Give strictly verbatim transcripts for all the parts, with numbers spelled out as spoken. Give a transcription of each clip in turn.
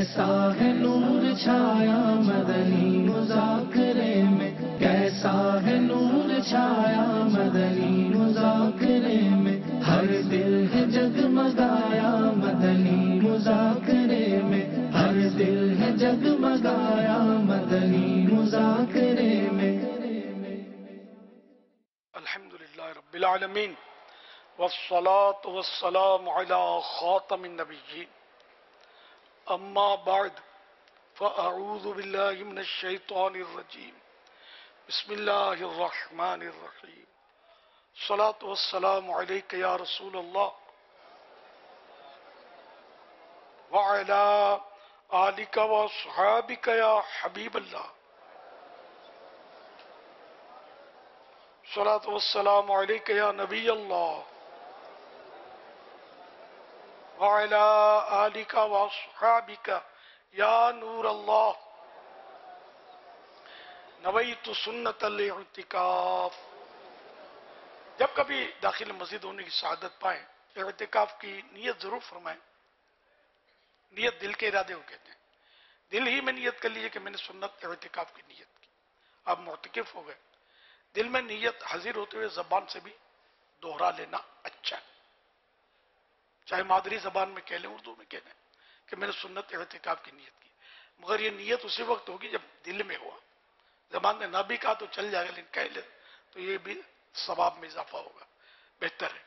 کیسا ہے نور چھایا مدنی مذاکرے میں، کیسا ہے نور چھایا مدنی مذاکرے میں، ہر دل ہے جگمگایا مدنی مذاکرے میں، ہر دل ہے جگمگایا مدنی مذاکرے میں۔ الحمدللہ رب العالمین والصلاة والسلام علی خاتم النبیین، اما بعد فاعوذ باللہ من الشیطان الرجیم، بسم اللہ الرحمن الرحیم، الصلاة والسلام علیک یا رسول اللہ وعلی آلک واصحابک یا حبیب اللہ، الصلاة والسلام علیک یا نبی اللہ وعلی آلک واصحابک یا نور اللہ، نویت سنت الاعتکاف۔ جب کبھی داخل مسجد ہونے کی سعادت پائیں، اعتکاف کی نیت ضرور فرمائیں۔ نیت دل کے ارادے کو کہتے ہیں۔ دل ہی میں نیت کر لیجئے کہ میں نے سنت اعتکاف کی نیت کی، آپ معتکف ہو گئے۔ دل میں نیت حاضر ہوتے ہوئے زبان سے بھی دوہرا لینا اچھا ہے، چاہے مادری زبان میں کہہ لیں، اردو میں کہہ لیں کہ میں نے سنت اعتکاف کی نیت کی، مگر یہ نیت اسی وقت ہوگی جب دل میں ہوا۔ زبان نے نہ بھی کہا تو چل جائے گا، لیکن کہہ لے تو یہ بھی ثواب میں اضافہ ہوگا، بہتر ہے۔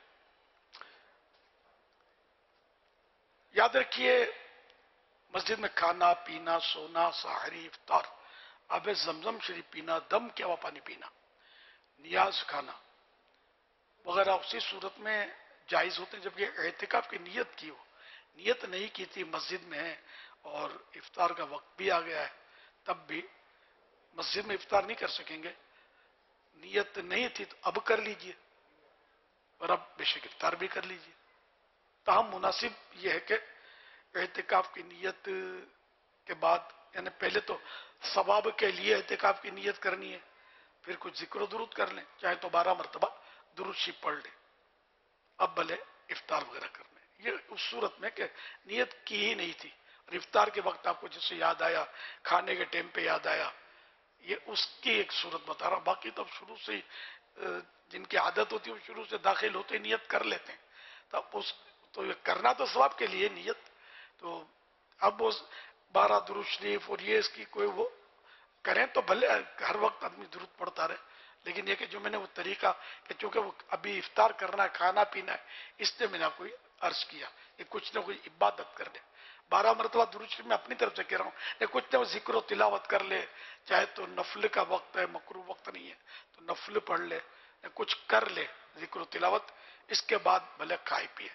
یاد رکھیے، مسجد میں کھانا پینا، سونا، سحری، افطار، آب زمزم شریف پینا، دم کیا ہوا پانی پینا، نیاز کھانا وغیرہ اسی صورت میں جائز ہوتے ہیں جب یہ اعتکاف کی نیت کی ہو۔ نیت نہیں کی تھی، مسجد میں ہے اور افطار کا وقت بھی آ گیا ہے، تب بھی مسجد میں افطار نہیں کر سکیں گے، نیت نہیں تھی تو اب کر لیجئے اور اب بے شک افطار بھی کر لیجئے۔ تاہم مناسب یہ ہے کہ اعتکاف کی نیت کے بعد، یعنی پہلے تو ثواب کے لیے اعتکاف کی نیت کرنی ہے، پھر کچھ ذکر و درود کر لیں، چاہے تو بارہ مرتبہ درود شریف پڑھ لیں، اب بھلے افطار وغیرہ کرنے۔ یہ اس صورت میں کہ نیت کی ہی نہیں تھی اور افطار کے وقت آپ کو جس سے یاد آیا، کھانے کے ٹائم پہ یاد آیا، یہ اس کی ایک صورت بتا رہا۔ باقی تو شروع سے جن کی عادت ہوتی ہے وہ شروع سے داخل ہوتے نیت کر لیتے ہیں، تو اس تو یہ کرنا تو ثواب کے لیے نیت، تو اب وہ بارہ درود شریف اور یہ اس کی کوئی وہ کریں تو بھلے ہر وقت آدمی درود پڑھتا رہے، لیکن یہ کہ جو میں نے وہ طریقہ کہ چونکہ وہ ابھی افطار کرنا ہے، کھانا پینا ہے، اس نے میں نے کوئی عرض کیا کہ کچھ نہ کوئی عبادت کر لے۔ بارہ مرتبہ درود شریف میں اپنی طرف سے کہہ رہا ہوں کہ کچھ نہ ذکر و تلاوت کر لے، چاہے تو نفل کا وقت ہے، مکروہ وقت نہیں ہے تو نفل پڑھ لے، کچھ کر لے ذکر و تلاوت، اس کے بعد بھلے کھائے پیے۔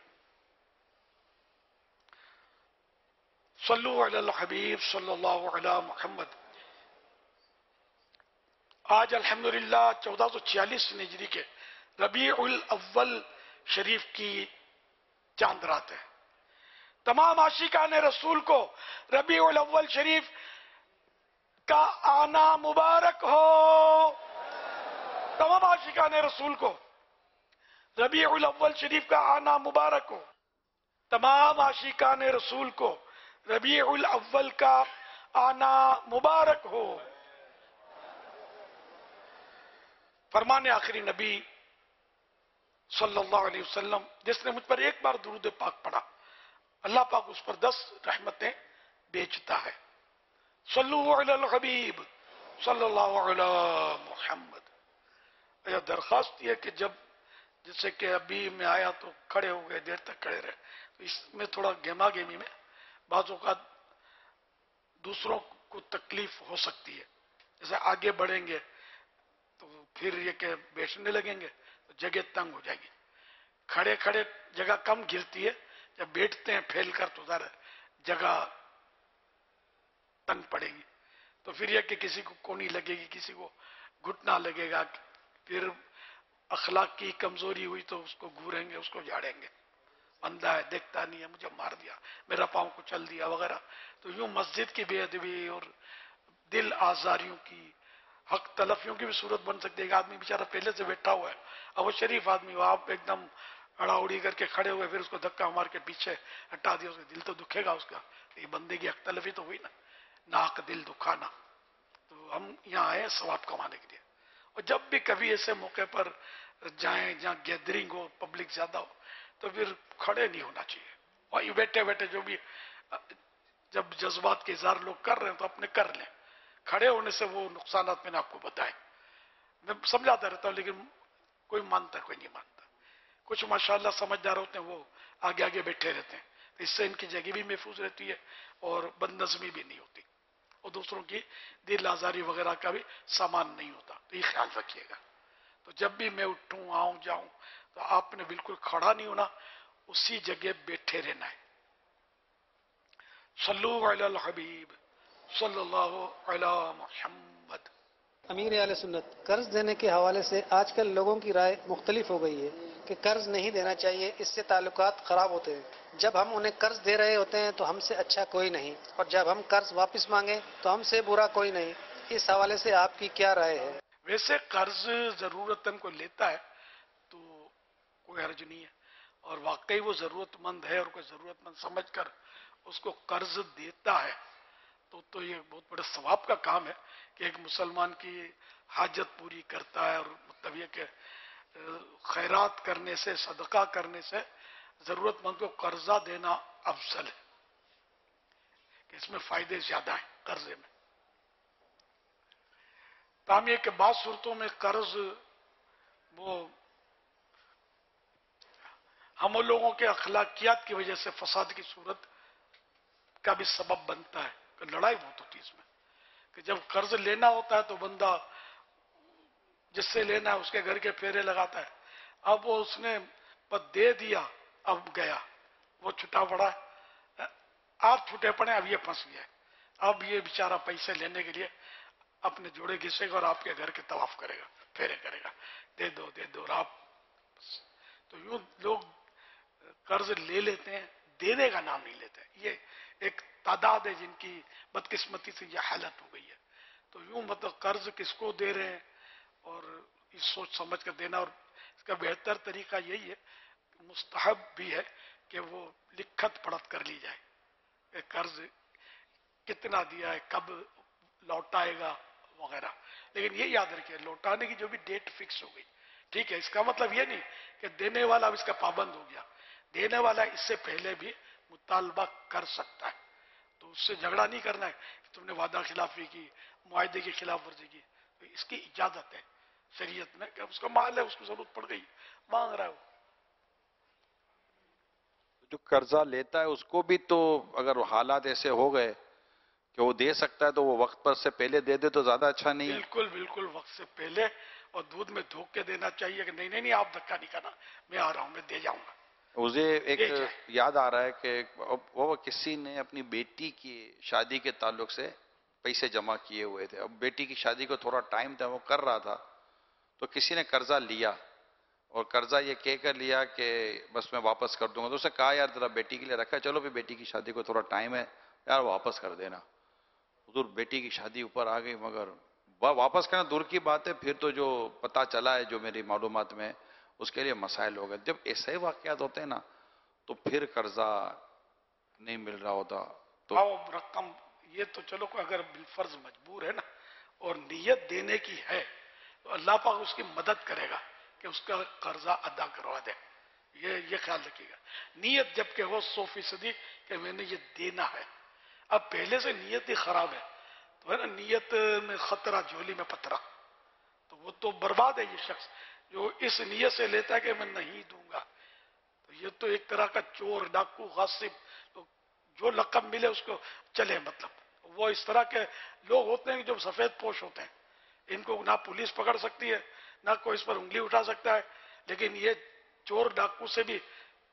صلو علی الحبیب صلی اللہ علی محمد۔ آج الحمدللہ چودہ سو چھیالیس ہجری کے ربیع الاول شریف کی چاند رات ہے۔ تمام عاشقان رسول کو ربیع الاول شریف کا آنا مبارک ہو۔ تمام عاشقان رسول کو ربیع الاول شریف کا آنا مبارک ہو۔ تمام عاشقان رسول کو ربیع الاول کا آنا مبارک ہو۔ فرمان آخری نبی صلی اللہ علیہ وسلم، جس نے مجھ پر ایک بار درود پاک پڑھا، اللہ پاک اس پر دس رحمتیں بیچتا ہے۔ صلو علی الحبیب صلی اللہ علی محمد۔ یہ درخواست یہ کہ جب جیسے کہ ابھی میں آیا تو کھڑے ہو گئے، دیر تک کھڑے رہے، تو اس میں تھوڑا گہما گہمی میں بعض اوقات دوسروں کو تکلیف ہو سکتی ہے، جیسے آگے بڑھیں گے تو پھر یہ کہ بیٹھنے لگیں گے تو جگہ تنگ ہو جائے گی، کھڑے کھڑے جگہ کم گرتی ہے، جب بیٹھتے ہیں پھیل کر تو ذرا جگہ تنگ پڑے گی، تو پھر یہ کہ کسی کو کونی لگے گی، کسی کو گھٹنا لگے گا، پھر اخلاق کی کمزوری ہوئی تو اس کو گھوریں گے، اس کو جھاڑیں گے، اندھا ہے دیکھتا نہیں ہے، مجھے مار دیا، میرا پاؤں کو چل دیا وغیرہ۔ تو یوں مسجد کی بے ادبی اور دل آزاریوں کی، حق تلفیوں کی بھی صورت بن سکتی ہے کہ آدمی بیچارہ پہلے سے بیٹھا ہوا ہے، اب وہ شریف آدمی ہو، آپ ایک دم اڑا اڑی کر کے کھڑے ہوئے، پھر اس کو دھکا مار کے پیچھے ہٹا دیا، اس کا دل تو دکھے گا اس کا، یہ بندے کی حق تلفی تو ہوئی نا، ناک دل دکھانا. تو ہم یہاں آئے ثواب کمانے کے لیے. اور جب بھی کبھی ایسے موقع پر جائیں جہاں گیدرنگ ہو، پبلک زیادہ ہو، تو پھر کھڑے نہیں ہونا چاہیے. وہیں بیٹھے بیٹھے جو بھی جب جذبات کے اظہار لوگ کر رہے ہیں تو اپنے کر لیں. کھڑے ہونے سے وہ نقصانات میں نے آپ کو بتائے. میں سمجھاتا رہتا ہوں لیکن کوئی مانتا کوئی نہیں مانتا. کچھ ماشاءاللہ سمجھدار ہوتے ہیں وہ آگے آگے بیٹھے رہتے ہیں، اس سے ان کی جگہ بھی محفوظ رہتی ہے اور بد نظمی بھی نہیں ہوتی اور دوسروں کی دل آزاری وغیرہ کا بھی سامان نہیں ہوتا. تو یہ خیال رکھیے گا. تو جب بھی میں اٹھوں آؤں جاؤں تو آپ نے بالکل کھڑا نہیں ہونا، اسی جگہ بیٹھے رہنا ہے. صلو علی الحبیب صلی اللہ علی محمد. امیر اہل سنت، قرض دینے کے حوالے سے آج کل لوگوں کی رائے مختلف ہو گئی ہے کہ قرض نہیں دینا چاہیے، اس سے تعلقات خراب ہوتے ہیں. جب ہم انہیں قرض دے رہے ہوتے ہیں تو ہم سے اچھا کوئی نہیں، اور جب ہم قرض واپس مانگیں تو ہم سے برا کوئی نہیں. اس حوالے سے آپ کی کیا رائے ہے؟ ویسے قرض ضرورتاً کو لیتا ہے تو کوئی حرج نہیں ہے، اور واقعی وہ ضرورت مند ہے اور کوئی ضرورت مند سمجھ کر اس کو قرض دیتا ہے تو تو یہ بہت بڑے ثواب کا کام ہے کہ ایک مسلمان کی حاجت پوری کرتا ہے. اور مطلب یہ کہ خیرات کرنے سے، صدقہ کرنے سے ضرورت مند کو قرضہ دینا افضل ہے، کہ اس میں فائدے زیادہ ہیں قرضے میں. تاہم یہ کہ بعض صورتوں میں قرض وہ ہم لوگوں کے اخلاقیات کی وجہ سے فساد کی صورت کا بھی سبب بنتا ہے. کہ لڑائی بہت ہوتی ہے اس میں، کہ جب قرض لینا ہوتا ہے تو بندہ جس سے لینا ہے اس کے گھر کے پھیرے لگاتا ہے. اب وہ اس نے بس دے دیا، اب گیا، وہ چھٹا پڑا ہے، آپ چھوٹے پڑے، اب یہ پھنس گیا ہے. اب یہ بیچارہ پیسے لینے کے لیے اپنے جوڑے گھسے گا اور آپ کے گھر کے طواف کرے گا، پھیرے کرے گا، دے دو دے دو. اور آپ تو یوں لوگ قرض لے لیتے ہیں، دینے کا نام نہیں لیتے. یہ ایک تعداد ہے جن کی بدقسمتی سے یہ حالت ہو گئی ہے. تو یوں مطلب قرض کس کو دے رہے ہیں اور اس سوچ سمجھ کر دینا. اور اس کا بہتر طریقہ یہی ہے، مستحب بھی ہے کہ وہ لکھت پڑھت کر لی جائے کہ قرض کتنا دیا ہے، کب لوٹائے گا وغیرہ. لیکن یہ یاد رکھیے لوٹانے کی جو بھی ڈیٹ فکس ہو گئی، ٹھیک ہے، اس کا مطلب یہ نہیں کہ دینے والا اب اس کا پابند ہو گیا. دینے والا اس سے پہلے بھی مطالبہ کر سکتا ہے. تو اس سے جھگڑا نہیں کرنا ہے کہ تم نے وعدہ خلافی کی، معاہدے کی خلاف ورزی کی. تو اس کی اجازت ہے شریعت میں کہ اس کا مال ہے، اس کو ضرورت پڑ گئی، مانگ رہا ہے وہ. جو قرضہ لیتا ہے اس کو بھی تو اگر حالات ایسے ہو گئے کہ وہ دے سکتا ہے تو وہ وقت پر سے پہلے دے دے تو زیادہ اچھا نہیں ہے؟ بالکل بالکل وقت سے پہلے، اور دودھ میں دھوک کے دینا چاہیے کہ نہیں نہیں نہیں آپ دھکا نہیں کرنا، میں آ رہا ہوں، میں دے جاؤں گا. مجھے ایک دے جائے. یاد آ رہا ہے کہ وہ کسی نے اپنی بیٹی کی شادی کے تعلق سے پیسے جمع کیے ہوئے تھے. اب بیٹی کی شادی کو تھوڑا ٹائم تھا، وہ کر رہا تھا، تو کسی نے قرضہ لیا اور قرضہ یہ کہہ کر لیا کہ بس میں واپس کر دوں گا. تو اسے کہا یار ذرا بیٹی کے لیے رکھا، چلو بھی بیٹی کی شادی کو تھوڑا ٹائم ہے یار واپس کر دینا. حضور بیٹی کی شادی اوپر آ گئی، مگر واپس کرنا دور کی بات ہے، پھر تو جو پتہ چلا ہے جو میری معلومات میں اس کے لیے مسائل ہو گئے. جب ایسے واقعات ہوتے ہیں نا تو پھر قرضہ نہیں مل رہا ہوتا تو آؤ رقم یہ تو چلو کہ اگر بالفرض مجبور ہے نا اور نیت دینے کی ہے تو اللہ پاک اس کی مدد کرے گا کہ اس کا قرضہ ادا کروا دے. یہ یہ خیال رکھیے گا. نیت جب کہ ہو سو فیصدی کہ میں نے یہ دینا ہے. اب پہلے سے نیت ہی خراب ہے تو ہے نا، نیت میں خطرہ جھولی میں پتھرا، تو وہ تو برباد ہے. یہ شخص جو اس نیت سے لیتا ہے کہ میں نہیں دوں گا، تو یہ تو ایک طرح کا چور، ڈاکو، غاصب، جو لقب ملے اس کو چلے. مطلب وہ اس طرح کے لوگ ہوتے ہیں جو سفید پوش ہوتے ہیں، ان کو نہ پولیس پکڑ سکتی ہے نہ کوئی اس پر انگلی اٹھا سکتا ہے، لیکن یہ چور ڈاکو سے بھی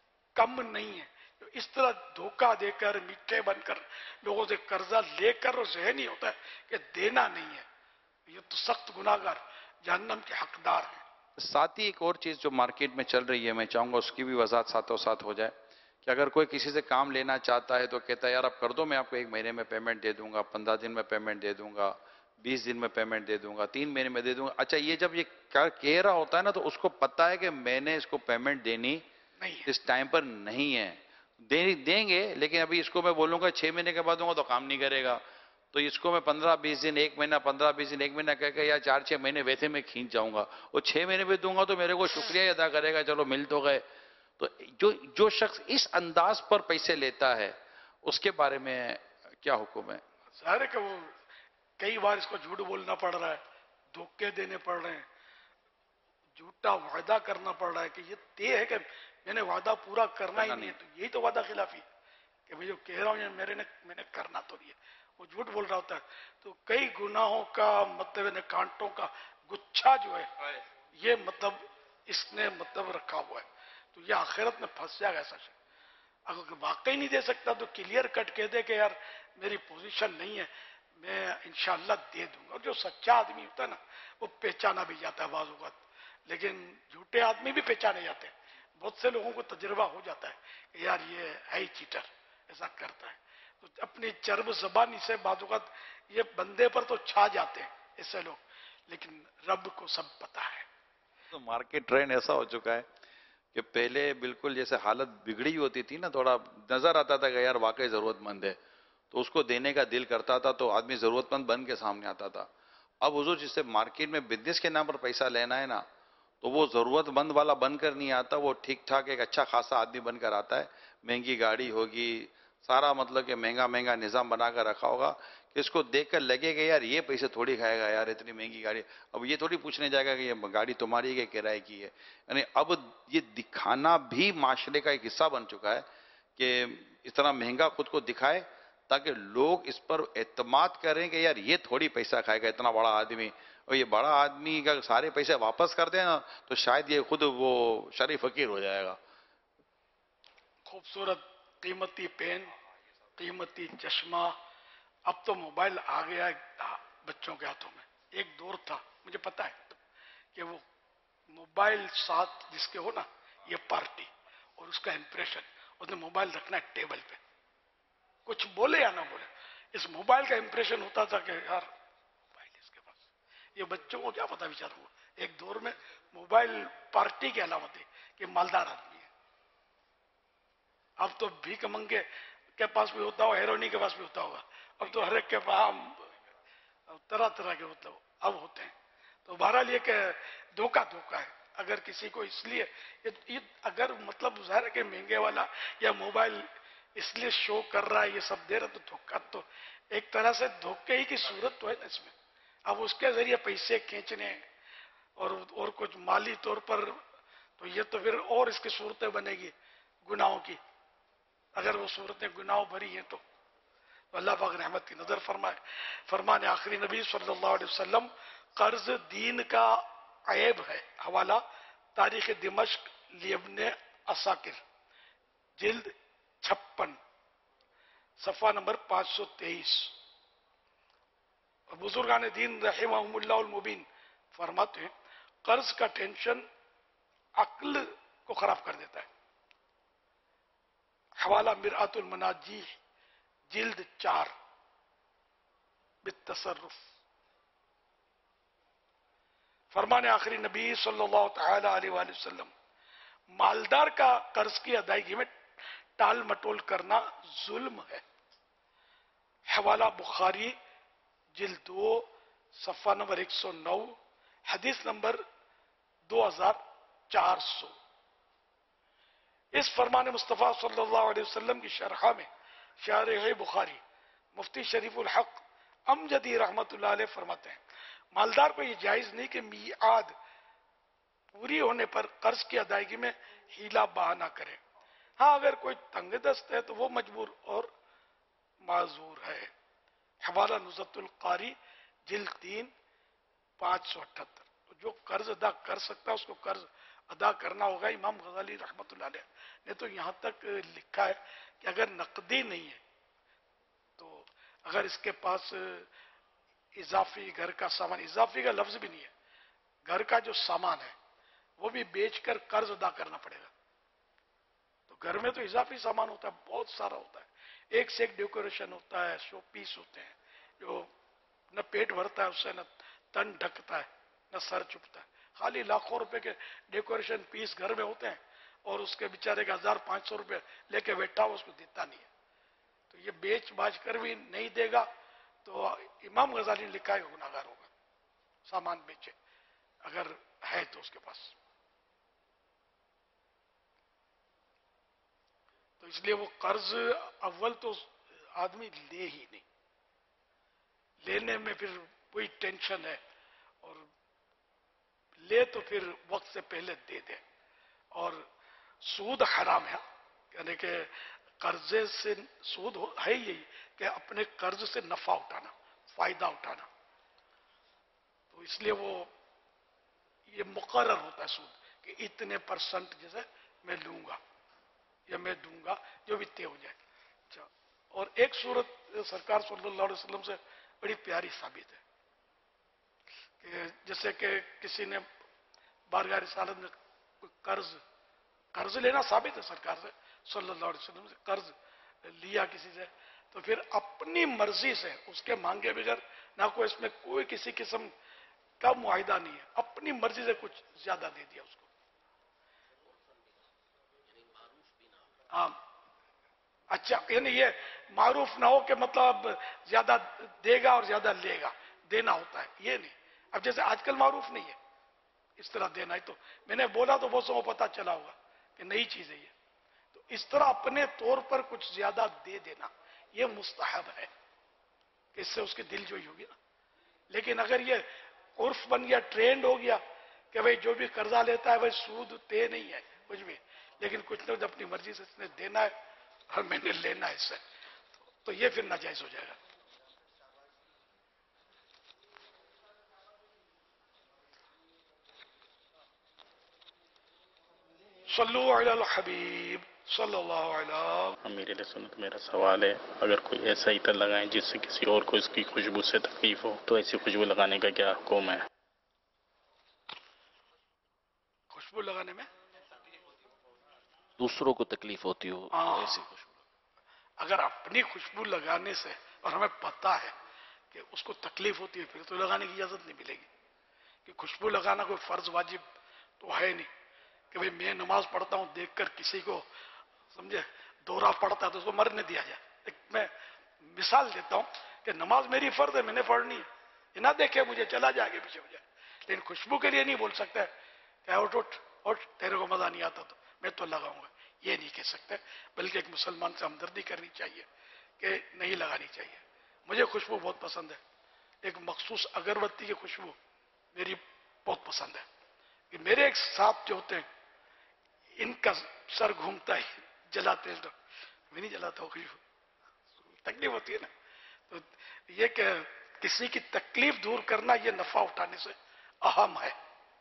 کم نہیں ہے. اس طرح دھوکہ دے کر، میٹھے بن کر لوگوں سے قرضہ لے کر اور ذہن ہی ہوتا ہے کہ دینا نہیں ہے، یہ تو سخت گناہگار جہنم کے حقدار ہیں. ساتھ ہی ایک اور چیز جو مارکیٹ میں چل رہی ہے، میں چاہوں گا اس کی بھی وضاحت ساتھوں ساتھ ہو جائے کہ اگر کوئی کسی سے کام لینا چاہتا ہے تو کہتا ہے یار اب کر دو، میں آپ کو ایک مہینے میں پیمنٹ دے دوں گا، پندرہ دن میں پیمنٹ دے دوں گا، بیس دن میں پیمنٹ دے دوں گا، تین مہینے میں دے دوں گا. اچھا یہ جب یہ کہہ رہا ہوتا ہے نا تو اس کو پتا ہے کہ میں نے اس کو پیمنٹ دینی نہیں ہے. اس ٹائم پر نہیں ہے، دیں گے، لیکن ابھی اس کو میں بولوں گا چھ مہینے کے بعد دوں گا تو کام نہیں کرے گا. تو اس کو میں پندرہ بیس دن ایک مہینہ پندرہ بیس دن ایک مہینہ کہہ کے یا چار چھ مہینے ویسے میں کھینچ جاؤں گا. اور چھ مہینے بھی دوں گا تو میرے کو شکریہ ہی ادا کرے گا، چلو مل تو گئے. تو جو جو شخص اس انداز پر پیسے لیتا ہے اس کے بارے میں کیا حکم ہے؟ ظاہر ہے کہ وہ کئی بار اس کو جھوٹ بولنا پڑ رہا ہے، دھوکے دینے پڑ رہے ہیں، جھوٹا وعدہ کرنا پڑ رہا ہے کہ یہ طے ہے کہ میں نے وعدہ پورا کرنا ہی نہیں ہے. تو یہی تو وعدہ خلافی کہ میں جو کہہ رہا ہوں یہ میرے نے میں نے کرنا تو نہیں ہے، وہ جھوٹ بول رہا ہوتا ہے. تو کئی گناہوں کا مطلب کانٹوں کا گچھا جو ہے یہ مطلب اس نے مطلب رکھا ہوا ہے. تو یہ آخرت میں پھنس جائے گا ایسا شخص. اگر واقعی نہیں دے سکتا تو کلیئر کٹ کہہ دے کہ یار میری پوزیشن نہیں ہے، میں انشاءاللہ دے دوں گا. اور جو سچا آدمی ہوتا ہے نا وہ پہچانا بھی جاتا ہے بعض اوقات، لیکن جھوٹے آدمی بھی پہچانے جاتے ہیں. بہت سے لوگوں کو تجربہ ہو جاتا ہے کہ یار یہ ہے ہی چیٹر، ایسا کرتا ہے. تو اپنی چرب زبانی سے بعض اوقات یہ بندے پر تو چھا جاتے ہیں ایسے لوگ، لیکن رب کو سب پتا ہے. تو مارکیٹ ٹرینڈ ایسا ہو چکا ہے کہ پہلے بالکل جیسے حالت بگڑی ہوتی تھی نا، تھوڑا نظر آتا تھا کہ یار واقعی ضرورت مند ہے تو اس کو دینے کا دل کرتا تھا تو آدمی ضرورت مند بن کے سامنے آتا تھا. اب حضور جس سے مارکیٹ میں بزنس کے نام پر پیسہ لینا ہے نا تو وہ ضرورت مند والا بن کر نہیں آتا، وہ ٹھیک ٹھاک ایک اچھا خاصا آدمی بن کر آتا ہے. مہنگی گاڑی ہوگی، سارا مطلب کہ مہنگا مہنگا نظام بنا کر رکھا ہوگا کہ اس کو دیکھ کر لگے گا یار یہ پیسے تھوڑی کھائے گا یار اتنی مہنگی گاڑی. اب یہ تھوڑی پوچھنے جائے گا کہ یہ گاڑی تمہاری ہے کہ کرائے کی ہے. یعنی اب یہ دکھانا بھی معاشرے کا ایک حصہ بن چکا ہے کہ اس طرح مہنگا خود کو دکھائے تاکہ لوگ اس پر اعتماد کریں کہ یار یہ تھوڑی پیسہ کھائے گا اتنا بڑا آدمی. اور یہ بڑا آدمی کا سارے پیسے واپس کر دیں نا تو شاید یہ خود وہ شریف فقیر ہو جائے گا. خوبصورت قیمتی پین، قیمتی چشمہ. اب تو موبائل آ گیا ہے بچوں کے ہاتھوں میں. ایک دور تھا مجھے پتا ہے کہ وہ موبائل ساتھ جس کے ہو نا یہ پارٹی، اور اس کا امپریشن اس نے موبائل رکھنا ہے ٹیبل پہ، کچھ بولے یا نہ بولے اس موبائل کا امپریشن ہوتا تھا کہ یار موبائل اس کے پاس. یہ بچوں کو کیا پتا بیچارہ ہوا. ایک دور میں موبائل پارٹی کی علامت ہے کہ مالدار آدمی ہے. اب تو بھیک منگے کے پاس بھی ہوتا ہو، ہیرونی کے پاس بھی ہوتا ہوگا. اب تو ہر ایک کے پاس طرح طرح کے مطلب اب ہوتے ہیں. تو بہرحال یہ کہ دھوکہ دھوکہ ہے. اگر کسی کو اس لیے اگر مطلب ظاہر ہے کہ مہنگے والا یا موبائل اس لیے شو کر رہا ہے یہ سب دے رہا تو دھوکہ تو ایک طرح سے دھوکے ہی کی صورت تو ہے نا اس میں. اب اس کے ذریعے پیسے کھینچنے اور اور کچھ مالی طور پر تو یہ تو پھر اور اس کی صورتیں بنے گی گناہوں کی. اگر وہ صورتیں گناہوں بھری ہیں تو اللہ پاک رحمت کی نظر فرمائے. فرمان آخری نبی صلی اللہ علیہ وسلم قرض دین کا عیب ہے. حوالہ تاریخ دمشق لابن عساکر جلد چھپن صفحہ نمبر پانچ سو تیئیس. بزرگان دین رحمہم اللہ المبین فرماتے ہیں قرض کا ٹینشن عقل کو خراب کر دیتا ہے. حوالہ مرآت المناجی جلد چار بالتصرف. فرمان آخری نبی صلی اللہ تعالی علیہ وآلہ وسلم مالدار کا قرض کی ادائیگی میں ٹال مٹول کرنا ظلم ہے. حوالہ بخاری جلد دو صفحہ نمبر ایک سو نو حدیث نمبر دو ہزار چار سو. اس فرمان مصطفیٰ صلی اللہ علیہ وسلم کی شرح میں شارح بخاری مفتی شریف الحق امجدی رحمت اللہ علیہ فرماتے ہیں مالدار کو یہ جائز نہیں کہ میعاد پوری ہونے پر قرض کی ادائیگی میں ہیلا بہانہ کرے. ہاں اگر کوئی تنگ دست ہے تو وہ مجبور اور معذور ہے. حوالہ نزہت القاری جلد تین پانچ سو اٹھتر. جو قرض ادا کر سکتا ہے اس کو قرض ادا کرنا ہوگا. امام غزالی رحمت اللہ علیہ نے تو یہاں تک لکھا ہے کہ اگر نقدی نہیں ہے تو اگر اس کے پاس اضافی گھر کا سامان، اضافی کا لفظ بھی نہیں ہے، گھر کا جو سامان ہے وہ بھی بیچ کر قرض ادا کرنا پڑے گا. تو گھر میں تو اضافی سامان ہوتا ہے، بہت سارا ہوتا ہے، ایک سے ایک ڈیکوریشن ہوتا ہے، شو پیس ہوتے ہیں جو نہ پیٹ بھرتا ہے اس سے، نہ تن ڈھکتا ہے، نہ سر چھپتا ہے. خالی لاکھوں روپے کے ڈیکوریشن پیس گھر میں ہوتے ہیں اور اس کے بیچارے کا ہزار پانچ سو روپے لے کے بیٹھا ہو، اس کو دیتا نہیں ہے، تو یہ بیچ باچ کر بھی نہیں دے گا تو امام غزالی نے لکھا ہے گناہگار ہوگا، سامان بیچے اگر ہے تو اس کے پاس. تو اس لیے وہ قرض اول تو آدمی لے ہی نہیں، لینے میں پھر کوئی ٹینشن ہے، اور لے تو پھر وقت سے پہلے دے دے. اور سود حرام ہے، یعنی کہ قرضے سے سود ہے یہی کہ اپنے قرض سے نفع اٹھانا، فائدہ اٹھانا. تو اس لیے وہ یہ مقرر ہوتا ہے سود کہ اتنے پرسنٹ جیسے میں لوں گا یا میں دوں گا، جو بھی طے ہو جائے. اچھا، اور ایک صورت سرکار صلی اللہ علیہ وسلم سے بڑی پیاری ثابت ہے کہ جیسے کہ کسی نے بارگاہ رسالت میں قرض قرض لینا ثابت ہے سرکار سے صلی اللہ علیہ وسلم سے، قرض لیا کسی سے تو پھر اپنی مرضی سے اس کے مانگے بغیر، نہ کوئی اس میں کوئی کسی قسم کا معاہدہ نہیں ہے، اپنی مرضی سے کچھ زیادہ دے دیا اس کو. ہاں اچھا، یعنی یہ معروف نہ ہو کہ مطلب زیادہ دے گا اور زیادہ لے گا، دینا ہوتا ہے یہ نہیں. اب جیسے آج کل معروف نہیں ہے اس طرح دینا ہے، تو میں نے بولا تو بہت سو کو پتا چلا ہوگا کہ نئی چیز ہے یہ. تو اس طرح اپنے طور پر کچھ زیادہ دے دینا یہ مستحب ہے کہ اس سے اس کی دل جوئی ہوگی نا. لیکن اگر یہ عرف بن گیا، ٹرینڈ ہو گیا کہ بھئی جو بھی قرضہ لیتا ہے بھئی سود طے نہیں ہے کچھ بھی، لیکن کچھ نہ اپنی مرضی سے اس نے دینا ہے اور میں نے لینا ہے اس سے، تو یہ پھر ناجائز ہو جائے گا. صلو علی الحبیب صلی اللہ علیہ. امیر علیہ سنت میرا سوال ہے، اگر کوئی ایسا عطر لگائیں جس سے کسی اور کو اس کی خوشبو سے تکلیف ہو تو ایسی خوشبو لگانے کا کیا حکم ہے؟ خوشبو لگانے میں دوسروں کو تکلیف ہوتی ہو تو ہاں، ایسی خوشبو. اگر اپنی خوشبو لگانے سے اور ہمیں پتا ہے کہ اس کو تکلیف ہوتی ہے پھر تو لگانے کی اجازت نہیں ملے گی. کہ خوشبو لگانا کوئی فرض واجب تو ہے نہیں کہ بھئی میں نماز پڑھتا ہوں دیکھ کر کسی کو سمجھے دورہ پڑتا ہے تو اس کو مرنے دیا جائے. ایک میں مثال دیتا ہوں کہ نماز میری فرض ہے، میں نے پڑھنی ہے، یہ نہ دیکھے مجھے چلا جائے گا پیچھے ہو جائے. لیکن خوشبو کے لیے نہیں بول سکتا ہے کہ اٹھ اٹھ اٹھ تیرے کو مزہ نہیں آتا تو میں تو لگاؤں گا، یہ نہیں کہہ سکتے. بلکہ ایک مسلمان سے ہمدردی کرنی چاہیے کہ نہیں لگانی چاہیے. مجھے خوشبو بہت پسند ہے، ایک مخصوص اگربتی کی خوشبو میری بہت پسند ہے. کہ میرے ایک ساتھ جو ہوتے ہیں ان کا سر گھومتا ہے جلاتے ہیں تو میں نہیں جلاتا ہوں، خوشبو تکلیف ہوتی ہے نا. تو یہ کہ کسی کی تکلیف دور کرنا یہ نفع اٹھانے سے اہم ہے.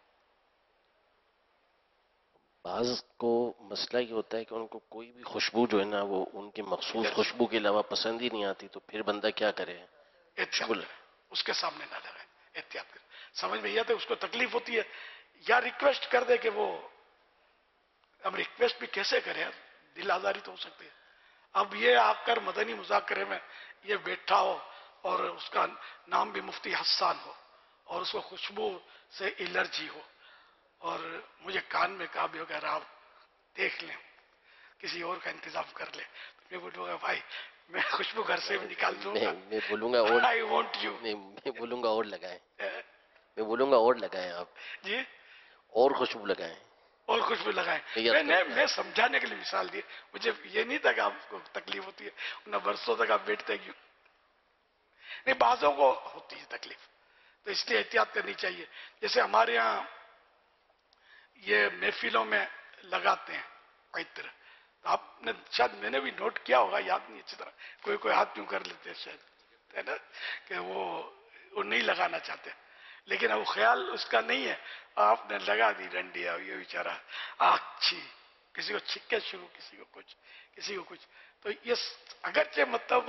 بعض کو مسئلہ یہ ہوتا ہے کہ ان کو کوئی بھی خوشبو جو ہے نا وہ ان کی مخصوص خوشبو کے علاوہ پسند ہی نہیں آتی، تو پھر بندہ کیا کرے؟ احتیاط کرے، اس کے سامنے نہ لگائے، احتیاط کرے. سمجھ میں یہ آتا ہے اس کو تکلیف ہوتی ہے یا ریکویسٹ کر دے کہ وہ، اب ریکویسٹ بھی کیسے کرے، دل آزاری تو ہو سکتی ہے. اب یہ آ کر مدنی مذاکرے میں یہ بیٹھا ہو اور اس کا نام بھی مفتی حسان ہو اور اس کو خوشبو سے الرجی ہو اور مجھے کان میں کہا بھی ہوگا راو دیکھ لیں کسی اور کا انتظام کر لے، تو میں بولوں گا بھائی میں خوشبو گھر سے بھی نکال دوں گا، میں بولوں گا اور آئی وانٹ یو. نہیں، میں بولوں گا اور لگائیں، میں بولوں گا اور لگائیں، آپ جی اور خوشبو لگائیں اور خوشبو لگائیں. میں نے میں سمجھانے کے لیے مثال دی، مجھے یہ نہیں تھا کہ آپ کو تکلیف ہوتی ہے، انہیں برسوں تک آپ بیٹھتے کیوں نہیں. بعضوں کو ہوتی ہے تکلیف تو اس لیے احتیاط کرنی چاہیے. جیسے ہمارے یہاں یہ محفلوں میں لگاتے ہیں عطر، تو آپ نے شاید میں نے بھی نوٹ کیا ہوگا، یاد نہیں اچھی طرح، کوئی کوئی ہاتھ کیوں کر لیتے ہیں شاید ہے نا کہ وہ وہ نہیں لگانا چاہتے، لیکن وہ خیال اس کا نہیں ہے، آپ نے لگا دی ڈنڈیا، یہ بیچارہ اچھی کسی کو چھکے شروع، کسی کو کچھ کسی کو کچھ. تو یہ اگرچہ مطلب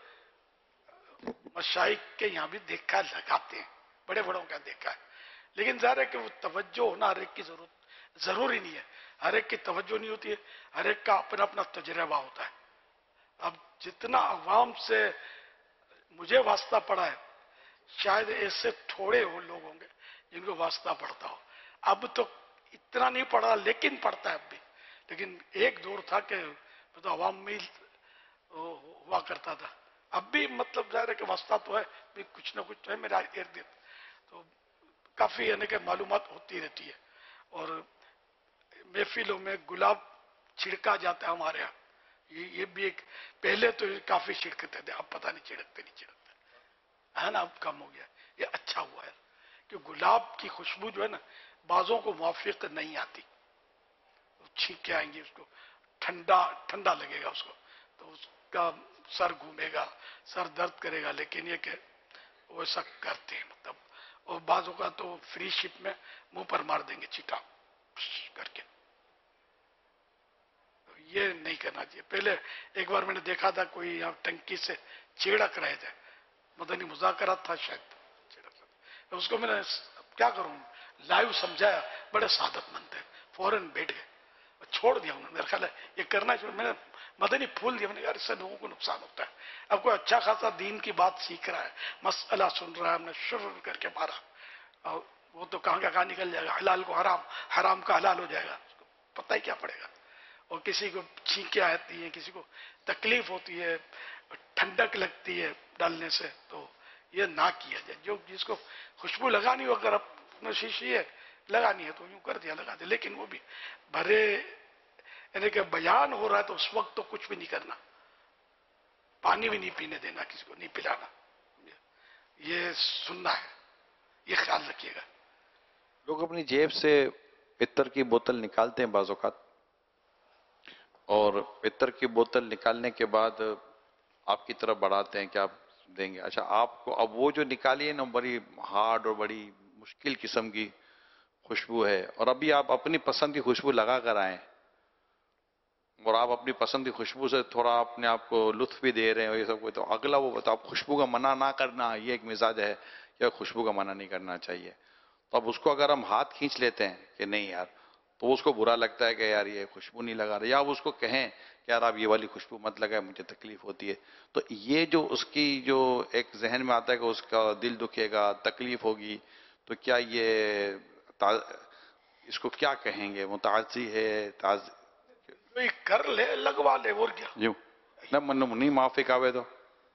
مشائخ کے یہاں بھی دیکھا لگاتے ہیں، بڑے بڑوں کا دیکھا ہے، لیکن ظاہر ہے کہ وہ توجہ ہونا ہر ایک کی ضرورت ضروری نہیں ہے، ہر ایک کی توجہ نہیں ہوتی ہے، ہر ایک کا اپنا اپنا تجربہ ہوتا ہے. اب جتنا عوام سے مجھے واسطہ پڑا ہے شاید ایسے تھوڑے ہو لوگ ہوں گے جن کو واسطہ پڑتا ہو. اب تو اتنا نہیں پڑا لیکن پڑتا ہے اب بھی، لیکن ایک دور تھا کہ تو عوام میں ہوا کرتا تھا. اب بھی مطلب ظاہر ہے کہ واسطہ تو ہے بھی کچھ نہ کچھ تو ہے میرا ارد گرد, تو کافی یعنی کہ معلومات ہوتی رہتی ہے. اور محفلوں میں گلاب چھڑکا جاتا ہے ہمارے یہاں, یہ بھی ایک, پہلے تو کافی چھڑکتے تھے, اب پتہ نہیں چھڑکتے نہیں چھڑکتے ہے نا, اب کم ہو گیا. یہ اچھا ہوا ہے کہ گلاب کی خوشبو جو ہے نا بعضوں کو موافق نہیں آتی, چھینکے آئیں گی اس کو, ٹھنڈا ٹھنڈا لگے گا اس کو, تو اس کا سر گھومے گا, سر درد کرے گا. لیکن یہ کہ وہ ایسا کرتے ہیں مطلب, اور بعضوں کا تو فری شپ میں منہ پر مار دیں گے چیٹا کر کے. یہ نہیں کرنا چاہیے. پہلے ایک بار میں نے دیکھا تھا کوئی یہاں ٹنکی سے چھڑک رہے تھے, مدنی مذاکرات تھا شاید, اس کو میں نے کیا کروں لائیو سمجھایا, بڑے سعادت مند تھے, فوراً بیٹھ گئے, چھوڑ دیا انہوں نے. میرا خیال ہے یہ کرنا چاہیے, میں نے مدنی پھول دیا, میں نے کہا اس سے لوگوں کو نقصان ہوتا ہے. اب کوئی اچھا خاصا دین کی بات سیکھ رہا ہے, مسئلہ سن رہا ہے, ہم نے شروع کر کے مارا, اور وہ تو کہاں کا کہاں نکل جائے گا, حلال کو حرام, حرام کا حلال ہو جائے گا, اس کو پتہ ہی کیا پڑے گا. اور کسی کو چھینکیں آتی ہیں, کسی کو تکلیف ہوتی ہے, ٹھنڈک لگتی ہے ڈالنے سے, تو یہ نہ کیا جائے. جو جس کو خوشبو لگانی ہو, اگر اپنا شیشی ہے لگانی ہے تو یوں کر دیا, لگا دیا. لیکن وہ بھی بھرے یعنی کہ بیان ہو رہا ہے تو اس وقت تو کچھ بھی نہیں کرنا, پانی بھی نہیں پینے دینا, کسی کو نہیں پلانا, یہ سننا ہے, یہ خیال رکھیے گا. لوگ اپنی جیب سے عطر کی بوتل نکالتے ہیں بعض اوقات, اور عطر کی بوتل نکالنے کے بعد آپ کی طرف بڑھاتے ہیں کہ آپ دیں گے. اچھا, آپ کو اب وہ جو نکالی ہے نا بڑی ہارڈ اور بڑی مشکل قسم کی خوشبو ہے, اور ابھی آپ اپنی پسند کی خوشبو لگا کر آئیں, اور آپ اپنی پسند کی خوشبو سے تھوڑا اپنے آپ کو لطف بھی دے رہے ہیں اور یہ سب کو, تو اگلا وہ بتا, آپ خوشبو کا منع نہ کرنا, یہ ایک مزاج ہے کہ خوشبو کا منع نہیں کرنا چاہیے. تو اب اس کو اگر ہم ہاتھ کھینچ لیتے ہیں کہ نہیں یار, تو اس کو برا لگتا ہے کہ یار یہ خوشبو نہیں لگا رہے, یا آپ اس کو کہیں کہ یار آپ یہ والی خوشبو مت لگائیں, مجھے تکلیف ہوتی ہے. تو یہ جو اس کی جو ایک ذہن میں آتا ہے کہ اس کا دل دکھے گا, تکلیف ہوگی, تو کیا یہ اس کو کیا کہیں گے, متعزی ہے, تعزی کوئی کر لے, لگوا لے, اور کیا. یوں نہ من نہیں معافی آوے تو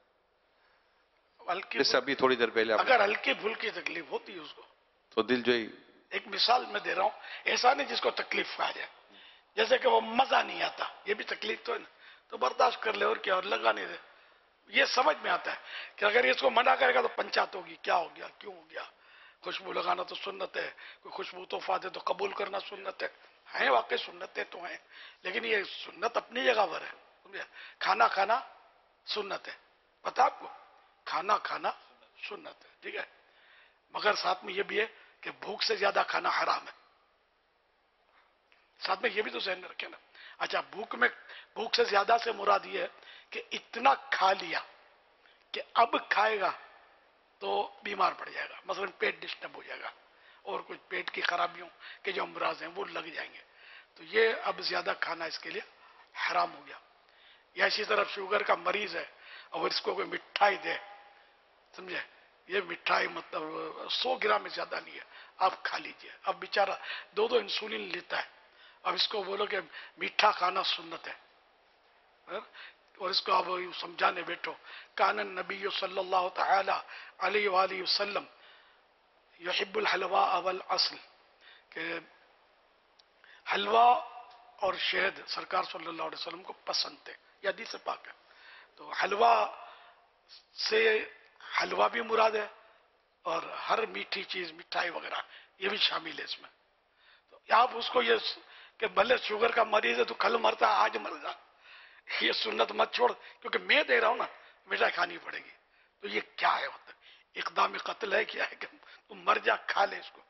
ہلکی جس سے ابھی تھوڑی دیر پہلے آپ اگر ہلکی پھلکی تکلیف ہوتی ہے اس کو, تو دل جو ہی, ایک مثال میں دے رہا ہوں, ایسا نہیں جس کو تکلیف آ جائے, جیسے کہ وہ مزہ نہیں آتا, یہ بھی تکلیف تو ہے نا, تو برداشت کر لے, اور کیا, اور لگا نہیں دے. یہ سمجھ میں آتا ہے کہ اگر اس کو منع کرے گا تو پنچات ہوگی, کیا ہو گیا, کیوں ہو گیا. خوشبو لگانا تو سنت ہے, کوئی خوشبو تحفہ دے تو قبول کرنا سنت ہے, ہیں واقعی سنتیں تو ہیں, لیکن یہ سنت اپنی جگہ پر ہے. کھانا کھانا سنت ہے, پتا آپ کو, کھانا کھانا سنت ہے, ٹھیک ہے, مگر ساتھ میں یہ بھی ہے کہ بھوک سے زیادہ کھانا حرام ہے. ساتھ میں یہ بھی تو ذہن میں رکھے نا. اچھا, بھوک میں بھوک سے زیادہ سے مراد یہ ہے کہ اتنا کھا لیا کہ اب کھائے گا تو بیمار پڑ جائے گا, مثلا پیٹ ڈسٹرب ہو جائے گا, اور کچھ پیٹ کی خرابیوں کے جو امراض ہیں وہ لگ جائیں گے, تو یہ اب زیادہ کھانا اس کے لیے حرام ہو گیا. یا اسی طرح شوگر کا مریض ہے اور اس کو کوئی مٹھائی دے, سمجھے, یہ مٹھائی مطلب سو گرام میں زیادہ نہیں ہے, آپ کھا لیجئے. اب بیچارہ دو دو انسولین لیتا ہے, اب اس کو بولو کہ میٹھا کھانا سنت ہے, اور اس کو آپ سمجھانے بیٹھو, کان النبی صلی اللہ تعالی علیہ وآلہ وسلم یحب الحلواء والعسل, کہ حلوہ اور شہد سرکار صلی اللہ علیہ وسلم کو پسند تھے, یہ حدیث پاک ہے. تو حلوہ سے حلوہ بھی مراد ہے, اور ہر میٹھی چیز, مٹھائی وغیرہ یہ بھی شامل ہے اس میں. تو آپ اس کو یہ کہ بھلے شوگر کا مریض ہے تو کل مرتا آج مر جا, یہ سنت مت چھوڑ, کیونکہ میں دے رہا ہوں نا, مٹھائی کھانی پڑے گی. تو یہ کیا ہے, مطلب اقدام قتل ہے, کیا ہے کہ تم مر جا, کھا لے اس کو.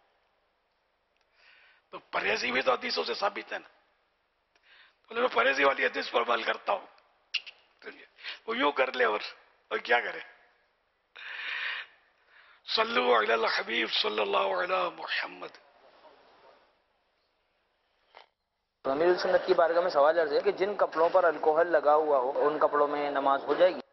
تو پرہیزی بھی تو حدیثوں سے ثابت ہے نا, تو میں پرہیزی والی حدیث پر عمل کرتا ہوں, وہ یوں کر لے, اور اور کیا کرے. صلو علی الحبیب صلی اللہ علی محمد. امیر سنت کی بارگاہ میں سوال عرض ہے کہ جن کپڑوں پر الکوہل لگا ہوا ہو ان کپڑوں میں نماز ہو جائے گی؟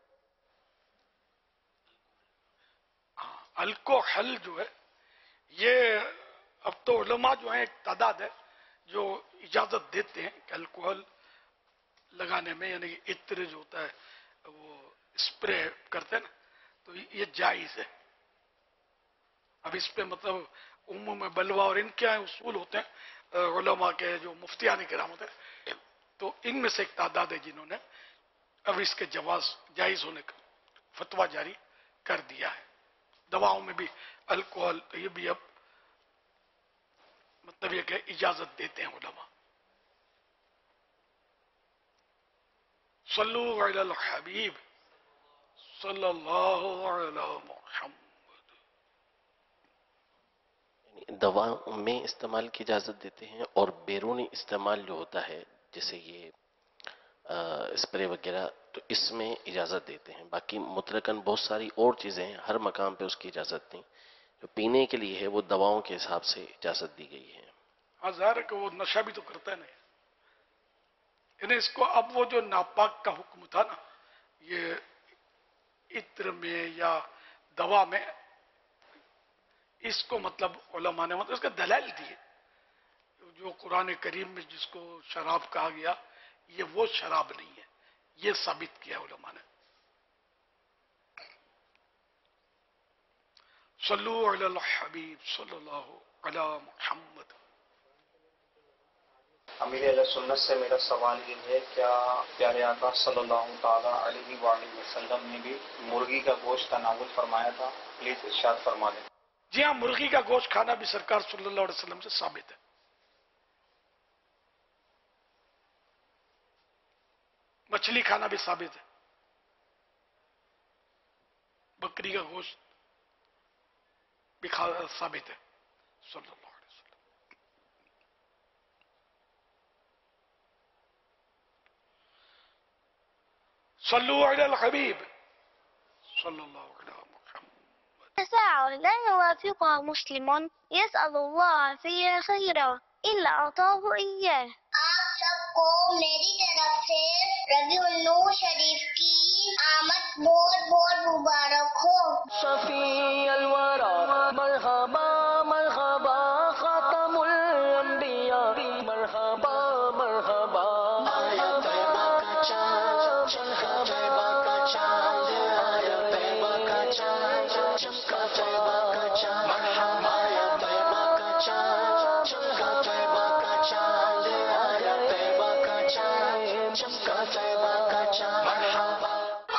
الکوہل جو ہے یہ اب تو علماء جو ہیں ایک تعداد ہے جو اجازت دیتے ہیں کہ الکوہل لگانے میں، یعنی کہ عطر جو ہوتا ہے وہ اسپرے کرتے ہیں نا، تو یہ جائز ہے. اب اس پہ مطلب عموم میں بلوا اور ان کے اصول ہوتے ہیں علماء کے جو مفتیان کرام ہوتے ہیں، تو ان میں سے ایک تعداد ہے جنہوں نے اب اس کے جواز جائز ہونے کا فتویٰ جاری کر دیا ہے. دواؤں میں بھی الکوہل، تو یہ بھی اب مطلب یہ کہ اجازت دیتے ہیں علماء. صلو علی الحبیب صلی اللہ علی محمد. دوا میں استعمال کی اجازت دیتے ہیں، اور بیرونی استعمال جو ہوتا ہے جیسے یہ اسپرے وغیرہ، تو اس میں اجازت دیتے ہیں. باقی مطلقاً بہت ساری اور چیزیں ہیں، ہر مقام پہ اس کی اجازت نہیں. جو پینے کے لیے ہے وہ دواؤں کے حساب سے اجازت دی گئی ہے. ہاں ظاہر ہے کہ وہ نشہ بھی تو کرتا ہے نہیں، یعنی اس کو اب وہ جو ناپاک کا حکم تھا نا، یہ عطر میں یا دوا میں، اس کو مطلب علماء نے مطلب اس کا دلائل دیے. جو قرآن کریم میں جس کو شراب کہا گیا، یہ وہ شراب نہیں ہے، یہ ثابت کیا علماء نے. صلو علی الحبیب صلی اللہ علی محمد. امیر علیہ سنت سے میرا سوال یہ ہے، کیا پیارے آقا صلی اللہ تعالی علیہ وآلہ وسلم نے بھی مرغی کا گوشت تناول فرمایا تھا؟ پلیز ارشاد فرما دیں. جی ہاں، مرغی کا گوشت کھانا بھی سرکار صلی اللہ علیہ وسلم سے ثابت ہے. مچھلی کھانا بھی ثابت ہے، بکری کا گوشت بھی ثابت ہے صلی اللہ علیہ وسلم. صلو علی الحبیب صلی اللہ علیہ محمد. ساعة لا يوافقها مسلم يسأل الله فيها خيرا إلا أعطاه إياه. آپ سب کو میری طرف سے ربیع النور شریف کی آمد بہت بہت مبارک ہو. شفیع الورا مرحبا مرحبا خاتم الانبیاء مرحبا مرحبا. آیا طیبہ کا چاند طیبہ کا چاند آیا طیبہ کا چاند چمکا طیبہ کا چاند مرحبا. آیا طیبہ کا چاند چمکا طیبہ کا چاند آیا طیبہ کا چاند چمکا طیبہ کا چاند مرحبا.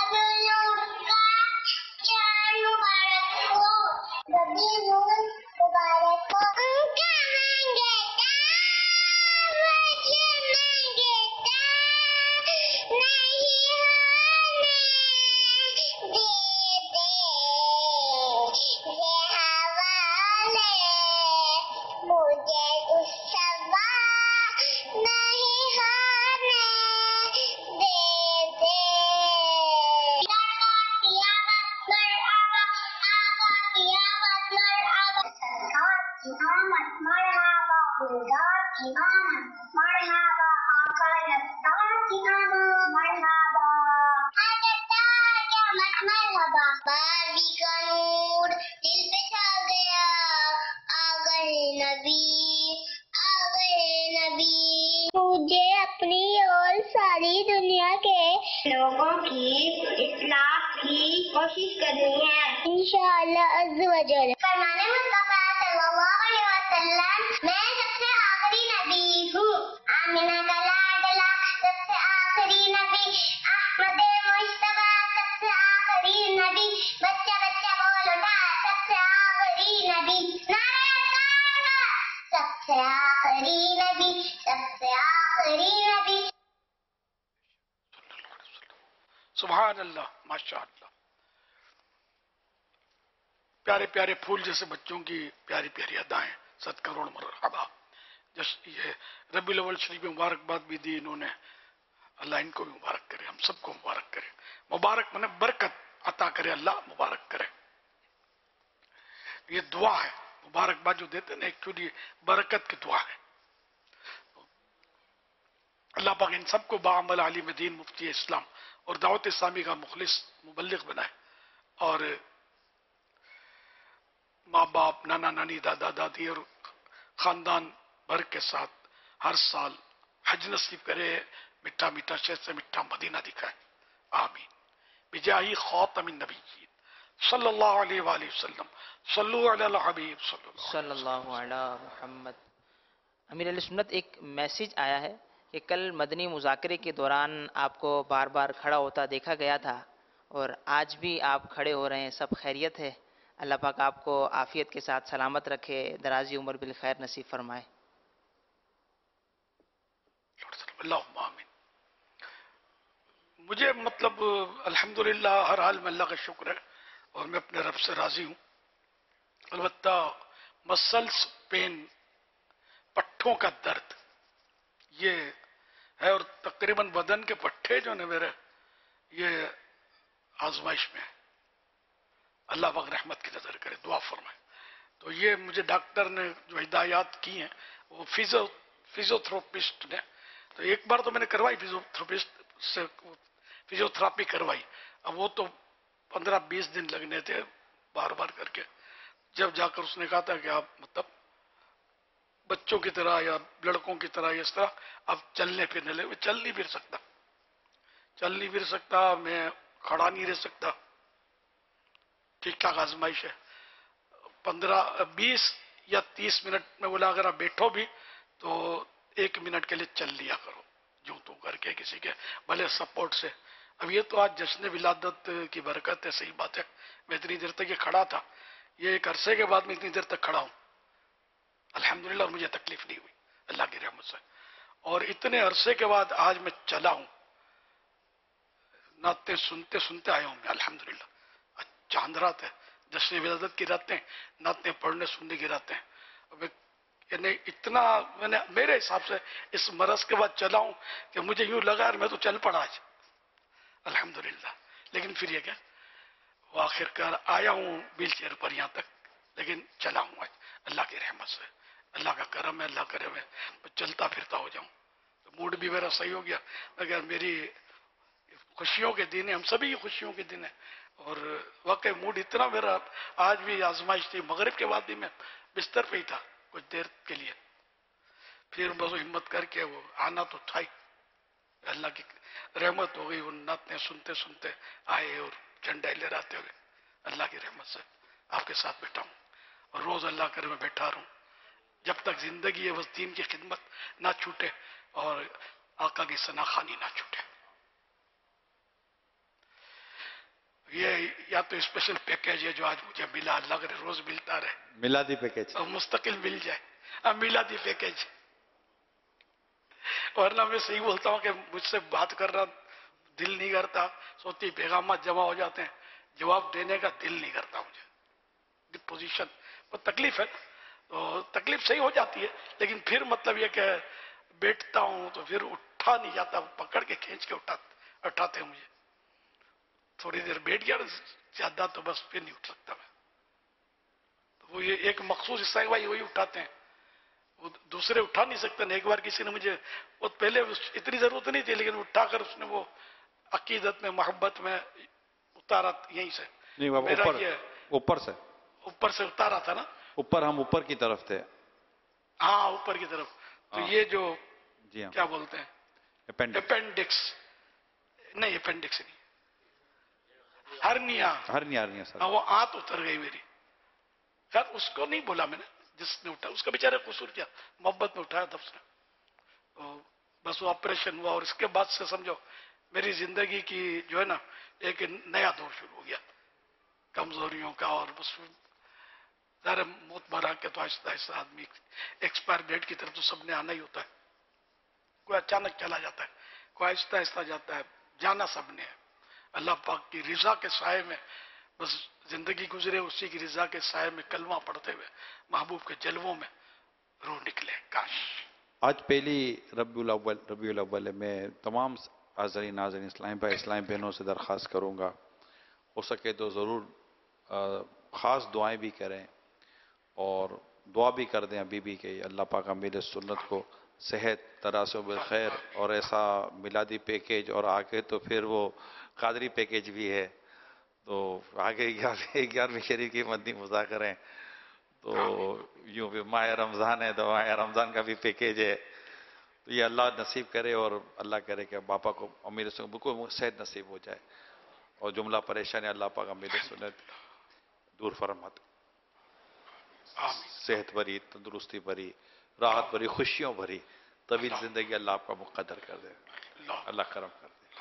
مجھے اپنی اور ساری دنیا کے لوگوں کی اصلاح کی کوشش کرنی ہے انشاءاللہ عز و جل. فرمان مصطفیٰ صلی اللہ علیہ وسلم، میں سب سے آخری نبی ہوں، آمینہ کا لاڈلا سب سے آخری نبی، احمد مجتبیٰ سب سے آخری نبی، بچہ بچہ بول اٹھا سب سے آخری نبی، نعرہ رسالت سب سے آخری نبی، سب سے آخری نبی. سبحان اللہ، ماشاء اللہ. پیارے پیارے پھول جیسے بچوں کی پیاری پیاری ادائیں، ست کروڑ مرحبا. جس یہ ربیع الاول شریف میں مبارکباد بھی دی انہوں نے، اللہ ان کو بھی مبارک کرے، ہم سب کو مبارک کرے. مبارک منے برکت عطا کرے، اللہ مبارک کرے. یہ دعا ہے، مبارکباد جو دیتے ہیں نا ایکچولی برکت کی دعا ہے. اللہ پاک ان سب کو باعمل عالم دین، مفتی اسلام اور دعوت اسلامی کا مخلص مبلغ بنائے، اور ماں باپ، نانا نانی، دادا دادی اور خاندان بھر کے ساتھ ہر سال حج نصیب کرے، میٹھا میٹھا شہر سے میٹھا مدینہ دکھائے، آمین بجاہ خاتم النبیین صلی اللہ علیہ وآلہ وسلم، صلو علی الحبیب صلی اللہ صلی اللہ علی محمد۔ امیر علیہ سنت، ایک میسیج آیا ہے کہ کل مدنی مذاکرے کے دوران آپ کو بار بار کھڑا ہوتا دیکھا گیا تھا اور آج بھی آپ کھڑے ہو رہے ہیں، سب خیریت ہے؟ اللہ پاک آپ کو عافیت کے ساتھ سلامت رکھے، درازی عمر بالخیر نصیب فرمائے۔ اللہم آمین۔ مجھے مطلب الحمدللہ ہر حال میں اللہ کا شکر ہے اور میں اپنے رب سے راضی ہوں۔ البتہ مسلس پین، پٹھوں کا درد یہ ہے، اور تقریباً بدن کے پٹھے جو نے میرے یہ آزمائش میں ہے۔ اللہ پاک رحمت کی نظر کرے، دعا فرمائے۔ تو یہ مجھے ڈاکٹر نے جو ہدایات کی ہیں وہ فیزو فیزیو تھراپسٹ نے، تو ایک بار تو میں نے کروائی فیزیو تھراپسٹ سے فیزیو تھراپی کروائی، اب وہ تو پندرہ بیس دن لگنے تھے بار بار کر کے، جب جا کر اس نے کہا تھا کہ آپ مطلب بچوں کی طرح یا لڑکوں کی طرح اس طرح اب چلنے پھرنے لے۔ میں چل نہیں پھر سکتا، چل نہیں پھر سکتا، میں کھڑا نہیں رہ سکتا، ٹھیک ٹھاک آزمائش ہے۔ پندرہ بیس یا تیس منٹ میں بولا اگر آپ بیٹھو بھی تو ایک منٹ کے لیے چل لیا کرو، جو تو کر کے کسی کے بھلے سپورٹ سے۔ اب یہ تو آج جشن ولادت کی برکت ہے، صحیح بات ہے، میں اتنی دیر تک یہ کھڑا تھا، یہ ایک عرصے کے بعد میں اتنی دیر تک کھڑا ہوں الحمدللہ، اور مجھے تکلیف نہیں ہوئی اللہ کی رحمت سے، اور اتنے عرصے کے بعد آج میں چلا ہوں، نعتیں سنتے سنتے آیا ہوں میں الحمدللہ۔ چاند رات ہے، جشن ولادت کی راتیں، نعتیں پڑھنے سننے کی راتیں، یعنی اتنا میں نے میرے حساب سے اس مرض کے بعد چلا ہوں کہ مجھے یوں لگا یار میں تو چل پڑا آج الحمدللہ۔ لیکن پھر یہ کیا، وہ آخر کار آیا ہوں ویل چیئر پر یہاں تک، لیکن چلا ہوں آج اللہ کی رحمت سے، اللہ کا کرم ہے، اللہ کرے میں چلتا پھرتا ہو جاؤں۔ موڈ بھی میرا صحیح ہو گیا، مگر میری خوشیوں کے دن ہیں، ہم سبھی خوشیوں کے دن ہیں، اور واقعی موڈ اتنا میرا آج بھی آزمائش تھی، مغرب کے بعد بھی میں بستر پہ ہی تھا کچھ دیر کے لیے، پھر بس ہمت کر کے وہ آنا تو تھا ہی، اللہ کی رحمت ہو گئی، وہ نعتیں سنتے سنتے آئے اور جھنڈا لہراتے ہوئے اللہ کی رحمت سے آپ کے ساتھ بیٹھا ہوں، اور روز اللہ کرے میں بیٹھا رہوں جب تک زندگی ہے، بس دین کی خدمت نہ چھوٹے اور آقا کی ثنا خوانی نہ چھوٹے۔ یہ یا تو اسپیشل پیکیج ہے جو آج مجھے ملا، اللہ کرے روز ملتا رہے، میلادی پیکیج اور مستقل مل جائے، اب میلادی پیکیج، ورنہ میں صحیح بولتا ہوں کہ مجھ سے بات کرنا دل نہیں کرتا، سوتی پیغامات جمع ہو جاتے ہیں، جواب دینے کا دل نہیں کرتا مجھے، پوزیشن وہ تکلیف ہے، تو تکلیف صحیح ہو جاتی ہے، لیکن پھر مطلب یہ کہ بیٹھتا ہوں تو پھر اٹھا نہیں جاتا، پکڑ کے کھینچ کے اٹھا اٹھاتے ہیں مجھے، تھوڑی دیر بیٹھ گیا زیادہ تو بس پھر نہیں اٹھ سکتا میں، تو وہ یہ ایک مخصوص حصہ بھائی وہی اٹھاتے ہیں، وہ دوسرے اٹھا نہیں سکتے نا۔ ایک بار کسی نے مجھے، وہ پہلے اتنی ضرورت نہیں تھی لیکن اٹھا کر اس نے وہ عقیدت میں محبت میں اتارا یہیں سے، نہیں وہ میرا اوپر یہ اوپر سے اوپر سے اتارا تھا نا، اوپر ہم اوپر کی طرف تھے، ہاں اوپر کی طرف، تو یہ جو جی ہاں کیا بولتے ہیں اپینڈکس، اپینڈکس نہیں، اپینڈکس نہیں، ہرنیا، ہرنیا ہرنیا سر، ہاں وہ آنت اتر گئی میری، خیر اس کو نہیں بولا میں نے، جس نے اٹھا اس کا بیچارہ قصور کیا، محبت میں اٹھایا تھا اس نے، تو بس وہ آپریشن ہوا، اور اس کے بعد سے سمجھو میری زندگی کی جو ہے نا ایک نیا دور شروع ہو گیا کمزوریوں کا، اور بس ظاہر موت مرا کے تو آہستہ آہستہ آدمی ایکسپائر ڈیٹ کی طرف تو سب نے آنا ہی ہوتا ہے، کوئی اچانک چلا جاتا ہے، کوئی آہستہ آہستہ جاتا ہے، جانا سب نے ہے، اللہ پاک کی رضا کے سائے میں بس زندگی گزرے، اسی کی رضا کے سائے میں کلمہ پڑھتے ہوئے محبوب کے جلووں میں روح نکلے، کاش۔ آج پہلی ربیع الاول ربیع الاول ہے، میں تمام حاضرین ناظرین اسلام بھائی اسلام بہنوں سے درخواست کروں گا، ہو سکے تو ضرور خاص دعائیں بھی کریں اور دعا بھی کر دیں ابھی بھی کہ اللہ پاک امیر سنت کو صحت تراس بالخیر، اور ایسا میلادی پیکیج، اور آگے تو پھر وہ قادری پیکیج بھی ہے، تو آگے گیارہویں شریف کی مدنی مذاکریں، تو یوں بھی ماہ رمضان ہے تو ماہ رمضان کا بھی پیکیج ہے، تو یہ اللہ نصیب کرے اور اللہ کرے کہ باپا کو امیر سنت بالکل صحت نصیب ہو جائے اور جملہ پریشانی اللہ پاک امیر سنت دور فرماتے، صحت بھری، تندرستی بھری، راحت بھری، خوشیوں بھری طویل زندگی اللہ آپ کا مقدر کر دے، اللہ کرم کر دے۔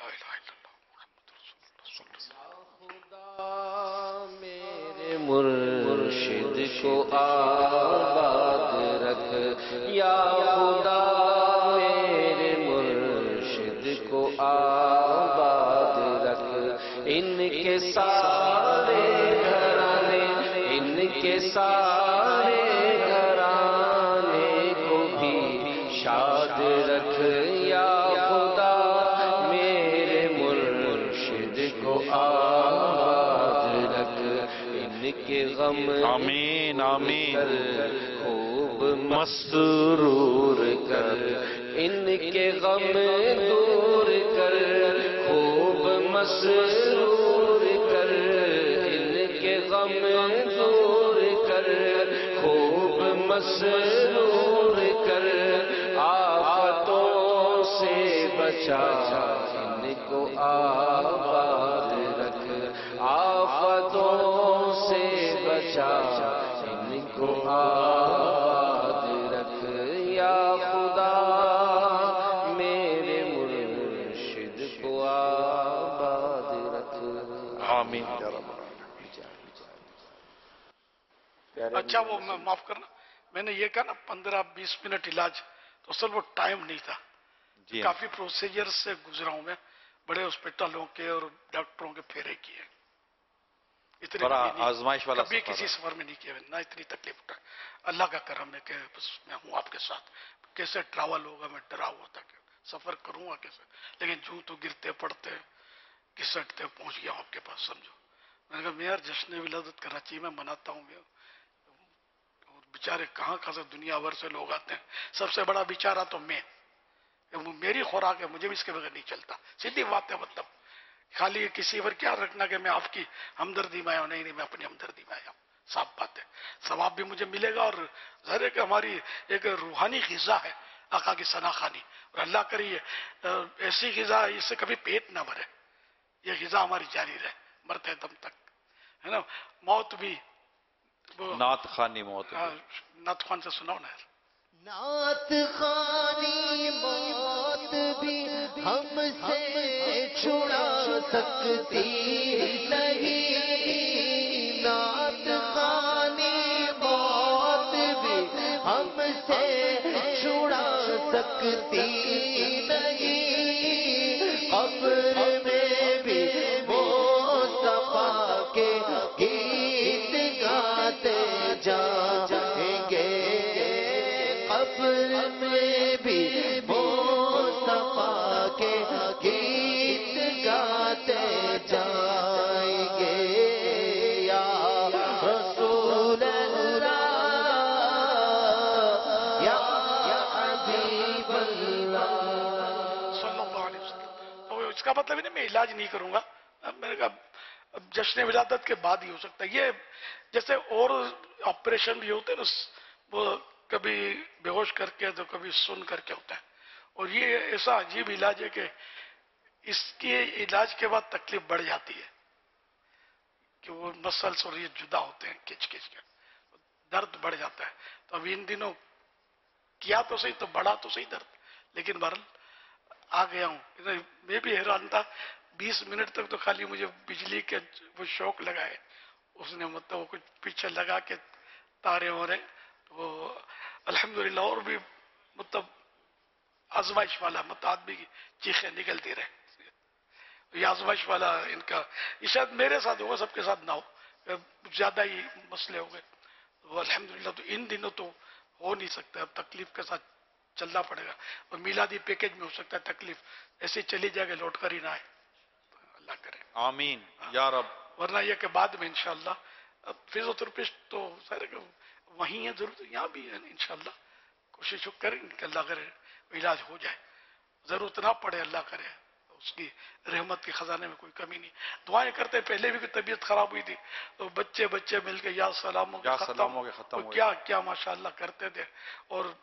میرے مرشد کو آباد رکھ یا خدا، میرے مرشد کو آباد رکھ، ان کے سارے گھرانے، ان کے سارے گھرانے کو بھی شاد رکھ یا خدا، میرے مرشد کو آباد رکھ، ان کے غم آمین آمین خوب مسرور کر، ان کے غم دور کر خوب مسرور کر، ان کے غم دور کر خوب مسرور کر، آفتوں سے بچا ان کو آباد رکھ، آفتوں سے بچا ان کو آباد رکھ یا خدا، میرے مرشد کو آباد رکھ، آمین یا رب۔ اچھا وہ میں معاف کرنا، میں نے یہ کہا نا پندرہ بیس منٹ علاج، تو اصل وہ ٹائم نہیں تھا، جی کافی پروسیجر سے گزرا ہوں میں، بڑے ہاسپٹلوں کے اور ڈاکٹروں کے پھیرے کیے، اتنے بڑا کبھی نہیں- آزمائش والا کبھی سفر کسی ہے۔ سفر میں نہیں کیا نہ اتنی تکلیف اٹھا، اللہ کا کرم ہے کہ بس میں ہوں آپ کے ساتھ، کیسے ٹریول ہوگا میں ڈرا ہوا تھا کہ سفر کروں گا کیسے، لیکن جو تو گرتے پڑتے گھسٹتے پہنچ گیا ہوں آپ کے پاس، سمجھو۔ میں نے کہا میئر جشن ولادت کراچی میں مناتا ہوں، میں اور بیچارے کہاں کہاں سے دنیا بھر سے لوگ آتے ہیں، سب سے بڑا بیچارہ تو میں، وہ میری خوراک ہے، مجھے بھی اس کے بغیر نہیں چلتا، سیدھی بات ہے، مطلب خالی کسی پر کیا رکھنا کہ میں آپ کی ہمدردی میں آیا ہوں، نہیں نہیں میں اپنی ہمدردی میں آیا ہوں، صاف بات ہے، ثواب بھی مجھے ملے گا، اور ظاہر ہے کہ ہماری ایک روحانی غذا ہے آقا کی ثنا خوانی، اور اللہ کریے ایسی غذا اس سے کبھی پیٹ نہ بھرے، یہ غذا ہماری جاری رہے مرتے دم تک، ہے نا۔ موت بھی وہ نعت خوانی موت ہاں، نعت خوان سے سناؤ نا یار۔ نعت خوانی موت بھی ہم سے چھڑا سکتی نہیں، نعت خوانی موت بھی ہم سے چھڑا سکتی نہیں، قبر میں بھی مصطفیٰ کے گیت گاتے جائیں گے، قبر میں بھی مصطفیٰ کے گیت گاتے جائیں گے، یا رسول اللہ، یا حبیب اللہ صلی اللہ علیہ وسلم۔ تو اس کا مطلب ہے نا میں علاج نہیں کروں گا، اب میں نے کہا اب جشن ولادت کے بعد ہی ہو سکتا ہے، یہ جیسے اور آپریشن بھی ہوتے ہیں نا، وہ کبھی بے ہوش کر کے تو کبھی سن کر کے ہوتا ہے، اور یہ ایسا عجیب علاج ہے کہ اس کے علاج کے بعد تکلیف بڑھ جاتی ہے کہ وہ مسلس اور یہ جدا ہوتے ہیں کھچ کھچ کے، درد بڑھ جاتا ہے، تو اب ان دنوں کیا تو صحیح، تو بڑا تو صحیح درد، لیکن بہرحال آ گیا ہوں، میں بھی حیران تھا، بیس منٹ تک تو خالی مجھے بجلی کے وہ شوق لگائے، اس نے مطلب وہ کچھ پیچھے لگا کے تارے ہو رہے، وہ الحمدللہ، اور بھی مطلب آزمائش والا، مطلب آدمی کی چیخیں نکلتی رہے، یہ آزمائش والا ان کا، یہ شاید میرے ساتھ ہوگا، سب کے ساتھ نہ ہو، زیادہ ہی مسئلے ہو گئے، وہ الحمدللہ تو ان دنوں تو ہو نہیں سکتا، اب تکلیف کے ساتھ چلنا پڑے گا، اور میلادی پیکج میں ہو سکتا ہے تکلیف ایسے چلی جائے گا لوٹ کر ہی نہ آئے، اللہ کرے آمین یا رب۔ ورنہ یہ کہ بعد میں انشاءاللہ فیزیوتھراپسٹ تو سارے وہیں ہے، ضرورت یہاں بھی ہے انشاءاللہ، کوشش کریں کہ اللہ کرے علاج ہو جائے، ضرورت نہ پڑے، اللہ کرے، اس کی رحمت کے خزانے میں کوئی کمی نہیں، دعائیں کرتے، پہلے بھی طبیعت خراب ہوئی تھی تو بچے بچے مل کے یا سلاموں کے یا ختم، سلاموں کے ختم وہ ہوئے۔ کیا کیا ماشاءاللہ کرتے تھے، اور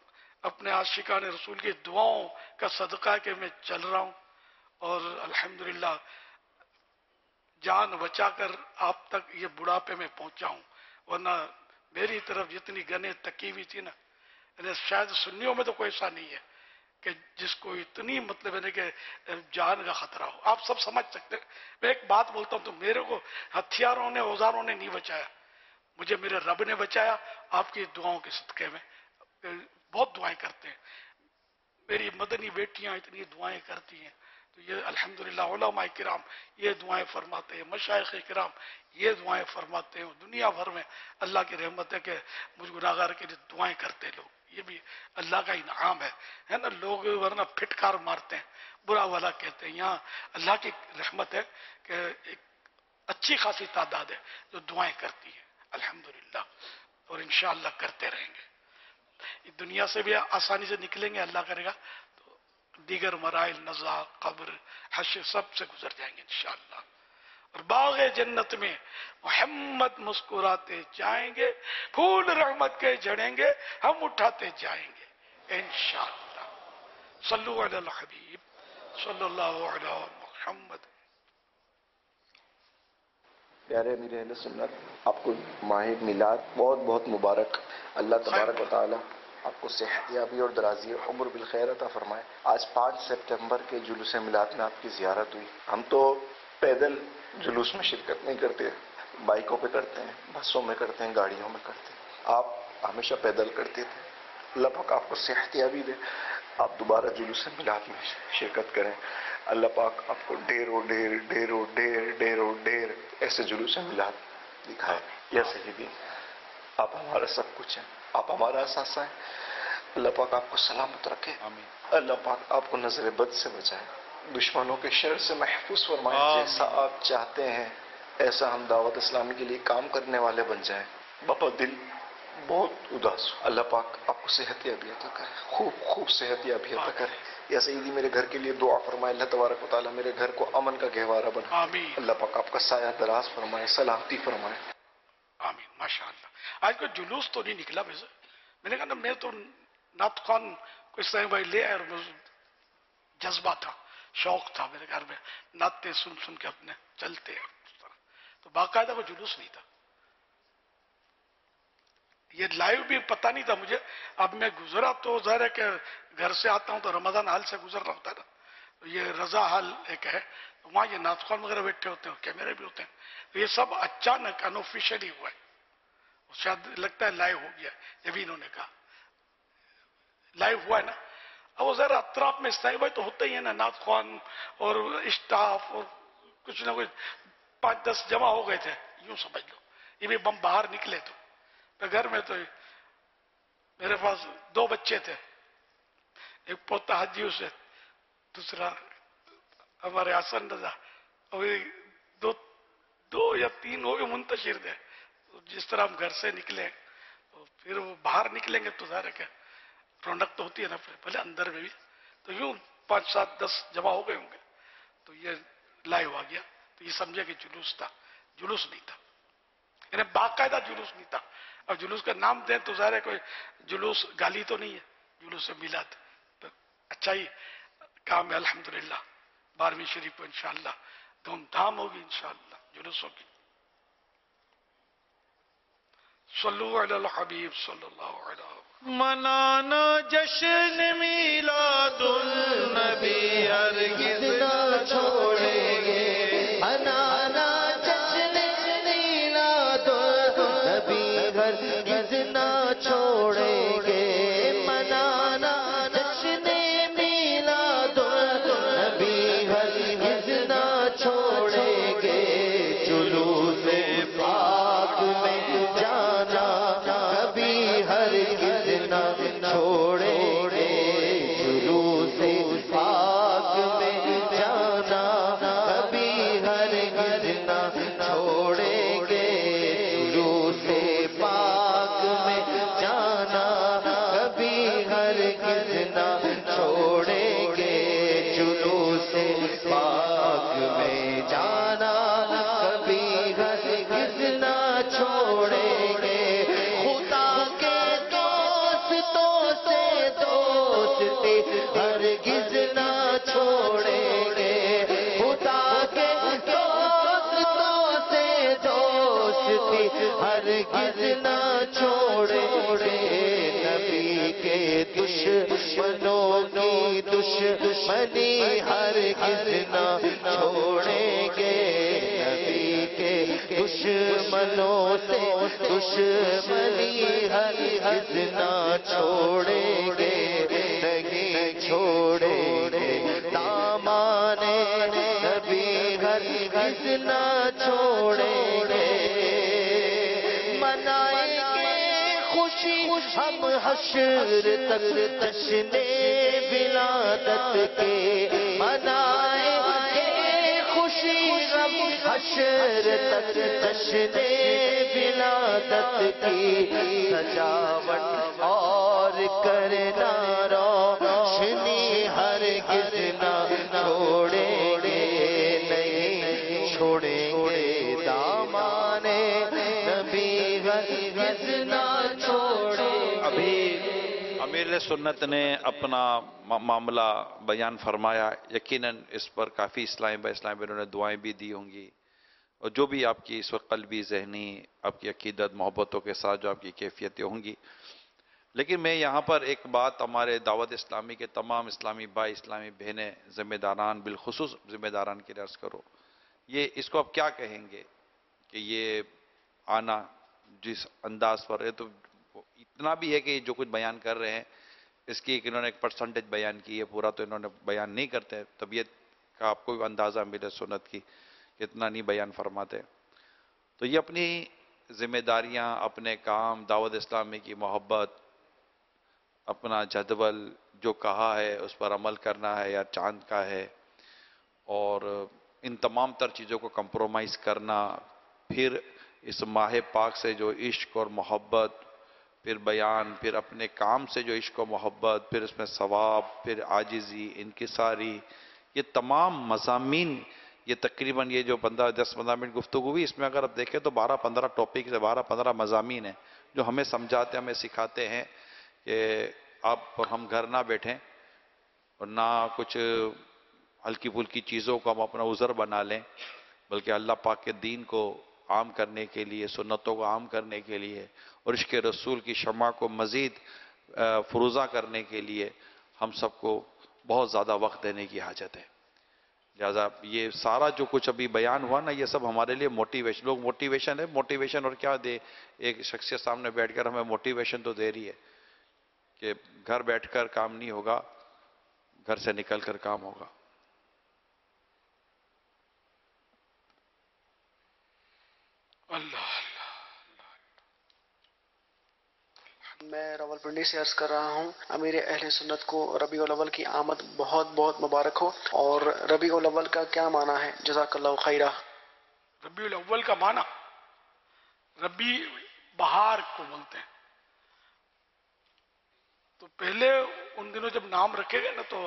अपने आशिकान रसूल की दुआओं का सदका है कि मैं चल रहा हूं और अल्हम्दुलिल्लाह जान बचाकर आप तक ये बुढ़ापे में पहुंचा हूं, वरना मेरी तरफ जितनी गने तकी हुई थी ना, शायद सुन्नियों में तो कोई ऐसा नहीं है कि जिसको इतनी मतलब है कि जान का खतरा हो। आप सब समझ सकते हैं। मैं एक बात बोलता हूं, तो मेरे को हथियारों ने औजारों ने नहीं बचाया, मुझे मेरे रब ने बचाया आपकी दुआओं के सदके में। बहुत दुआएं करते हैं, मेरी मदनी बेटियां इतनी दुआएं करती हैं, तो ये अल्हम्दुलिल्लाह उलमा किराम ये दुआएं फरमाते हैं, मशाइख किराम ये दुआएं फरमाते हैं। दुनिया भर में अल्लाह की रहमत है कि मुझ गुनाहगार के लिए दुआएं करते लोग, ये भी अल्लाह का इनाम है, है ना। लोग वरना फिटकार मारते हैं, बुरा वाला कहते हैं। यहाँ अल्लाह की रहमत है कि एक अच्छी खासी तादाद है जो दुआएं करती है अल्हम्दुलिल्लाह, और इंशाअल्लाह करते रहेंगे। दुनिया से भी आसानी से निकलेंगे, अल्लाह करेगा तो दीगर मराइल नज़ा कब्र हश्र सब से गुजर जाएंगे इंशाअल्लाह। और बाग़े जन्नत में मोहम्मद मुस्कुराते जाएंगे, फूल रहमत के झड़ेंगे, हम उठाते जाएंगे इंशाअल्लाह। सल्लु अलल हबीब सल्लल्लाहु अलैहि मुहम्मद। प्यारे अमीर अहले सुन्नत, आपको माह मिलाद बहुत बहुत मुबारक। अल्लाह तबारक व तआला आपको सेहतियाबी और दराजी उम्र बिल खैर अता फरमाए। आज पाँच सितंबर के जुलूस मिलाद में आपकी ज़ियारत हुई। हम तो पैदल जुलूस में शिरकत नहीं करते, बाइकों पे करते हैं, बसों में करते हैं, गाड़ियों में करते हैं। आप हमेशा पैदल करते थे। अल्लाह पाक आपको सेहतियाबी दे, आप दोबारा जुलूस मिलाद में शिरकत करें। अल्लाह पाक आपको ढेरों ढेर ढेरों ढेर ढेरों ढेर ऐसे जुलूस मिलाद दिखाए। या सही, आप हमारा सब कुछ हैं, आप हमारा असासा है। अल्लाह पाक आपको सलामत रखे, अल्लाह पाक आपको नजर बद से बचाए, दुश्मनों के शर से महफूज फरमाए। जैसा आप चाहते हैं ऐसा हम दावत इस्लामी के लिए काम करने वाले बन जाएं। बापा दिल बहुत उदास हो, अल्लाह पाक आपको सेहत याबी अता करे, खूब खूब सेहत याबी अता करे। या सईदी मेरे घर के लिए दुआ फरमाए, अल्लाह तबारक व तआला मेरे घर को अमन का गहवारा बना। अल्लाह पाक आपका साया दराज फरमाए, सलामती फरमाए। आमीन। माशाअल्लाह। आज कोई जुलूस तो नहीं निकला वैसे, मैंने कहा ना मैं तो नात खान कोई साईं भाई ले आए और जज्बा था, शौक था मेरे घर में, नाते सुन सुन के अपने चलते हैं, तो बाकायदा कोई जुलूस नहीं था। ये लाइव भी पता नहीं था मुझे। अब मैं गुजरा तो ज़ाहिर है कि घर से आता हूं तो रमजान हाल से गुजर रहा होता है ना, तो ये रजा हाल एक है, तो वहां ये नातखान वगैरह बैठे होते हैं, कैमरे भी होते हैं, तो ये सब अचानक अनऑफिशियली हुआ है, शायद लगता है लाइव हो गया, ये भी इन्होंने कहा लाइव हुआ है ना। अब वो जरा अतराफ में इस्ताई भाई तो होते ही है ना, नातखान और स्टाफ और कुछ ना कुछ पांच दस जमा हो गए थे, यूं समझ लो। ये भी बम बाहर निकले तो मैं घर में, तो मेरे पास दो बच्चे थे, एक पोता हाजी से, दूसरा हमारे हसन रजा, और दो दो या तीन हो गए मुंतशिर थे। तो जिस तरह हम घर से निकले तो फिर वो बाहर निकलेंगे तो ज़ाहिर है क्या रौनक तो होती है ना, फिर भले अंदर में भी, तो यूं पांच सात दस जमा हो गए होंगे, तो ये लाइव आ गया, तो ये समझे कि जुलूस था। जुलूस नहीं था, यानी बाकायदा जुलूस नहीं था। और जुलूस का नाम दें तो ज़ाहिर है कोई जुलूस गाली तो नहीं है, जुलूस मिलाद तो अच्छा ही काम है अल्हम्दुलिल्लाह। बारहवीं शरीफ को इंशाअल्लाह धूमधाम होगी, इंशाअल्लाह जुलूस होगी। सल्लु अलल हबीब सल्लल्लाहु अलैहि। मनाना जश्न मिलादुल नबी हरगिज़ न छोड़ेंगे, मनाना जश्न मिलादुल नबी हरगिज़ न छोड़ेंगे, मनाना जश्न मिलादुल नबी हरगिज़ न छोड़ेंगे, जुलूस पाक में जाना कभी हरगिज़ न छोड़ेंगे, जुलूस पाक में जाना कभी हरगिज़ न छोड़ेंगे, जुलूस पाक में जाना कभी हरगिज़ न छोड़ेंगे, जुलूस पाक में जाना कभी हरगिज़ न छोड़ेंगे। खुदा के दोस्तों से दो دوستی ہرگز نہ چھوڑیں گے، خدا کے دوستوں سے دوستی ہرگز نہ چھوڑیں گے، نبی کے دشمنوں کی دشمنی ہرگز نہ چھوڑیں گے، نبی کے دشمنوں سے دشمنی ہرگز نہ چھوڑیں گے، نہیں چھوڑیں گے، دامان نبی ہرگز نہ چھوڑیں گے، منائیں گے خوشی ہم حشر تک جشن ولادت کے، منائیں گے خوشی ہم حشر تک جشن ولادت کی، سجاوٹ اور کرنا روشنی ہرگز نہ چھوڑیں گے، نہیں چھوڑیں گے، دامان نبی ہرگز نہ چھوڑیں۔ ابھی امیر سنت نے اپنا معاملہ بیان فرمایا، یقیناً اس پر کافی اسلام با اسلام انہوں نے دعائیں بھی دی ہوں گی، اور جو بھی آپ کی اس وقت قلبی ذہنی آپ کی عقیدت محبتوں کے ساتھ جو آپ کی کیفیتیں ہوں گی، لیکن میں یہاں پر ایک بات ہمارے دعوت اسلامی کے تمام اسلامی بھائی اسلامی بہنیں ذمہ داران بالخصوص ذمہ داران کی عرض کرو، یہ اس کو آپ کیا کہیں گے کہ یہ آنا جس انداز پر ہے، تو اتنا بھی ہے کہ جو کچھ بیان کر رہے ہیں اس کی ایک انہوں نے ایک پرسنٹیج بیان کی ہے، پورا تو انہوں نے بیان نہیں کرتے، طبیعت کا آپ کو بھی اندازہ امیر سنت کی اتنا نہیں بیان فرماتے، تو یہ اپنی ذمہ داریاں، اپنے کام، دعوت اسلامی کی محبت، اپنا جدول جو کہا ہے اس پر عمل کرنا ہے یا چاند کا ہے، اور ان تمام تر چیزوں کو کمپرومائز کرنا، پھر اس ماہ پاک سے جو عشق اور محبت، پھر بیان، پھر اپنے کام سے جو عشق و محبت، پھر اس میں ثواب، پھر عاجزی، انکساری، یہ تمام مضامین، یہ تقریباً یہ جو پندرہ دس پندرہ منٹ گفتگو ہوئی، اس میں اگر آپ دیکھیں تو بارہ پندرہ ٹاپک سے بارہ پندرہ مضامین ہیں جو ہمیں سمجھاتے ہمیں سکھاتے ہیں کہ آپ اور ہم گھر نہ بیٹھیں اور نہ کچھ ہلکی پھلکی چیزوں کو ہم اپنا عذر بنا لیں، بلکہ اللہ پاک کے دین کو عام کرنے کے لیے، سنتوں کو عام کرنے کے لیے اور عشق رسول کی شمع کو مزید فروزہ کرنے کے لیے ہم سب کو بہت زیادہ وقت دینے کی حاجت ہے۔ لہٰذا یہ سارا جو کچھ ابھی بیان ہوا نا، یہ سب ہمارے لیے موٹیویشن، لوگ موٹیویشن ہے، موٹیویشن اور کیا دے، ایک شخصیت سامنے بیٹھ کر ہمیں موٹیویشن تو دے رہی ہے کہ گھر بیٹھ کر کام نہیں ہوگا، گھر سے نکل کر کام ہوگا۔ اللہ میں راول پنڈی سے عرض کر رہا ہوں، امیر اہل سنت کو ربیع الاول کی آمد بہت بہت مبارک ہو، اور ربیع الاول کا کیا معنی ہے؟ جزاک اللہ خیرہ۔ ربیع الاول کا معنی ربیع بہار کو بولتے ہیں، تو پہلے ان دنوں جب نام رکھے گئے نا تو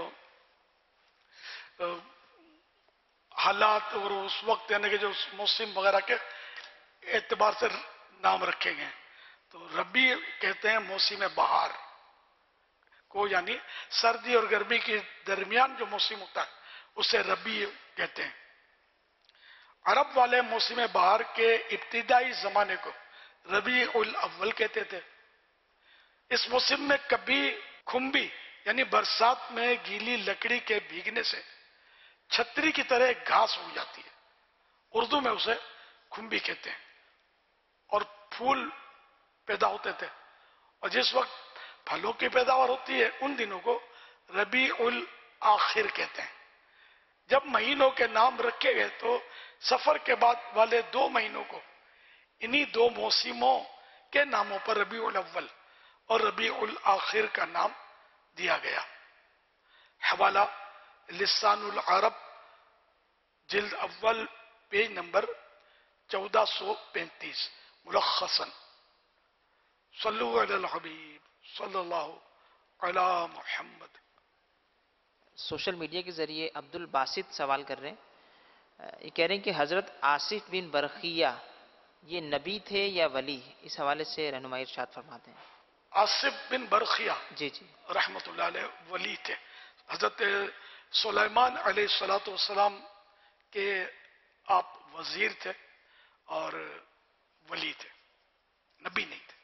حالات اور اس وقت یعنی کہ جو موسم وغیرہ کے اعتبار سے نام رکھے گئے، تو ربیع کہتے ہیں موسم بہار کو، یعنی سردی اور گرمی کے درمیان جو موسم ہوتا ہے اسے ربیع کہتے ہیں۔ عرب والے موسم بہار کے ابتدائی زمانے کو ربیع الاول کہتے تھے۔ اس موسم میں کبھی کھمبی یعنی برسات میں گیلی لکڑی کے بھیگنے سے چھتری کی طرح گھاس ہو جاتی ہے، اردو میں اسے کھمبی کہتے ہیں، اور پھول پیدا ہوتے تھے، اور جس وقت پھلوں کی پیداوار ہوتی ہے ان دنوں کو ربیع الاخر کہتے ہیں۔ جب مہینوں کے نام رکھے گئے تو سفر کے بعد والے دو مہینوں کو انہی دو موسموں کے ناموں پر ربیع الاول اور ربیع الاخر کا نام دیا گیا۔ حوالہ لسان العرب جلد اول پیج نمبر چودہ سو پینتیس، ملخصاً صلو علی الحبیب صلی اللہ علی محمد۔ سوشل میڈیا کے ذریعے عبد الباسط سوال کر رہے ہیں، یہ کہہ رہے ہیں کہ حضرت آصف بن برقیہ یہ نبی تھے یا ولی؟ اس حوالے سے رہنمائی ارشاد فرماتے ہیں۔ आसिफ बिन बरखिया जी जी रहमतुल्लाह अलैह वली थे। हजरत सुलेमान अलैहिस्सलातु वस्सलाम के आप वजीर थे और वली थे, नबी नहीं थे।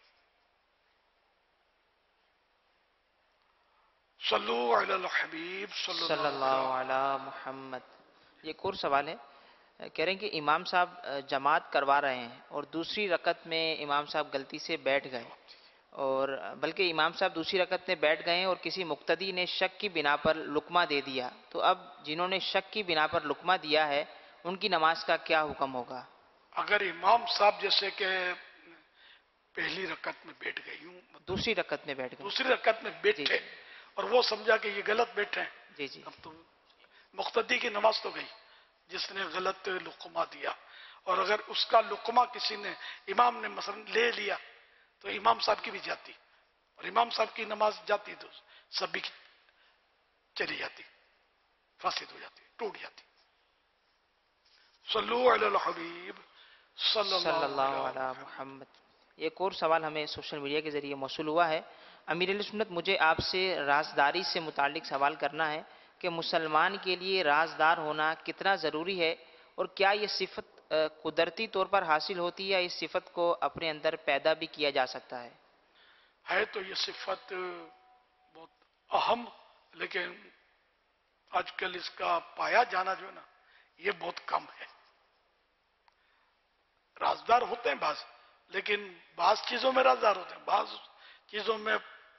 सल्लु अलल हबीब सल्लल्लाहु अला मुहम्मद। ये एक और सवाल है, कह रहे हैं कि इमाम साहब जमात करवा रहे हैं और दूसरी रकत में इमाम साहब गलती से बैठ गए, और बल्कि इमाम साहब दूसरी रकत में बैठ गए और किसी मुक्तदी ने शक की बिना पर लुकमा दे दिया, तो अब जिन्होंने शक की बिना पर लुकमा दिया है उनकी नमाज का क्या हुक्म होगा? अगर इमाम साहब जैसे कि पहली रकत में बैठ गई हूँ, दूसरी रकत में बैठ गए, दूसरी रकत में बैठे और वो समझा कि ये गलत बैठे हैं, जी जी, अब तो मुक्तदी की नमाज तो गई जिसने गलत लुकमा दिया। और अगर उसका लुकमा किसी ने, इमाम ने मसलन ले लिया, तो इमाम साहब की भी जाती, और इमाम साहब की नमाज जाती तो सभी की चली जाती, फासिद हो जाती, टूट जाती। सल्लु अलल हबीब सल्लल्लाहु अला मुहम्मद। एक और सवाल हमें सोशल मीडिया के जरिए मौसूल हुआ है। अमीर अहले सुन्नत, मुझे आपसे राजदारी से मुतालिक सवाल करना है कि मुसलमान के लिए राजदार होना कितना ज़रूरी है, और क्या ये सिफत कुदरती तौर पर हासिल होती है या इस सिफत को अपने अंदर पैदा भी किया जा सकता है? है तो ये सिफत बहुत अहम, लेकिन आजकल इसका पाया जाना जो है ना, ये बहुत कम है। राजदार होते हैं बाज, लेकिन बाज चीजों में राजदार होते हैं, बाज चीजों में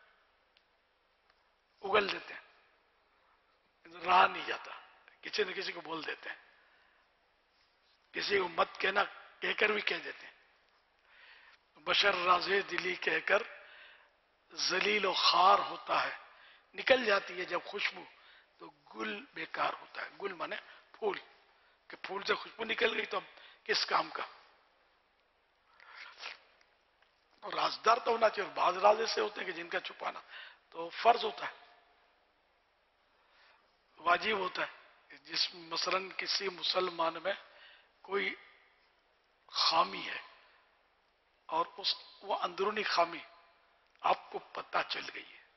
उगल देते हैं, रहा नहीं जाता, किसी न किसी को बोल देते हैं, किसी को मत कहना कहकर भी कह देते हैं। बशर राजे दिली कहकर जलील और खार होता है, निकल जाती है जब खुशबू तो गुल बेकार होता है। गुल माने फूल, कि फूल से खुशबू निकल गई तो किस काम का। तो राजदार तो होना चाहिए, और बाज राज ऐसे होते हैं कि जिनका छुपाना तो फर्ज होता है, वाजिब होता है। जिस मसलन किसी मुसलमान में कोई खामी है और उस वो अंदरूनी खामी आपको पता चल गई है,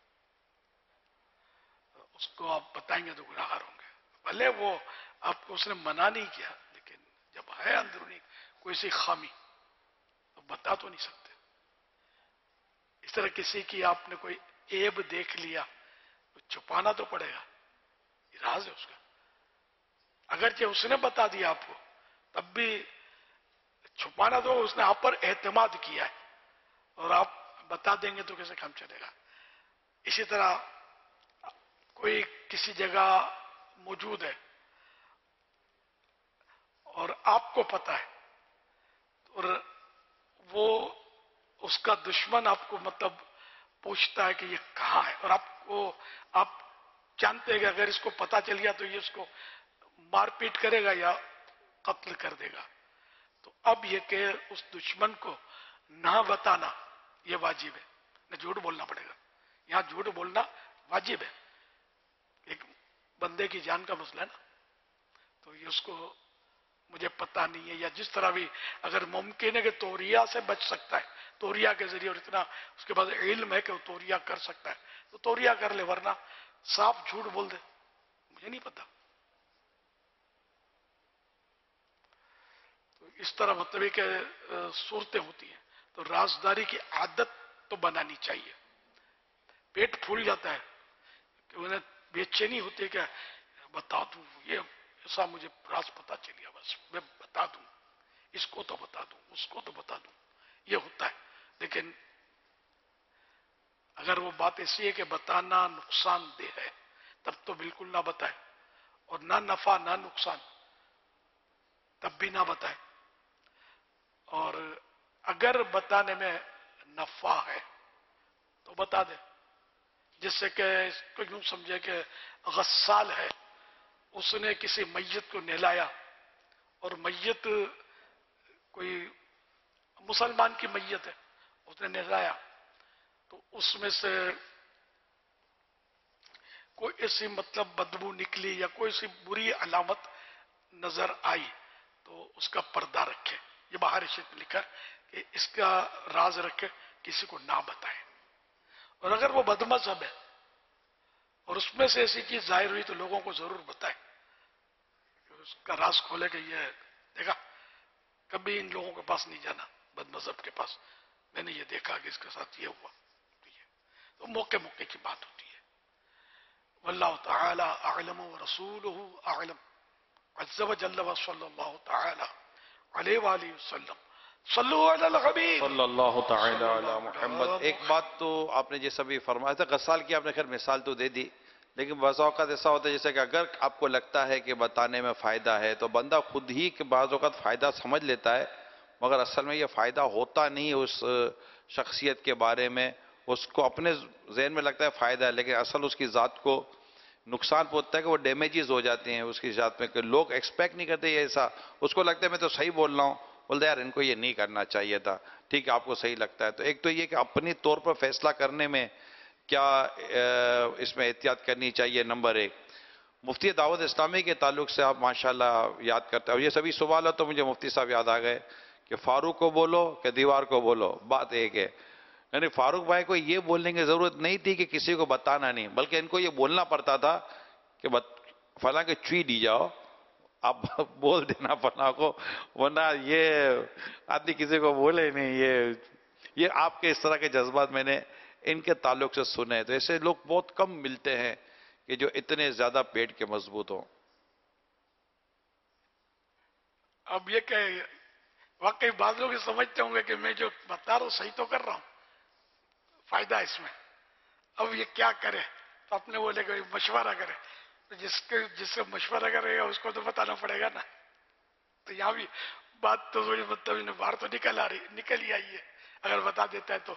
उसको आप बताएंगे तो गुनाहगार होंगे। भले वो आपको उसने मना नहीं किया, लेकिन जब है अंदरूनी कोई सी खामी तो बता तो नहीं सकते। इस तरह किसी की आपने कोई ऐब देख लिया तो छुपाना तो पड़ेगा, ये राज है उसका। अगरचे उसने बता दिया आपको, तब भी छुपाना तो उसने आप पर एतमाद किया है, और आप बता देंगे तो कैसे काम चलेगा। इसी तरह कोई किसी जगह मौजूद है और आपको पता है, और वो उसका दुश्मन आपको मतलब पूछता है कि ये कहाँ है, और आपको आप जानते हैं कि अगर इसको पता चल गया तो ये उसको मारपीट करेगा या कत्ल कर देगा, तो अब ये कि उस दुश्मन को ना बताना ये वाजिब है, न झूठ बोलना पड़ेगा। यहां झूठ बोलना वाजिब है, एक बंदे की जान का मसला है ना, तो ये उसको मुझे पता नहीं है, या जिस तरह भी अगर मुमकिन है कि तोरिया से बच सकता है, तोरिया के जरिए, और इतना उसके पास इल्म है कि वो तोरिया कर सकता है तो तोरिया कर ले, वरना साफ झूठ बोल दे मुझे नहीं पता। तो इस तरह मतलब कि सूरतें होती हैं, तो राजदारी की आदत तो बनानी चाहिए। पेट फूल जाता है कि उन्हें बेचैनी होती है, क्या बता दूं, ये ऐसा मुझे राज पता चल गया, बस मैं बता दूं, इसको तो बता दूं, उसको तो बता दूं, ये होता है। लेकिन अगर वो बात ऐसी है कि बताना नुकसानदेह है, तब तो बिल्कुल ना बताए, और ना नफा ना नुकसान, तब भी ना बताए। और अगर बताने में नफा है तो बता दे, जिससे कि इसको यूं समझे कि गस्साल है, उसने किसी मैयत को नहलाया, और मैयत कोई मुसलमान की मैयत है, उसने नहलाया, तो उसमें से कोई ऐसी मतलब बदबू निकली या कोई सी बुरी अलामत नजर आई, तो उसका पर्दा रखे। ये बाहर शरीफ में लिखा है कि इसका राज रखे, किसी को ना बताए। اور اگر وہ بدمذہب ہے اور اس میں سے ایسی چیز ظاہر ہوئی تو لوگوں کو ضرور بتائیں، اس کا راز کھولے کہ یہ دیکھا کبھی ان لوگوں کے پاس نہیں جانا، بد مذہب کے پاس، میں نے یہ دیکھا کہ اس کے ساتھ یہ ہوا، تو موقع موقع کی بات ہوتی ہے۔ واللہ تعالی اعلم ورسولہ اعلم عز وجل وصلی اللہ تعالی علیہ وآلہ وسلم۔ صلو علی الحبیب صلی اللہ تعالی علی محمد۔ ایک بات تو آپ نے جیسا بھی فرمایا تھا، غسال کی آپ نے خیر مثال تو دے دی، لیکن بعض اوقات ایسا ہوتا ہے جیسے کہ اگر آپ کو لگتا ہے کہ بتانے میں فائدہ ہے تو بندہ خود ہی کہ بعض اوقات فائدہ سمجھ لیتا ہے، مگر اصل میں یہ فائدہ ہوتا نہیں اس شخصیت کے بارے میں، اس کو اپنے ذہن میں لگتا ہے فائدہ ہے، لیکن اصل اس کی ذات کو نقصان پہنچتا ہے کہ وہ ڈیمیجز ہو جاتے ہیں اس کی ذات میں، کہ لوگ ایکسپیکٹ نہیں کرتے یہ ایسا، اس کو لگتا ہے میں تو صحیح بول رہا ہوں، بولتے یار ان کو یہ نہیں کرنا چاہیے تھا، ٹھیک ہے آپ کو صحیح لگتا ہے۔ تو ایک تو یہ کہ اپنی طور پر فیصلہ کرنے میں کیا اس میں احتیاط کرنی چاہیے، نمبر ایک۔ مفتی دعوت اسلامی کے تعلق سے آپ ماشاءاللہ یاد کرتے ہیں، اور یہ سبھی سوال ہے تو مجھے مفتی صاحب یاد آ گئے کہ فاروق کو بولو کہ دیوار کو بولو، بات ایک ہے، یعنی فاروق بھائی کو یہ بولنے کی ضرورت نہیں تھی کہ کسی کو بتانا نہیں، بلکہ ان کو یہ بولنا پڑتا تھا کہ فلاں کے چوئی دی جاؤ، آپ بول دینا فلاں کو، ورنہ یہ آدمی کسی کو بولے نہیں۔ یہ یہ آپ کے اس طرح کے جذبات میں نے ان کے تعلق سے سنے، تو ایسے لوگ بہت کم ملتے ہیں کہ جو اتنے زیادہ پیٹ کے مضبوط ہوں۔ اب یہ کہ واقعی بعض لوگ یہ سمجھتے ہوں گے کہ میں جو بتا رہا ہوں صحیح تو کر رہا ہوں، فائدہ ہے اس میں، اب یہ کیا کرے، تو اپنے بولے کہ مشورہ کرے، تو جس کے جس سے مشورہ کرے گا اس کو تو بتانا پڑے گا نا۔ تو یہاں بھی بات تو تھوڑی مطلب باہر تو نکل آ رہی نکل ہی آئی ہے، اگر بتا دیتا ہے تو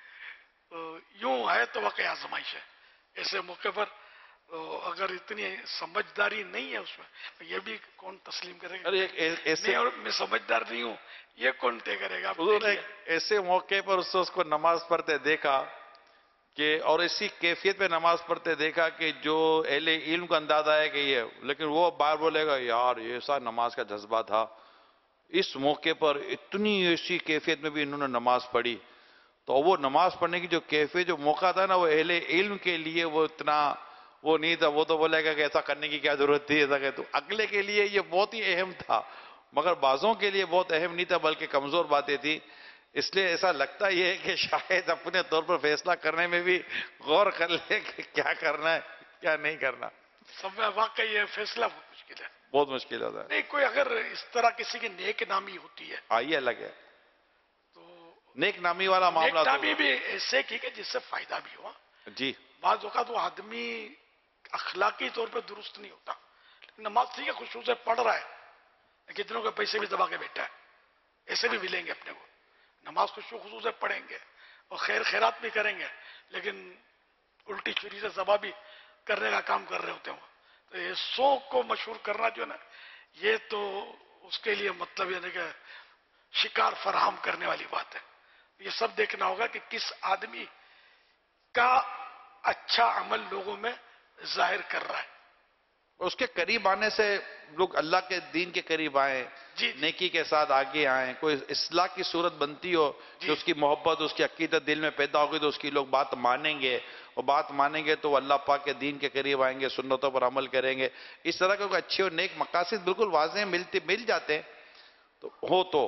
یوں ہے تو واقعی آزمائش ہے۔ ایسے موقع پر اگر اتنی سمجھداری نہیں ہے اس میں، یہ بھی کون تسلیم کرے گا، میں سمجھدار نہیں ہوں یہ کون طے کرے گا۔ حضور نے ایسے موقع پر اس کو نماز پڑھتے دیکھا کہ، اور اسی کیفیت پہ نماز پڑھتے دیکھا کہ جو اہل علم کو اندازہ ہے کہ یہ، لیکن وہ بار بولے گا یار یہ ایسا نماز کا جذبہ تھا، اس موقع پر اتنی ایسی کیفیت میں بھی انہوں نے نماز پڑھی، تو وہ نماز پڑھنے کی جو کیفیت جو موقع تھا نا وہ اہل علم کے لیے وہ اتنا وہ نہیں تھا، وہ تو بولے گا کہ ایسا کرنے کی کیا ضرورت تھی، ایسا کہ تو اگلے کے لیے یہ بہت ہی اہم تھا، مگر بعضوں کے لیے بہت اہم نہیں تھا بلکہ کمزور باتیں تھی۔ اس لیے ایسا لگتا یہ ہے کہ شاید اپنے طور پر فیصلہ کرنے میں بھی غور کر لے کہ کیا کرنا ہے کیا نہیں کرنا۔ سب میں واقعی یہ فیصلہ بہت مشکل ہے، بہت مشکل ہوتا ہے۔ نہیں کوئی اگر اس طرح کسی کی نیک نامی ہوتی ہے، آئیے الگ ہے، تو نیک نامی والا معاملہ، نیک نامی بھی ایسے کی کہ جس سے فائدہ بھی ہوا۔ جی بعض اوقات وہ آدمی اخلاقی طور پہ درست نہیں ہوتا، نماز ٹھیک ہے خشوع سے پڑھ رہا ہے، کتنوں کے پیسے بھی دبا کے بیٹھا ہے، ایسے بھی ملیں گے اپنے کو، نماز خشوع خضوع سے پڑھیں گے اور خیر خیرات بھی کریں گے، لیکن الٹی چھری سے ذبح بھی کرنے کا کام کر رہے ہوتے ہیں۔ تو یہ سو کو مشہور کرنا جو ہے نا، یہ تو اس کے لیے مطلب یعنی کہ شکار فراہم کرنے والی بات ہے۔ یہ سب دیکھنا ہوگا کہ کس آدمی کا اچھا عمل لوگوں میں ظاہر کر رہا ہے، اس کے قریب آنے سے لوگ اللہ کے دین کے قریب آئیں، نیکی کے ساتھ آگے آئیں، کوئی اصلاح کی صورت بنتی ہو کہ اس کی محبت اس کی عقیدت دل میں پیدا ہوگی تو اس کی لوگ بات مانیں گے، اور بات مانیں گے تو وہ اللہ پاک کے دین کے قریب آئیں گے، سنتوں پر عمل کریں گے۔ اس طرح کے کوئی اچھے اور نیک مقاصد بالکل واضح ملتے مل جاتے ہیں تو ہو تو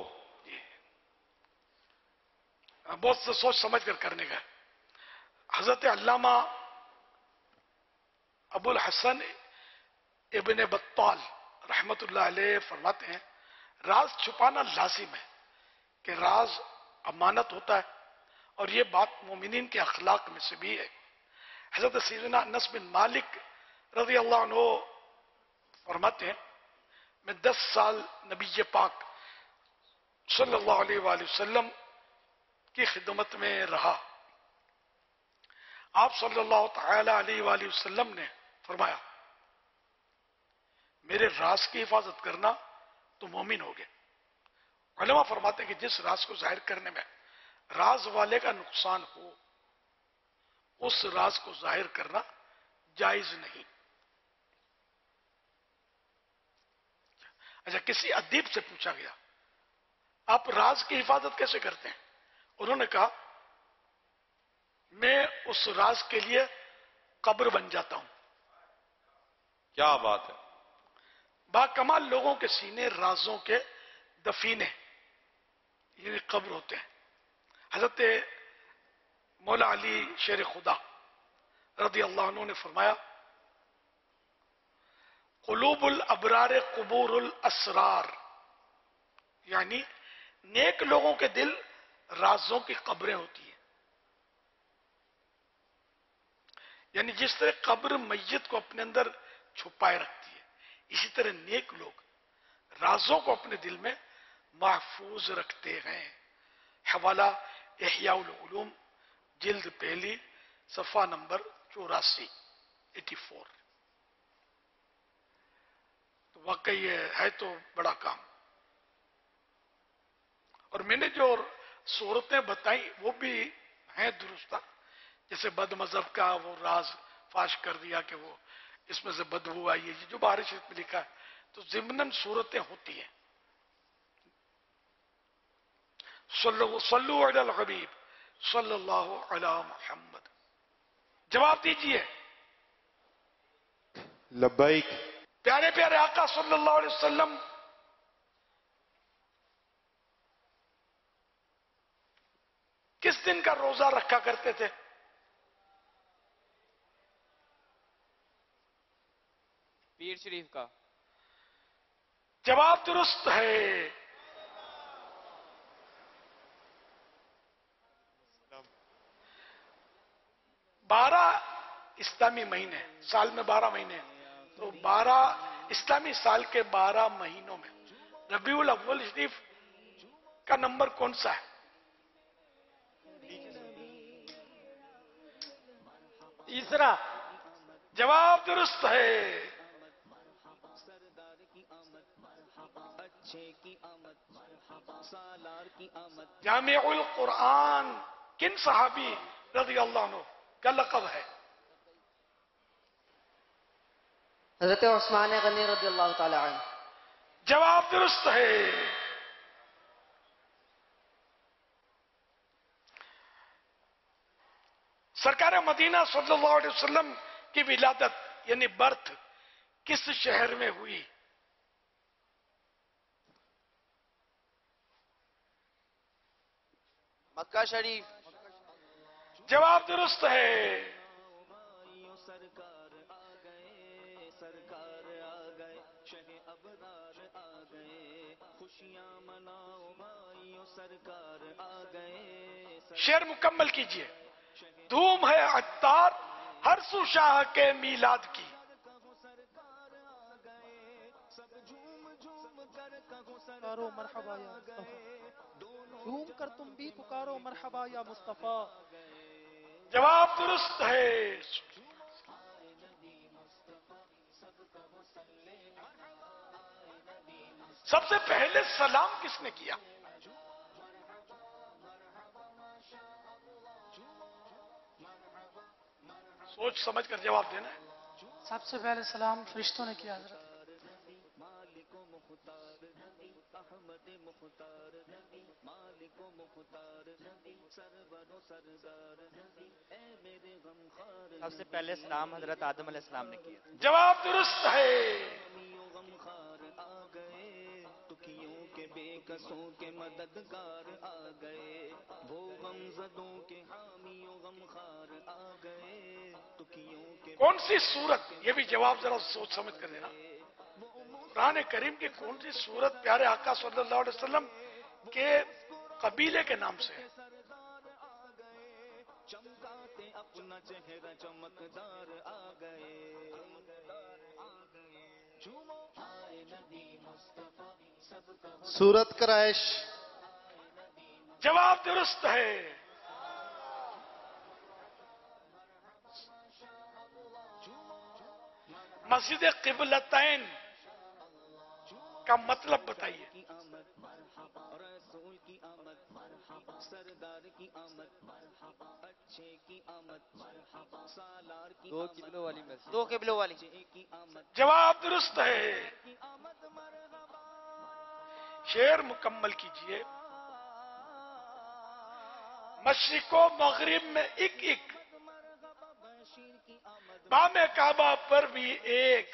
بہت سے سوچ سمجھ کر کرنے کا۔ حضرت علامہ ابو الحسن ابن بطال رحمت اللہ علیہ فرماتے ہیں راز چھپانا لازم ہے کہ راز امانت ہوتا ہے، اور یہ بات مومنین کے اخلاق میں سے بھی ہے۔ حضرت سیدنا انس بن مالک رضی اللہ عنہ فرماتے ہیں میں دس سال نبی پاک صلی اللہ علیہ وآلہ وسلم کی خدمت میں رہا۔ آپ صلی اللہ تعالی علیہ وآلہ وسلم نے فرمایا میرے راز کی حفاظت کرنا تو مومن ہو گئے۔ علماء فرماتے ہیں کہ جس راز کو ظاہر کرنے میں راز والے کا نقصان ہو اس راز کو ظاہر کرنا جائز نہیں۔ اچھا، کسی ادیب سے پوچھا گیا آپ راز کی حفاظت کیسے کرتے ہیں؟ انہوں نے کہا میں اس راز کے لیے قبر بن جاتا ہوں. کیا بات ہے. با کمال لوگوں کے سینے رازوں کے دفینے یعنی قبر ہوتے ہیں. حضرت مولا علی شیر خدا رضی اللہ عنہ نے فرمایا قلوب الابرار قبور الاسرار، یعنی نیک لوگوں کے دل رازوں کی قبریں ہوتی ہیں. یعنی جس طرح قبر میت کو اپنے اندر چھپائے رکھتی ہے، اسی طرح نیک لوگ رازوں کو اپنے دل میں محفوظ رکھتے ہیں. حوالہ احیاء العلوم جلد پہلی صفحہ نمبر چوراسی ایٹی فور. تو واقعی یہ ہے تو بڑا کام. اور میں نے جو صورتیں بتائیں وہ بھی ہیں درستہ، جیسے بد مذہب کا وہ راز فاش کر دیا کہ وہ اس میں سے بدبو آئی ہے، جو بخاری شریف میں لکھا ہے. تو ضمناً صورتیں ہوتی ہیں. صلو علی الحبیب صلی اللہ علی محمد. جواب دیجئے. لبیک. پیارے پیارے آقا صلی اللہ علیہ وسلم کس دن کا روزہ رکھا کرتے تھے؟ پیر شریف کا. جواب درست ہے. بارہ اسلامی مہینے، سال میں بارہ مہینے ہیں، تو بارہ اسلامی سال کے بارہ مہینوں میں ربیع الاول شریف کا نمبر کون سا ہے؟ تیسرا. جواب درست ہے. جامع القرآن کن صحابی رضی اللہ عنہ کا لقب ہے؟ حضرت عثمان غنی رضی اللہ تعالی عنہ. جواب درست ہے. سرکار مدینہ صلی اللہ علیہ وسلم کی ولادت یعنی برتھ کس شہر میں ہوئی؟ مکہ شریف. جواب درست ہے. شعر مکمل کیجئے. دھوم ہے عطار ہر سو شاہ کے میلاد کی. پکارو مرحبا یا مصطفیٰ، جھوم کر تم بھی پکارو مرحبا یا مصطفیٰ. جواب درست ہے. سب سے پہلے سلام کس نے کیا؟ سوچ سمجھ کر جواب دینا ہے. سب سے پہلے سلام فرشتوں نے کیا حضرت. سب سے پہلے سلام حضرت آدم علیہ السلام نے کیا. جواب درست ہے. کے بے کسوں کے مددگار آ گئے، وہ غمزدوں کے حامی و غمخار آ گئے. کون سی سورت، یہ بھی جواب ذرا سوچ سمجھ کر دینا. قرآن کریم کی کون سی سورت پیارے آقا صلی اللہ علیہ وسلم کے قبیلے کے نام سے ہے؟ چمکاتے اپنا چہرہ چمکدار آ گئے. سورت قریش. جواب درست ہے. مسجد قبلتین کا مطلب بتائیے. رسول کی آمد، سردار کی آمد، اچھے کی آمد، سالار کی دو قبلوں والی مسجد. دو قبلوں والی. جواب درست ہے. شعر مکمل کیجئے. مشرق و مغرب میں ایک ایک، بام کعبہ پر بھی ایک،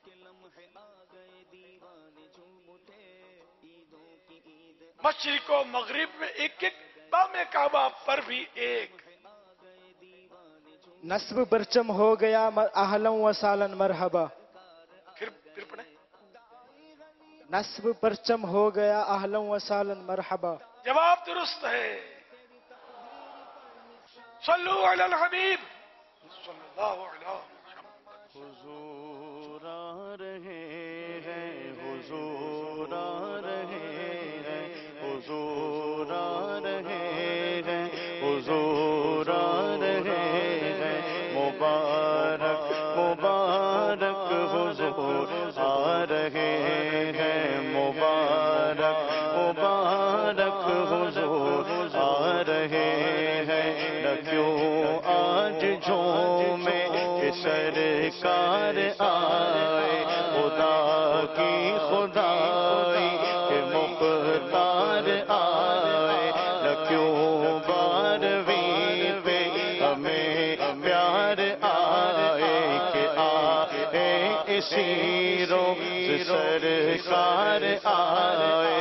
مشرق و مغرب میں ایک ایک، بام کعبہ پر بھی ایک. نصب پرچم ہو گیا اہلا و سالن مرحبا. پھر پھر پڑھیں. نصب پرچم ہو گیا اہلا و سالن مرحبا. جواب درست ہے. صلو علی الحبیب صلی اللہ علیہ وسلم. حضور آ رہے ہیں، حضور آ رہے ہیں، حضور آ رہے ہیں، حضور آ رہے ہیں. مبارک مبارک حضور آ رہے ہیں، مبارک مبارک حضور آ رہے ہیں. نہ کیوں آج جھومے کہ سرکار آئے، خدا کی خدائی کہ مختار آئے. نہ کیوں بارہویں پہ ہمیں پیار آئے کہ آئے اسی روز سرکار آئے.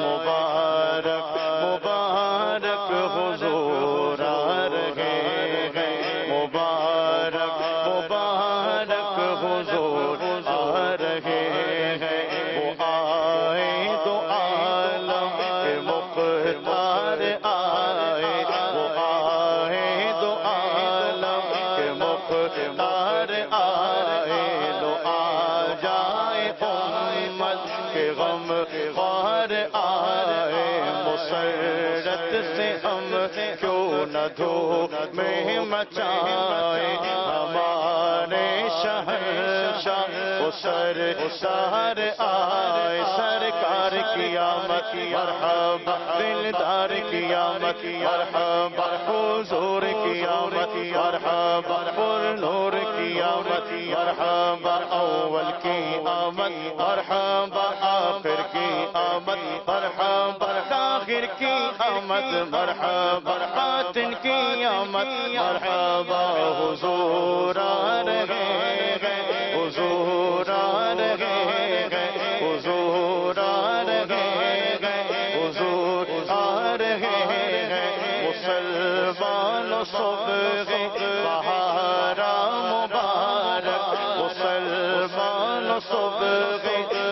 مبارک مبارک حضور آ رہے ہیں، مبارک مبارک حضور آ رہے ہیں. وہ آئے تو عالم کے مختار آئے، وہ آئے تو عالم کے مختار آئے. لو آ جائے امت کے غم خوار آئے. مسرت سے ہم کیوں نہ دھو میں مچائے. ہمارے شہنشاہ وہ سرکار آئے. سرکار کی آمد مرحبا، دلدار کی آمد مرحبا، حضور کی آمد مرحبا، پر نور کی آمد مرحبا. اول کی آمد مرحبا، آخر کی آمد مرحبا، آخر کی آمد مرحبا، باطن کی آمد مرحبا. حضور آ رہے ہیں، حضور آ رہے ہیں، حضور آ رہے ہیں، حضور آ رہے ہیں. مسلمان صبح بہارا مبارک، مسلمان صبح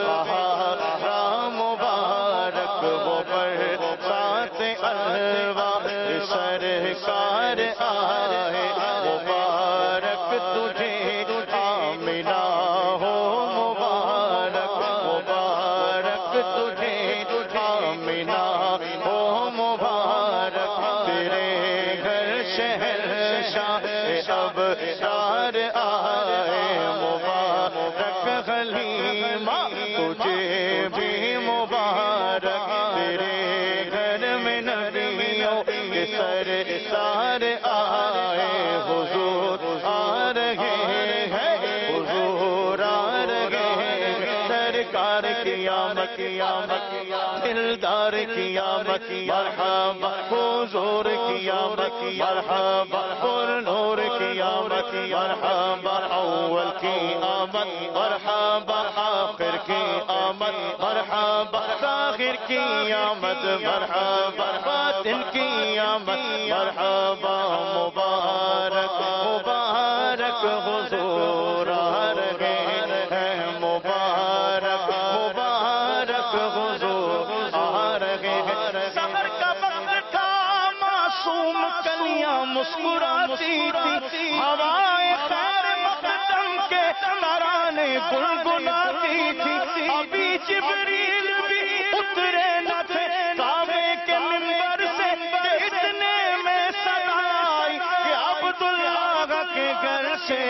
بہارا مبارک. وہ برسات الوا سرکار آئے. مبارک تجھے آمنہ ہو، مبارک مبارک تجھے آمنہ ہو، مبارک. تیرے گھر شہنشاہ اب دار آئے. مبارک حلیمہ تجھے بھی مبارک. تیرے گھر میں نبیوں کے سرکار آئے. حضور آ رہے ہیں، حضور آ رہے ہیں. سرکار کی آمد کی آمد، دلدار کی آمد مرحبا، حضور کی آمد مرحبا، پر نور کی آمد مرحبا. اول کی آمد مرحبا، آخر کی آمد مرحبا، آخر کی آمد مرحبا، باطن کی آمد مرحبا. مبارک مبارک حضور آ رہے ہیں، مبارک مبارک حضور آ رہے ہیں. سحر کا وقت تھا، معصوم کلیاں مسکراتی تھی، ہوائے خیر مقدم کے ترانے گنگناتی تھی. ابھی جبریل بھی اترے نہ تھے کعبے کے منبر سے کہ اتنے میں صدا آئی کہ عبداللہ کے گھر سے.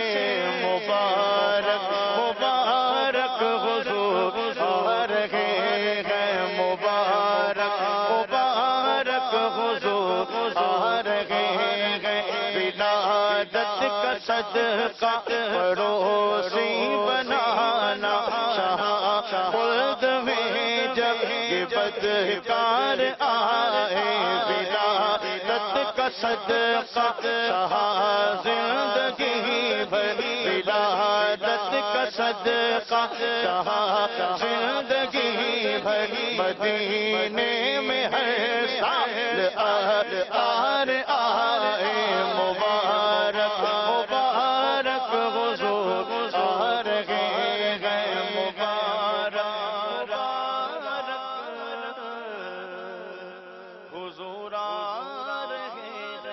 مبارک مبارک حضور آ رہے ہیں، مبارک مبارک حضور آ رہے ہیں. ولادت کا صدقہ پڑوسی بنانا، شاہ خلد میں جب یہ بدکار آئے. ولادت کا صدقہ سہا زندگی بھر، ولادت کا صدقہ سہا زندگی بھر، مدینے میں ہر سال آر آر آئے مبارک مبارک حضور آ رہے گئے مبارک حضور آ رہے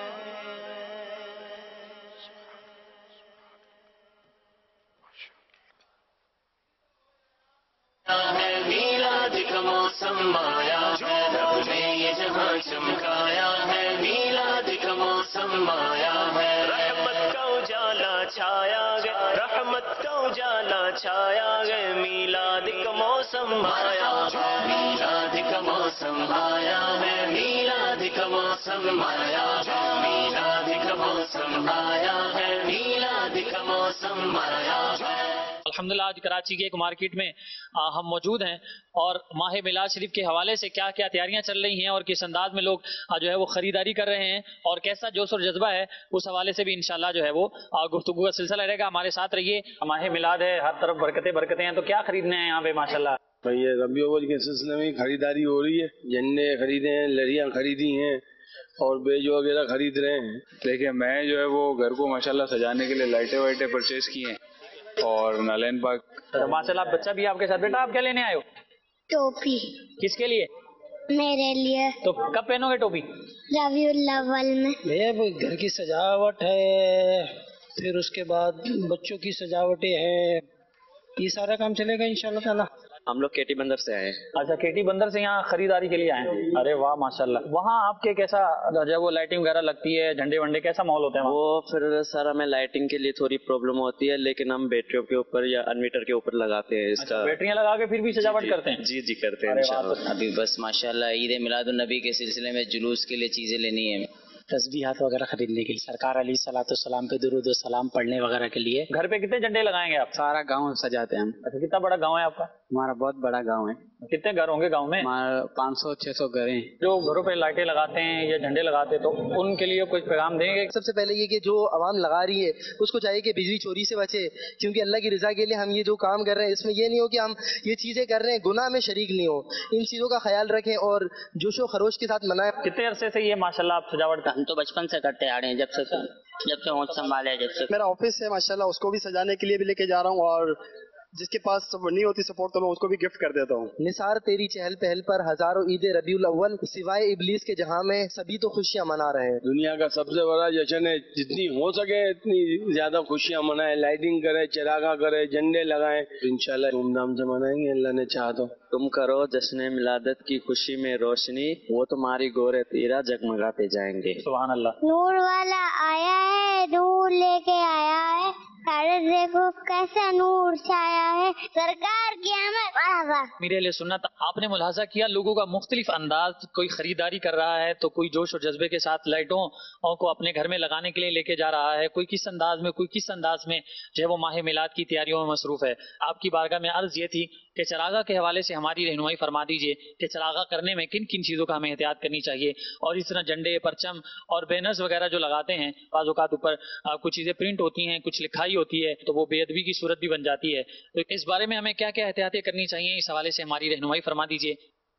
ہے میلاد کا موسم آیا ہے، رب نے یہ جہاں چمکایا ہے، میلاد کا موسم آیا ہے، رحمت کا اجالا چھایا گیا، رحمت کا اجالا چھایا گیا، میلاد کا موسم آیا ہے، میلاد کا موسم آیا ہے، میلاد کا موسم آیا ہے، میلاد کا موسم آیا ہے، میلاد کا موسم آیا ہے۔ الحمدللہ آج کراچی کے ایک مارکیٹ میں آ, ہم موجود ہیں اور ماہ میلاد شریف کے حوالے سے کیا کیا تیاریاں چل رہی ہیں اور کس انداز میں لوگ آ, جو ہے وہ خریداری کر رہے ہیں اور کیسا جوش اور جذبہ ہے، اس حوالے سے بھی انشاءاللہ جو ہے وہ آ, گفتگو کا سلسلہ رہے گا۔ ہمارے ساتھ رہیے۔ ماہ میلاد ہے، ہر طرف برکتیں برکتیں ہیں، تو کیا خریدنے ہیں یہاں پہ ماشاءاللہ؟ بھائی ربیع الاول کے سلسلے میں خریداری ہو رہی ہے، جھنڈے خریدے ہیں، لڑیاں خریدی ہیں اور بیج وغیرہ خرید رہے ہیں۔ دیکھیں میں جو ہے وہ گھر کو ماشاءاللہ سجانے کے لیے لائٹیں وائٹیں پرچیز کی ہیں اور نالین پاک۔ ماشاءاللہ بچہ بھی آپ کے ساتھ، بیٹا آپ کیا لینے آئے ہو؟ ٹوپی کس کے لیے؟ میرے لیے۔ تو کب پہنو گے ٹوپی؟ ربیع الاول میں۔ بھیا وہ گھر کی سجاوٹ ہے، پھر اس کے بعد بچوں کی سجاوٹیں ہیں، یہ سارا کام چلے گا انشاءاللہ تعالی۔ ہم لوگ کیٹی بندر سے آئے ہیں۔ اچھا کیٹی بندر سے یہاں خریداری کے لیے آئے ہیں؟ ارے واہ ماشاءاللہ۔ وہاں آپ کے کیسا جو ہے وہ لائٹنگ وغیرہ لگتی ہے، جھنڈے ونڈے کیسا ماحول ہوتا ہے وہاں؟ وہ پھر سر ہمیں لائٹنگ کے لیے تھوڑی پرابلم ہوتی ہے، لیکن ہم بیٹریوں کے اوپر یا انویٹر کے اوپر لگاتے ہیں اس کا۔ بیٹریاں لگا کے پھر بھی سجاوٹ کرتے ہیں؟ جی جی کرتے ہیں انشاءاللہ۔ ابھی بس ماشاءاللہ عید میلاد النبی کے سلسلے میں جلوس کے لیے چیزیں لینی ہیں، تسبیحات وغیرہ خریدنے کے لیے، سرکار علیہ الصلوۃ والسلام پہ درود و سلام پڑھنے وغیرہ کے لیے۔ گھر پہ کتنے جھنڈے لگائیں گے آپ؟ سارا گاؤں سجاتے ہیں ہم۔ اچھا کتنا بڑا گاؤں ہے آپ کا؟ ہمارا بہت بڑا گاؤں ہے۔ کتنے گھر ہوں گے گاؤں میں؟ پانچ سو چھ سو گھر ہیں۔ جو گھروں پہ لائٹیں لگاتے ہیں یا جھنڈے لگاتے ہیں تو ان کے لیے کچھ پیغام دیں گے؟ سب سے پہلے یہ کہ جو عوام لگا رہی ہے اس کو چاہیے کہ بجلی چوری سے بچے، کیونکہ اللہ کی رضا کے لیے ہم یہ جو کام کر رہے ہیں اس میں یہ نہیں ہو کہ ہم یہ چیزیں کر رہے ہیں گناہ میں شریک نہیں ہو، ان چیزوں کا خیال رکھیں اور جوش و خروش کے ساتھ منائیں۔ کتنے عرصے سے یہ ماشاءاللہ آپ سجاوٹ؟ ہم تو بچپن سے کرتے آ رہے ہیں، جب سے جب سے ہوش سنبھالے، جب سے۔ میرا آفس ہے ماشاءاللہ، اس کو بھی سجانے کے لیے بھی لے کے جا رہا ہوں، اور جس کے پاس نہیں ہوتی سپورٹ تو میں اس کو بھی گفٹ کر دیتا ہوں۔ نثار تیری چہل پہل پر ہزاروں عید ربیع الاول، سوائے ابلیس کے جہاں میں سبھی تو خوشیاں منا رہے ہیں۔ دنیا کا سب سے بڑا جشن ہے، جتنی ہو سکے اتنی زیادہ خوشیاں منائیں، لائٹنگ کریں، چراغاں کریں، جھنڈے لگائیں، انشاءاللہ دھوم دھام سے منائیں گے اللہ نے چاہا تو۔ تم کرو جشن میلادت کی خوشی میں روشنی، وہ تمہاری گورے تیرا جگمگاتے جائیں گے۔ سبحان اللہ۔ نور والا آیا ہے، نور لے کے آیا ہے، سارے دیکھو کیسا نور چھایا ہے، سرکار کی آمد مرحبا۔ میرے اہل سنت، آپ نے ملاحظہ کیا لوگوں کا مختلف انداز، کوئی خریداری کر رہا ہے تو کوئی جوش اور جذبے کے ساتھ لائٹوں کو اپنے گھر میں لگانے کے لیے لے کے جا رہا ہے، کوئی کس انداز میں، کوئی کس انداز میں جو ہے وہ ماہ میلاد کی تیاریوں میں مصروف ہے۔ آپ کی بارگاہ میں عرض یہ تھی کہ چراغاں کے حوالے سے ہماری رہنمائی فرما دیجئے کہ چراغاں کرنے میں کن کن چیزوں کا ہمیں احتیاط کرنی چاہیے، اور اس طرح جھنڈے، پرچم اور بینرز وغیرہ جو لگاتے ہیں، بعض اوقات اوپر کچھ چیزیں پرنٹ ہوتی ہیں، کچھ لکھائی ہوتی ہے تو وہ بے ادبی کی صورت بھی بن جاتی ہے، تو اس بارے میں ہمیں کیا کیا احتیاطیں کرنی چاہیے، اس حوالے سے ہماری رہنمائی فرما دیجئے۔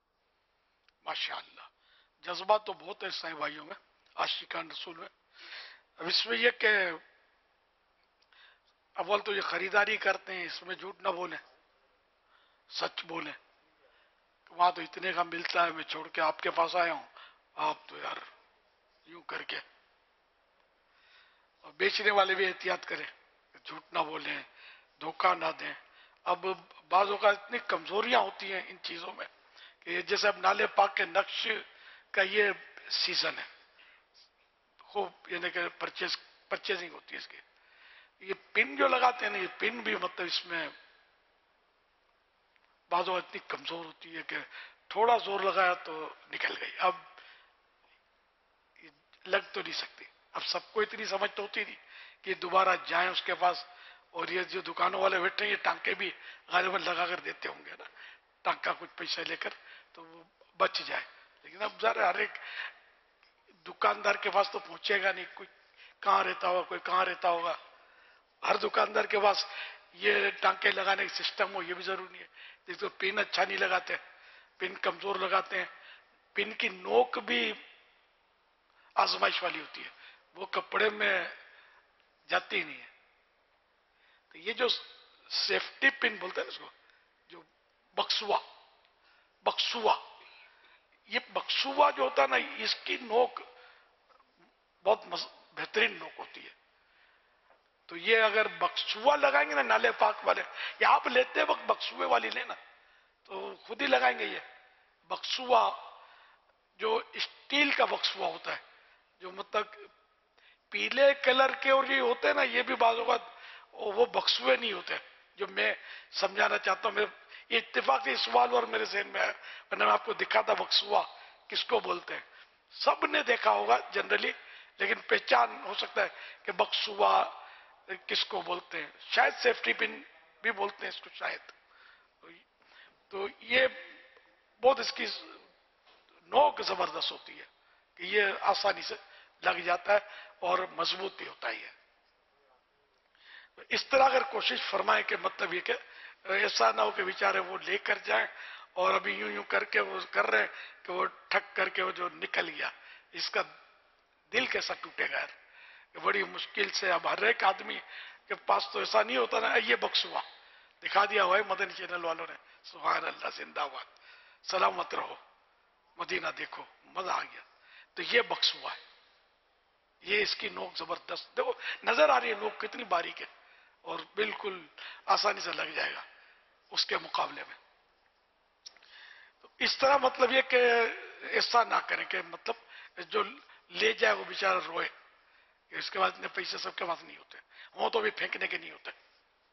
ماشاءاللہ جذبات تو بہت ہے سائیں بھائیوں میں، عاشقان رسول میں۔ اب اس میں یہ کہ اول تو یہ خریداری کرتے ہیں، اس میں جھوٹ نہ بولیں، سچ بولیں۔ وہاں تو اتنے کا ملتا ہے، میں چھوڑ کے آپ کے پاس آیا ہوں، آپ تو یار یوں کر کے۔ اور بیچنے والے بھی احتیاط کریں، جھوٹ نہ بولیں، دھوکہ نہ دیں۔ اب بعض اوقات اتنی کمزوریاں ہوتی ہیں ان چیزوں میں کہ جیسے اب نالے پاک کے نقش کا یہ سیزن ہے، خوب یعنی کہ پرچیز پرچیزنگ ہوتی ہے اس کی۔ یہ پن جو لگاتے ہیں نا، یہ پن بھی مطلب اس میں بعض اوقات اتنی کمزور ہوتی ہے کہ تھوڑا زور لگایا تو نکل گئی، اب لگ تو نہیں سکتی۔ اب سب کو اتنی سمجھ تو ہوتی نہیں کہ دوبارہ جائیں اس کے پاس، اور یہ جو دکانوں والے بیٹھے ہیں یہ ٹانکے بھی غالباً لگا کر دیتے ہوں گے نا، ٹانکا کچھ پیسہ لے کر تو وہ بچ جائے۔ لیکن اب ذرا ہر ایک दुकानदार के पास तो पहुंचेगा नहीं, कोई कहाँ रहता होगा, कोई कहाँ रहता होगा। हर दुकानदार के पास ये टांके लगाने का सिस्टम हो, ये भी जरूरी है। जिसको पिन अच्छा नहीं लगाते, पिन कमजोर लगाते हैं, पिन की नोक भी आजमाइश वाली होती है, वो कपड़े में जाती ही नहीं है। तो ये जो सेफ्टी पिन बोलते हैं ना इसको, जो बक्सुआ बक्सुआ ये बक्सुआ जो होता है ना, इसकी नोक बहुत बेहतरीन नोक होती है। तो ये अगर बक्सुआ लगाएंगे ना नाले पाक वाले, या आप लेते वक्त बक्सुए वाली लेना तो खुद ही लगाएंगे। ये बक्सुआ जो स्टील का बक्सुआ होता है, जो मतलब पीले कलर के और ये होते हैं ना, ये भी बाज़ औक़ात वो बक्सुए नहीं होते जो मैं समझाना चाहता हूँ। मेरे ये इत्तेफाक से सवाल और मेरे ज़हन में आया, मैंने आपको दिखा था बक्सुआ किसको बोलते हैं। सब ने देखा होगा जनरली, लेकिन पहचान हो सकता है कि बक्सुआ किसको बोलते हैं। शायद सेफ्टी पिन भी बोलते हैं इसको शायद। तो ये बहुत इसकी नोक जबरदस्त होती है कि ये आसानी से लग जाता है और मजबूत भी होता ही है। तो इस तरह अगर कोशिश फरमाए कि मतलब ये कि ऐसा ना हो कि बेचारे वो लेकर जाए और अभी यूं यूं करके वो कर रहे हैं कि वो ठक करके वो जो निकल गया, इसका दिल कैसा टूटेगा यार। बड़ी मुश्किल से अब हर एक आदमी के पास तो ऐसा नहीं होता ना। ये बक्सुआ दिखा दिया हुआ है मदनी चैनल वालों ने, सुभान अल्लाह, जिंदाबाद, सलामत रहो, मदीना देखो, मजा आ गया। तो ये बक्सुआ है, ये इसकी नोक जबरदस्त, देखो नजर आ रही है नोक कितनी बारीक है और बिल्कुल आसानी से लग जाएगा उसके मुकाबले में। तो इस तरह मतलब ये कि ऐसा ना करें कि मतलब जो ले जाए वो बेचारा रोए, इसके बाद इतने पैसे सबके पास नहीं होते, वो तो भी फेंकने के नहीं होते।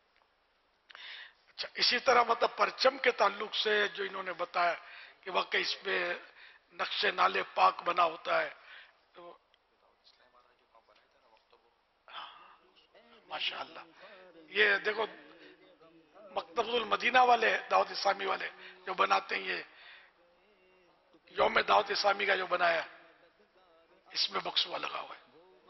अच्छा, इसी तरह मतलब परचम के ताल्लुक से जो इन्होंने बताया कि वाकई इसमें नक्शे नाले पाक बना होता है, तो माशाअल्लाह ये देखो मकतबुल मदीना वाले दावत इस्लामी वाले जो बनाते हैं, ये यौम दावत इस्लामी का जो बनाया इसमें बक्सुआ लगा हुआ है।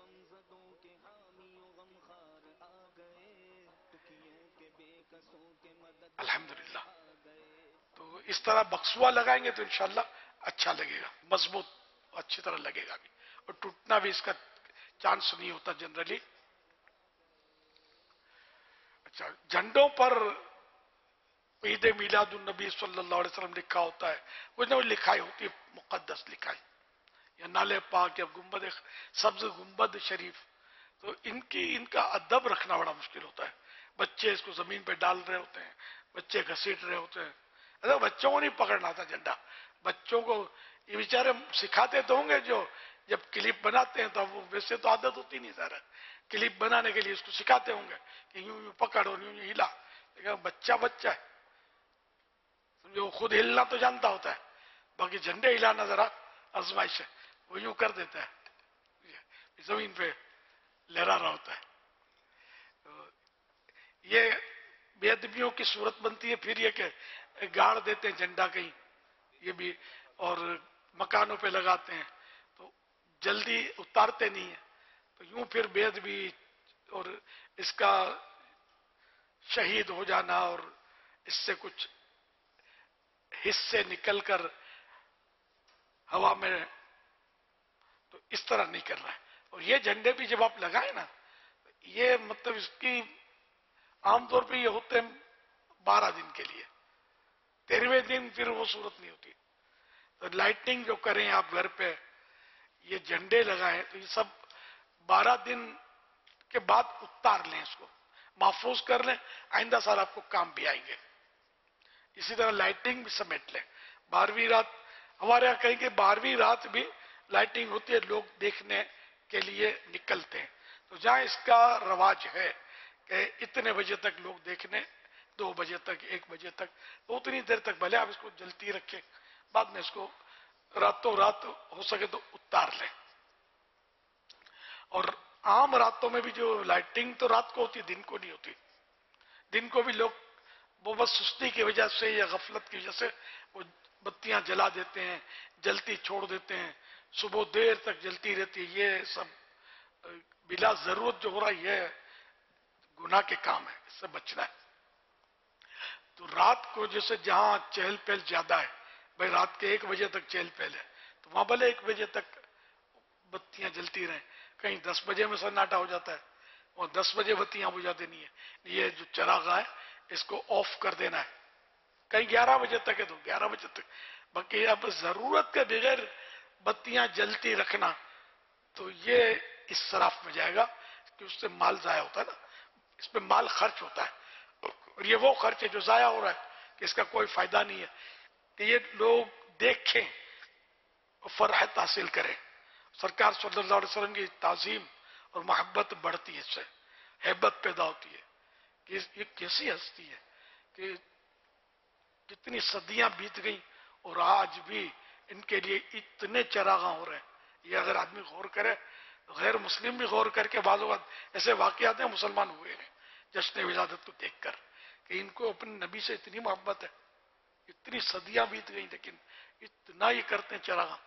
अल्हम्दुलिल्लाह। तो इस तरह बक्सुआ लगाएंगे तो इंशाल्लाह अच्छा लगेगा, मजबूत अच्छी तरह लगेगा भी, और टूटना भी इसका चांस नहीं होता जनरली। अच्छा, झंडों पर ईद मिलादुन नबी सल्लल्लाहु अलैहि वसल्लम लिखा होता है, कुछ ना कुछ लिखाई होती है, मुकद्दस लिखाई, या नाले पाक या गुंबद सब्ज गुंबद शरीफ। तो इनकी इनका अदब रखना बड़ा मुश्किल होता है। बच्चे इसको जमीन पे डाल रहे होते हैं, बच्चे घसीट रहे होते हैं। अरे बच्चों को नहीं पकड़ना था झंडा, बच्चों को ये बेचारे सिखाते तो होंगे, जो जब क्लिप बनाते हैं तो वो वैसे तो आदत होती नहीं सारा, क्लिप बनाने के लिए इसको सिखाते होंगे कि यूं यूं पकड़ो, यूं यूं हिला। लेकिन बच्चा बच्चा है, समझो खुद हिलना तो जानता होता है, बाकी झंडे हिलाना जरा आजमाइश है, वो यूं कर देता है, जमीन पे लहरा रहा होता है। तो ये बेअदबियों की सूरत बनती है। फिर ये कि गाड़ देते हैं झंडा कहीं, ये भी, और मकानों पे लगाते हैं तो जल्दी उतारते नहीं है, तो यूं फिर बेअदबी और इसका शहीद हो जाना और इससे कुछ हिस्से निकलकर हवा में, तो इस तरह नहीं कर रहा है। और ये झंडे भी जब आप लगाए ना, ये मतलब इसकी आमतौर पे ये होते हैं बारह दिन के लिए, तेरहवें दिन फिर वो सूरत नहीं होती। तो लाइटिंग जो करें आप घर पे, ये झंडे लगाएं, तो ये सब बारह दिन के बाद उतार लें, इसको महफूज कर लें, आइंदा साल आपको काम भी आएंगे। इसी तरह लाइटिंग भी समेट लें। बारहवीं रात हमारे यहाँ कहीं के बारहवीं रात भी लाइटिंग होती है, लोग देखने के लिए निकलते हैं। तो जहां इसका रवाज है कि इतने बजे तक लोग देखने, दो बजे तक, एक बजे तक, तो उतनी देर तक भले आप इसको जलती रखें, बाद में इसको रातों रात हो सके तो उतार लें। और आम रातों में भी जो लाइटिंग तो रात को होती है, दिन को नहीं होती। दिन को भी लोग वो बस सुस्ती की वजह से या गफलत की वजह से वो बत्तियां जला देते हैं, जलती छोड़ देते हैं, صبح دیر تک جلتی رہتی ہے، یہ سب بلا ضرورت جو ہو رہا ہے یہ گناہ کے کام ہے، اس سے بچنا ہے۔ تو رات کو جیسے جہاں چہل پہل زیادہ ہے، بھائی رات کے ایک بجے تک چہل پہل ہے، تو وہاں بھلے ایک بجے تک بتیاں جلتی رہیں، کہیں دس بجے میں سناٹا ہو جاتا ہے اور دس بجے بتیاں بجھا دینی ہے، یہ جو چراغاں ہے اس کو آف کر دینا ہے، کہیں گیارہ بجے تک ہے تو گیارہ بجے تک، باقی اب ضرورت کے بغیر بتیاں جلتی رکھنا تو یہ اسراف میں جائے گا، کہ اس سے مال ضائع ہوتا ہے نا، اس پہ مال خرچ ہوتا ہے، اور یہ وہ خرچ ہے جو ضائع ہو رہا ہے کہ اس کا کوئی فائدہ نہیں ہے، کہ یہ لوگ دیکھیں اور فرحت حاصل کریں۔ سرکار صلی اللہ علیہ وسلم کی تعظیم اور محبت بڑھتی ہے، اس سے ہیبت پیدا ہوتی ہے کہ یہ کیسی ہستی ہے کہ کتنی صدیاں بیت گئیں اور آج بھی ان کے لیے اتنے چراغاں ہو رہے ہیں۔ یہ اگر آدمی غور کرے، غیر مسلم بھی غور کر کے بعض اوقات ایسے واقعات ہیں مسلمان ہوئے ہیں جشن ولادت کو دیکھ کر کہ ان کو اپنے نبی سے اتنی محبت ہے، اتنی صدیاں بیت گئیں لیکن اتنا ہی کرتے ہیں چراغاں،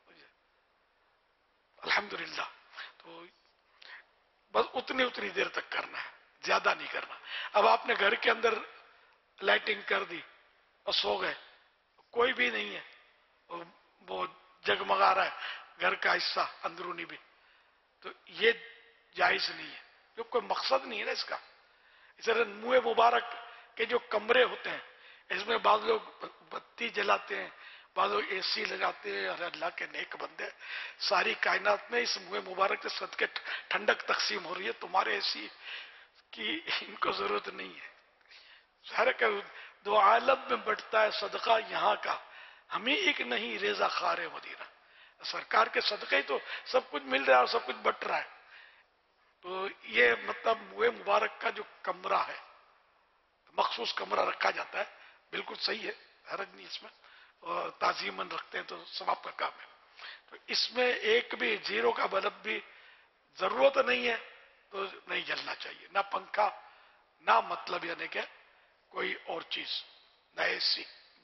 الحمدللہ۔ تو بس اتنی اتنی دیر تک کرنا ہے، زیادہ نہیں کرنا۔ اب آپ نے گھر کے اندر لائٹنگ کر دی اور سو گئے، کوئی بھی نہیں ہے، وہ جگمگا رہا ہے گھر کا حصہ اندرونی بھی، تو یہ جائز نہیں ہے، جو کوئی مقصد نہیں ہے نا اس کا۔ اس طرح منہ مبارک کے جو کمرے ہوتے ہیں اس میں بعض لوگ بتی جلاتے ہیں، بعض لوگ اے سی لگاتے ہیں، اور اللہ کے نیک بندے، ساری کائنات میں اس منہ مبارک کے صدقے ٹھنڈک تقسیم ہو رہی ہے، تمہارے اے سی کی ان کو ضرورت نہیں ہے۔ سارے کا دو عالم میں بٹتا ہے صدقہ یہاں کا، ہمیں ایک نہیں ریزہ خار مدینہ، سرکار کے صدقے ہی تو سب کچھ مل رہا ہے اور سب کچھ بٹ رہا ہے۔ تو یہ مطلب منہ مبارک کا جو کمرہ ہے، مخصوص کمرہ رکھا جاتا ہے، بالکل صحیح ہے، حرج نہیں اس میں، اور تعظیماً رکھتے ہیں تو ثواب کا کام ہے۔ تو اس میں ایک بھی زیرو کا بلب بھی ضرورت نہیں ہے تو نہیں جلنا چاہیے، نہ پنکھا، نہ مطلب یعنی کہ کوئی اور چیز، نہ اے سی۔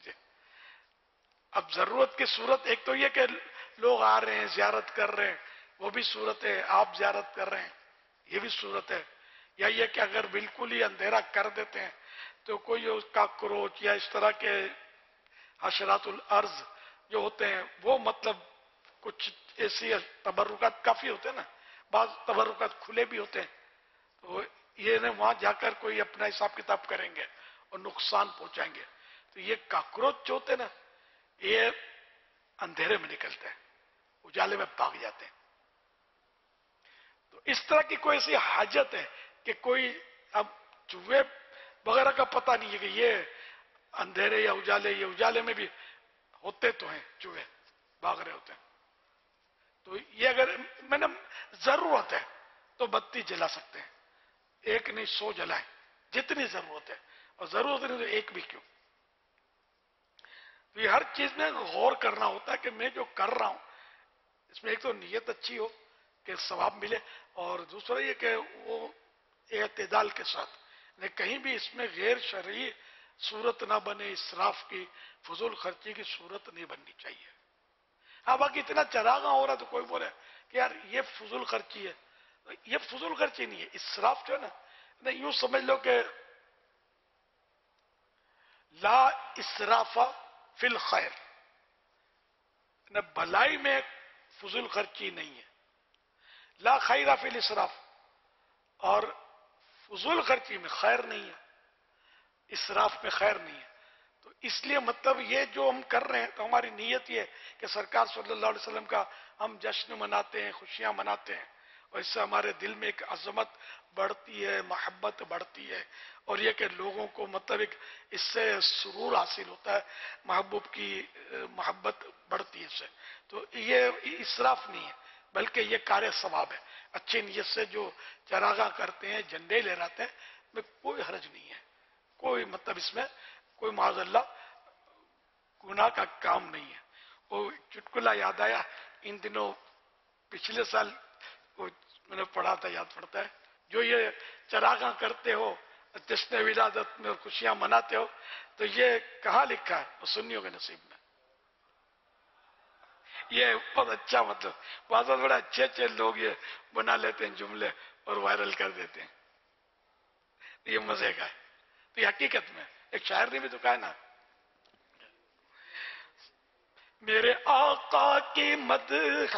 اب ضرورت کی صورت ایک تو یہ کہ لوگ آ رہے ہیں زیارت کر رہے ہیں، وہ بھی صورت ہے، آپ زیارت کر رہے ہیں یہ بھی صورت ہے، یا یہ کہ اگر بالکل ہی اندھیرا کر دیتے ہیں تو کوئی اس کا کروچ یا اس طرح کے حشرات الارض جو ہوتے ہیں وہ مطلب کچھ ایسی تبرکات کافی ہوتے ہیں نا، بعض تبرکات کھلے بھی ہوتے ہیں، تو یہ نا وہاں جا کر کوئی اپنا حساب کتاب کریں گے اور نقصان پہنچائیں گے۔ تو یہ کاکروچ جو ہوتے ہیں نا یہ اندھیرے میں نکلتے ہیں، اجالے میں بھاگ جاتے ہیں۔ تو اس طرح کی کوئی ایسی حاجت ہے کہ کوئی اب چوہے وغیرہ کا پتہ نہیں ہے کہ یہ اندھیرے یا اجالے، یہ اجالے میں بھی ہوتے تو ہیں چوہے بھاگ رہے ہوتے ہیں، تو یہ اگر میں نے ضرورت ہے تو بتی جلا سکتے ہیں، ایک نہیں سو جلائیں جتنی ضرورت ہے، اور ضرورت نہیں تو ایک بھی کیوں۔ تو یہ ہر چیز میں غور کرنا ہوتا ہے کہ میں جو کر رہا ہوں اس میں ایک تو نیت اچھی ہو کہ ثواب ملے، اور دوسرا یہ کہ وہ اعتدال کے ساتھ، کہیں بھی اس میں غیر شرعی صورت نہ بنے، اسراف کی، فضول خرچی کی صورت نہیں بننی چاہیے۔ ہاں باقی اتنا چراغاں ہو رہا تو کوئی بولے کہ یار یہ فضول خرچی ہے، یہ فضول خرچی نہیں ہے، اسراف جو ہے نا، یوں سمجھ لو کہ لا اسراف فی الخیر، بھلائی میں فضول خرچی نہیں ہے، لا خیر فی الاسراف، اور فضول خرچی میں خیر نہیں ہے، اسراف میں خیر نہیں ہے۔ تو اس لیے مطلب یہ جو ہم کر رہے ہیں تو ہماری نیت یہ ہے کہ سرکار صلی اللہ علیہ وسلم کا ہم جشن مناتے ہیں، خوشیاں مناتے ہیں، اور اس سے ہمارے دل میں ایک عظمت بڑھتی ہے، محبت بڑھتی ہے، اور یہ کہ لوگوں کو مطلب ایک اس سے سرور حاصل ہوتا ہے، محبوب کی محبت بڑھتی ہے اس سے۔ تو یہ اسراف نہیں ہے بلکہ یہ کار ثواب ہے۔ اچھی نیت سے جو چراغاں کرتے ہیں، جھنڈے لہراتے ہیں، میں کوئی حرج نہیں ہے، کوئی مطلب اس میں کوئی معاذ اللہ گناہ کا کام نہیں ہے۔ وہ چٹکلا یاد آیا، ان دنوں پچھلے سال وہ میں نے پڑھا تھا، یاد پڑتا ہے، جو یہ چراغاں کرتے ہو، جشن ولادت میں خوشیاں مناتے ہو، تو یہ کہاں لکھا ہے؟ وہ سنیوں کے نصیب میں۔ یہ بہت اچھا مطلب بعض وقت بڑا اچھے اچھے لوگ یہ بنا لیتے ہیں جملے اور وائرل کر دیتے ہیں. یہ مزے کا ہے. تو یہ حقیقت میں ایک شاعر نے بھی تو کہا نا، میرے آقا کی مدح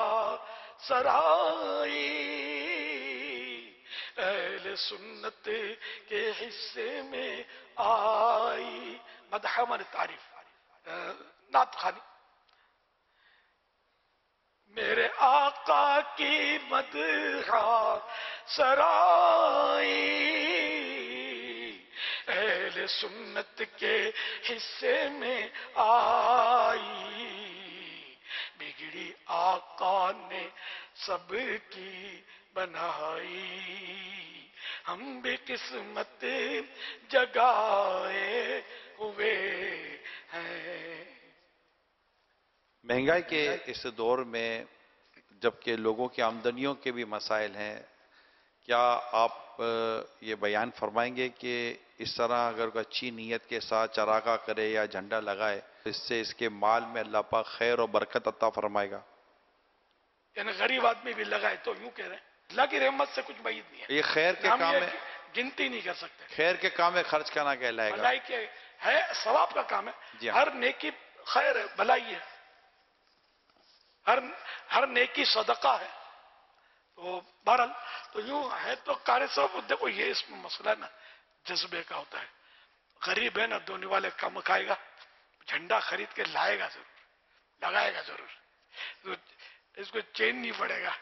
سرائی اہل سنت کے حصے میں آئی. مدح من تعریف، نعت خوانی. میرے آقا کی مدح سرائی اہل سنت کے حصے میں آئی. بگڑی آقا نے سب کی بنائی، ہم بھی قسمت جگائے ہوئے ہیں. مہنگائی کے اس دور میں جبکہ لوگوں کی آمدنیوں کے بھی مسائل ہیں، کیا آپ یہ بیان فرمائیں گے کہ اس طرح اگر کوئی اچھی نیت کے ساتھ چراغا کرے یا جھنڈا لگائے اس سے اس کے مال میں اللہ پاک خیر اور برکت عطا فرمائے گا؟ یعنی غریب آدمی بھی لگائے تو یوں کہہ رہے ہیں اللہ کی رحمت سے کچھ بعید نہیں ہے. یہ خیر کے ہم کام یہ میں گنتی نہیں کر سکتے. خیر کے کام میں خرچ کرنا کہلائے گا. بھلائی کے ہے، ثواب کا کام ہے. جی ہاں. ہر نیکی خیر ہے، بھلائی ہے. ہر ہر نیکی صدقہ ہے. تو بہرحال تو یوں ہے تو کار صاحب دیکھو یہ اس میں مسئلہ نا جذبے کا ہوتا ہے. غریب ہے نا دھونے والے کم کھائے گا، جھنڈا خرید کے لائے گا ضرور، لگائے گا ضرور، تو اس کو چین نہیں پڑے گا.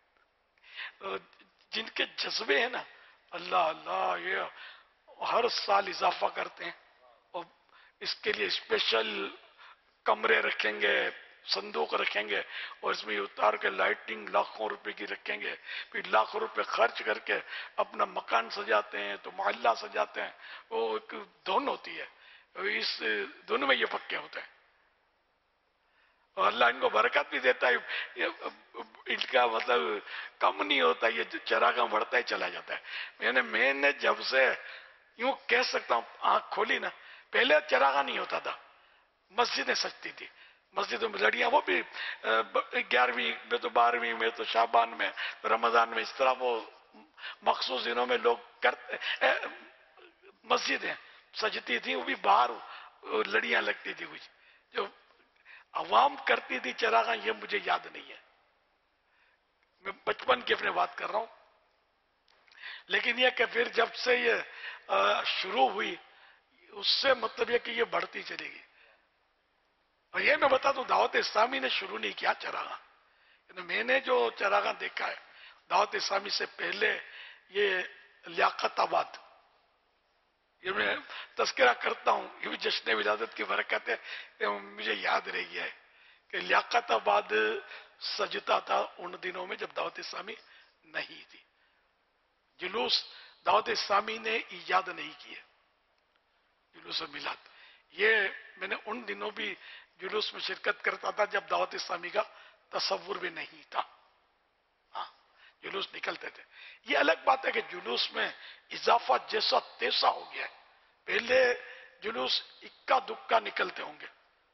جن کے جذبے ہیں نا اللہ اللہ یہ ہر سال اضافہ کرتے ہیں اور اس کے لیے اسپیشل کمرے رکھیں گے، صندوق رکھیں گے اور اس میں اتار کے لائٹنگ لاکھوں روپے کی رکھیں گے، پھر لاکھوں روپے خرچ کر کے اپنا مکان سجاتے ہیں تو محلہ سجاتے ہیں. وہ ایک دھن ہوتی ہے، اس دھن میں یہ پکے ہوتے ہیں اور اللہ ان کو برکت بھی دیتا ہے. ان کا مطلب کم نہیں ہوتا، یہ چراغاں بڑھتا ہی چلا جاتا ہے. میں نے میں نے جب سے یوں کہہ سکتا ہوں آنکھ کھولی نا، پہلے چراغاں نہیں ہوتا تھا، مسجدیں سجتی تھی. مسجدوں میں لڑیاں وہ بھی گیارہویں میں تو بارہویں میں تو شعبان میں رمضان میں اس طرح وہ مخصوص دنوں میں لوگ کرتے مسجدیں سجتی تھی، وہ بھی باہر لڑیاں لگتی تھی. کچھ جو عوام کرتی تھی چراغاں یہ مجھے یاد نہیں ہے، میں بچپن کی اپنے بات کر رہا ہوں. لیکن یہ کہ پھر جب سے یہ شروع ہوئی اس سے مطلب یہ کہ یہ بڑھتی چلی گئی. اور یہ میں بتا دوں دعوت اسلامی نے شروع نہیں کیا چراغاں. میں نے جو چراغاں دیکھا ہے دعوت اسلامی سے پہلے یہ لیاقت آباد، یہ میں تذکرہ کرتا ہوں، یہ بھی جشن ولادت کی برکت ہے، مجھے یاد رہ گیا ہے کہ لیاقت آباد سجتا تھا ان دنوں میں جب دعوت اسلامی نہیں تھی. جلوس دعوت اسلامی نے ایجاد نہیں کیے، جلوس میلاد. یہ میں نے ان دنوں بھی جلوس میں شرکت کرتا تھا جب دعوت اسلامی کا تصور بھی نہیں تھا. ہاں جلوس نکلتے تھے. یہ الگ بات ہے کہ جلوس میں اضافہ جیسا تیسا ہو گیا ہے. پہلے جلوس اکا دکا نکلتے ہوں گے.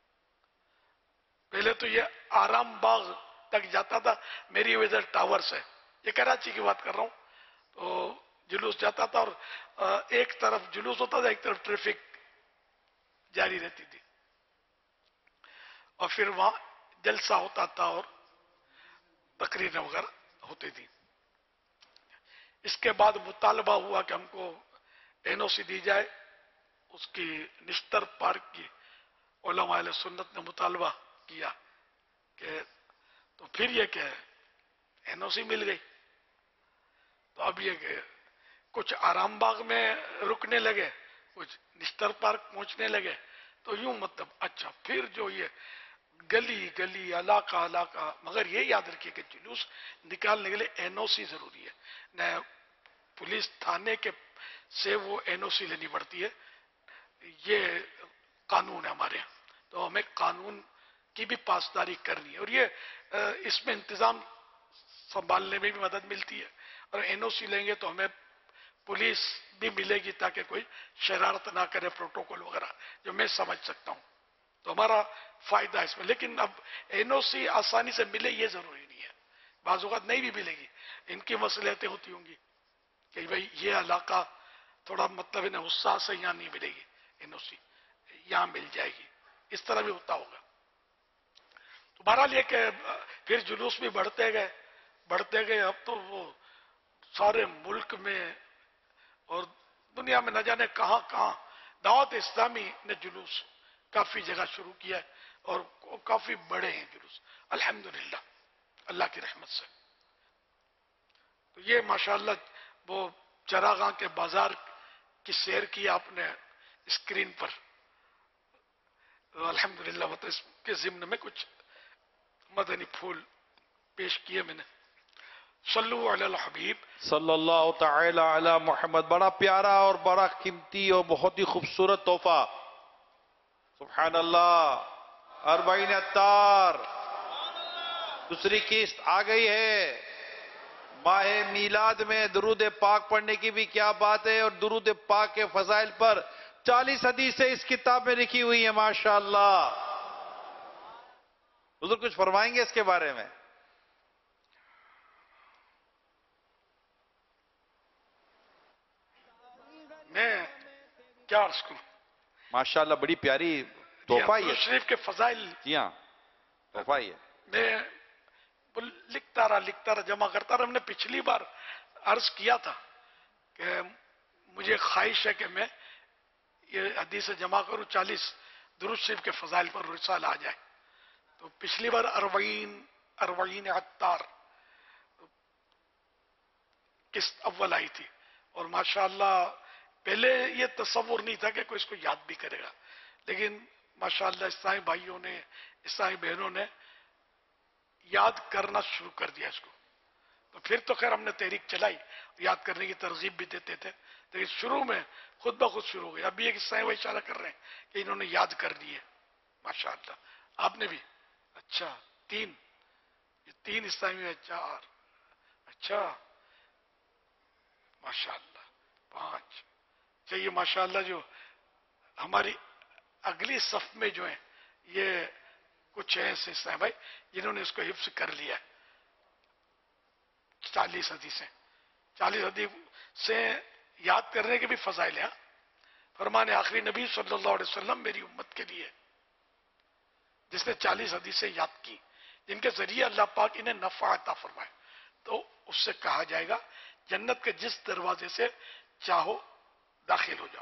پہلے تو یہ آرام باغ تک جاتا تھا، میری ویزر ٹاور سے، یہ کراچی کی بات کر رہا ہوں. تو جلوس جاتا تھا اور ایک طرف جلوس ہوتا تھا، ایک طرف ٹریفک جاری رہتی تھی اور پھر وہاں جلسہ ہوتا تھا اور تقریریں وغیرہ ہوتی تھی. اس کے بعد مطالبہ ہوا کہ ہم کو این او سی دی جائے. اس کی نشتر پارک کی علماء اہل سنت نے مطالبہ کیا کہ تو پھر یہ کہ این او سی مل گئی. تو اب یہ کہ کچھ آرام باغ میں رکنے لگے، کچھ نشتر پارک پہنچنے لگے. تو یوں مطلب اچھا پھر جو یہ گلی گلی علاقہ علاقہ، مگر یہ یاد رکھیے کہ جلوس نکالنے کے لیے این او سی ضروری ہے. نہ پولیس تھانے کے سے وہ این او سی لینی پڑتی ہے، یہ قانون ہے ہمارے یہاں. تو ہمیں قانون کی بھی پاسداری کرنی ہے اور یہ اس میں انتظام سنبھالنے میں بھی مدد ملتی ہے. اور این او سی لیں گے تو ہمیں پولیس بھی ملے گی تاکہ کوئی شرارت نہ کرے، پروٹوکول وغیرہ جو میں سمجھ سکتا ہوں. تو ہمارا فائدہ ہے اس میں. لیکن اب این او سی آسانی سے ملے یہ ضروری نہیں ہے، بعض اوقات نہیں بھی ملے گی. ان کی مصلحتیں ہوتی ہوں گی کہ بھائی یہ علاقہ تھوڑا مطلب انہیں حصہ سے یہاں نہیں ملے گی این او سی، یہاں مل جائے گی، اس طرح بھی ہوتا ہوگا. تو بہرحال یہ کہ پھر جلوس بھی بڑھتے گئے بڑھتے گئے اب تو وہ سارے ملک میں اور دنیا میں نہ جانے کہاں کہاں دعوت اسلامی نے جلوس کافی جگہ شروع کیا ہے اور کافی بڑے ہیں جلوس الحمدللہ اللہ کی رحمت سے. تو یہ ماشاءاللہ وہ چراغاں کے بازار کی سیر کی آپ نے اسکرین پر، الحمدللہ. وہ تو اس کے ضمن میں کچھ مدنی پھول پیش کیے میں نے. صلو علی الحبیب صلی اللہ تعالی علی محمد. بڑا پیارا اور بڑا قیمتی اور بہت ہی خوبصورت تحفہ. سبحان اللہ. اربعین اتار دوسری قسط آ گئی ہے. ماہ میلاد میں درود پاک پڑھنے کی بھی کیا بات ہے، اور درود پاک کے فضائل پر چالیس حدیثیں اس کتاب میں لکھی ہوئی ہیں ماشاءاللہ. حضور کچھ فرمائیں گے اس کے بارے میں؟ میں کیا عرض کروں. ماشاءاللہ بڑی پیاری تحفہ ہی ہے. شریف کے فضائل جی ہاں تحفہ ہی ہے. میں لکھتا رہا لکھتا رہا جمع کرتا رہا. ہم نے پچھلی بار عرض کیا تھا کہ مجھے خواہش ہے کہ میں یہ حدیث جمع کروں، چالیس درود شریف کے فضائل پر رسالہ آ جائے. تو پچھلی بار اربعین اربعین عطار قسط اول آئی تھی، اور ماشاءاللہ پہلے یہ تصور نہیں تھا کہ کوئی اس کو یاد بھی کرے گا، لیکن ماشاءاللہ اسلامی بھائیوں نے اسلامی بہنوں نے یاد کرنا شروع کر دیا اس کو. تو پھر تو خیر ہم نے تحریک چلائی، یاد کرنے کی ترغیب بھی دیتے تھے، لیکن شروع میں خود بخود شروع ہو گئی. ابھی ایک اسلامی بھائی اشارہ کر رہے ہیں کہ انہوں نے یاد کر دیے ماشاءاللہ. آپ نے بھی اچھا تین یہ تین اسلامی ہے، چار اچھا ماشاءاللہ پانچ. چاہیے ماشاءاللہ جو ہماری اگلی صف میں جو ہیں یہ کچھ ایسے اسلامی بھائی جنہوں نے اس کو حفظ کر لیا ہے. چالیس حدیثیں چالیس حدیث سے یاد کرنے کے بھی فضائل ہیں. فرمان آخری نبی صلی اللہ علیہ وسلم میری امت کے لیے جس نے چالیس حدیثیں یاد کی، جن کے ذریعے اللہ پاک انہیں نفع عطا فرمائے، تو اس سے کہا جائے گا جنت کے جس دروازے سے چاہو داخل ہو جاؤ.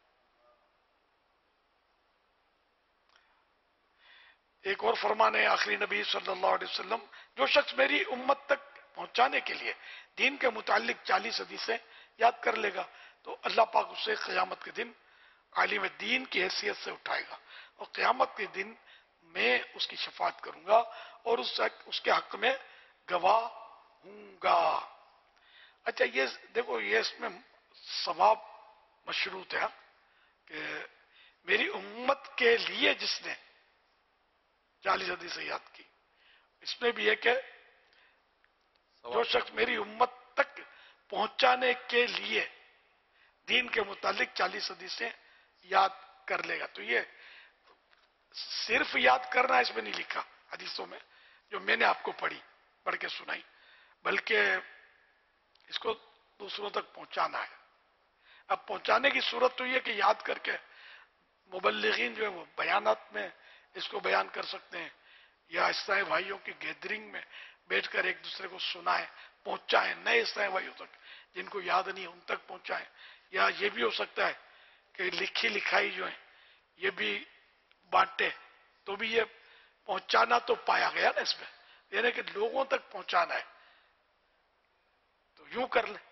ایک اور فرمان ہے آخری نبی صلی اللہ علیہ وسلم، جو شخص میری امت تک پہنچانے کے لیے دین کے متعلق چالیس حدیثیں یاد کر لے گا تو اللہ پاک اسے قیامت کے دن عالم دین کی حیثیت سے اٹھائے گا، اور قیامت کے دن میں اس کی شفاعت کروں گا اور اس اس کے حق میں گواہ ہوں گا. اچھا یہ دیکھو، یہ اس میں ثواب مشروط ہے کہ میری امت کے لیے جس نے چالیس حدیثیں یاد کی، اس میں بھی ہے کہ جو شخص میری امت تک پہنچانے کے لیے دین کے متعلق چالیس حدیثیں یاد کر لے گا. تو یہ صرف یاد کرنا اس میں نہیں لکھا حدیثوں میں جو میں نے آپ کو پڑھی پڑھ کے سنائی، بلکہ اس کو دوسروں تک پہنچانا ہے. اب پہنچانے کی صورت تو یہ کہ یاد کر کے مبلغین جو ہے وہ بیانات میں اس کو بیان کر سکتے ہیں، یا اسلامی بھائیوں کی گیدرنگ میں بیٹھ کر ایک دوسرے کو سنائیں، پہنچائیں نئے اسلامی بھائیوں تک جن کو یاد نہیں ان تک پہنچائیں. یا یہ بھی ہو سکتا ہے کہ لکھی لکھائی جو ہے یہ بھی بانٹے، تو بھی یہ پہنچانا تو پایا گیا نا اس میں، یعنی کہ لوگوں تک پہنچانا ہے. تو یوں کر لیں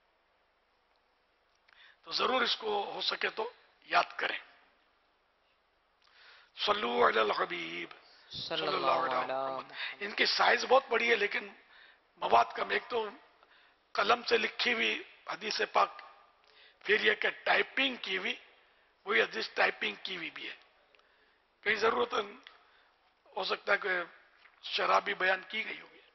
تو ضرور اس کو ہو سکے تو یاد کریں. صلو علی الحبیب صلی اللہ علیہ وسلم. ان کی سائز بہت بڑی ہے لیکن مواد کم. ایک تو قلم سے لکھی ہوئی حدیث پاک، پھر یہ کہ ٹائپنگ کی ہوئی وہی حدیث ٹائپنگ کی ہوئی بھی ہے. کہیں ضرورت ہو سکتا ہے کہ شرابی بیان کی گئی ہوگی،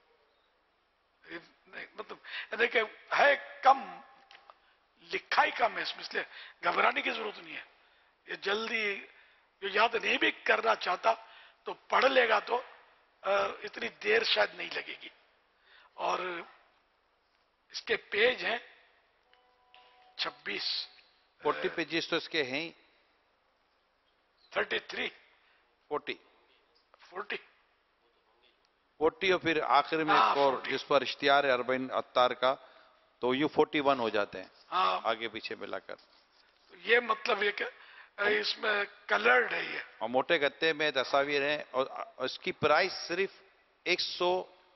مطلب یعنی کہ ہے کم، لکھائی کم ہے اس میں، اس لیے گھبرانے کی ضرورت نہیں ہے. یہ جلدی جو یاد نہیں بھی کرنا چاہتا تو پڑھ لے گا تو اتنی دیر شاید نہیں لگے گی. اور اس کے پیج ہیں چھبیس فورٹی پیجز تو اس کے ہیں thirty three forty forty forty اور پھر آخر میں ایک اور جس پر اشتہار ہے اربعین عطار کا تو یہ فورٹی ون ہو جاتے ہیں آگے پیچھے ملا کر. یہ مطلب یہ کہ اس میں کلرڈ ہے یہ, اور موٹے گتے میں تصاویر ہیں اور اس کی پرائس صرف ایک سو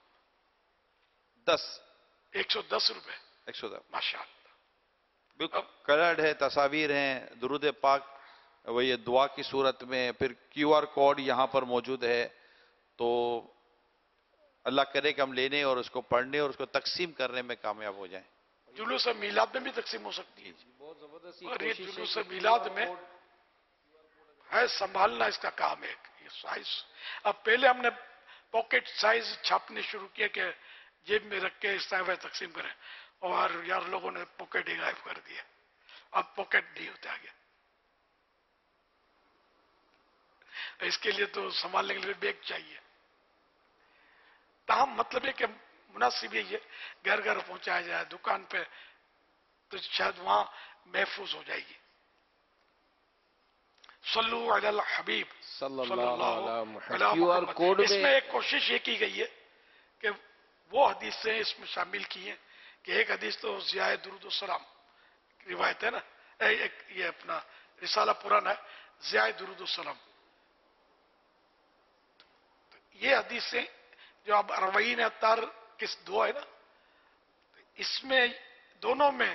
دس ایک سو دس روپے ایک سو دس ماشاء اللہ. بالکل کلرڈ ہے, تصاویر ہیں, درود پاک وہ یہ دعا کی صورت میں, پھر کیو آر کوڈ یہاں پر موجود ہے. تو اللہ کرے کہ ہم لینے اور اس کو پڑھنے اور اس کو تقسیم کرنے میں کامیاب ہو جائیں. جلوس میلاد میں بھی تقسیم ہو سکتی ہے. بہت زبردست اور یہ جلوس میلاد میں ہے سنبھالنا اس کا کام ہے. یہ سائز اب پہلے ہم نے پاکٹ سائز چھاپنے شروع کیا کہ جیب میں رکھ کے اس طرح تقسیم کریں, اور یار لوگوں نے پاکٹ ہی غائب کر دیا. اب پاکٹ نہیں ہوتے آگے. اس کے لیے تو سنبھالنے کے لیے بیگ چاہیے. تاہم مطلب یہ کہ مناسب یہ گھر گھر پہنچایا جائے, دکان پہ تو شاید وہاں محفوظ ہو جائے گی. صلو علی الحبیب صلی اللہ علیہ محمد. کیو آر کوڈ اس میں ایک کوشش یہ کی گئی ہے کہ وہ حدیثیں اس میں شامل کی ہیں کہ ایک حدیث تو ضیاء درود السلام روایت ہے نا, ایک یہ اپنا رسالہ پرانا ہے ضیاء درود السلام. یہ حدیثیں جو اب اربعین عطار کس دو ہے نا, اس میں دونوں میں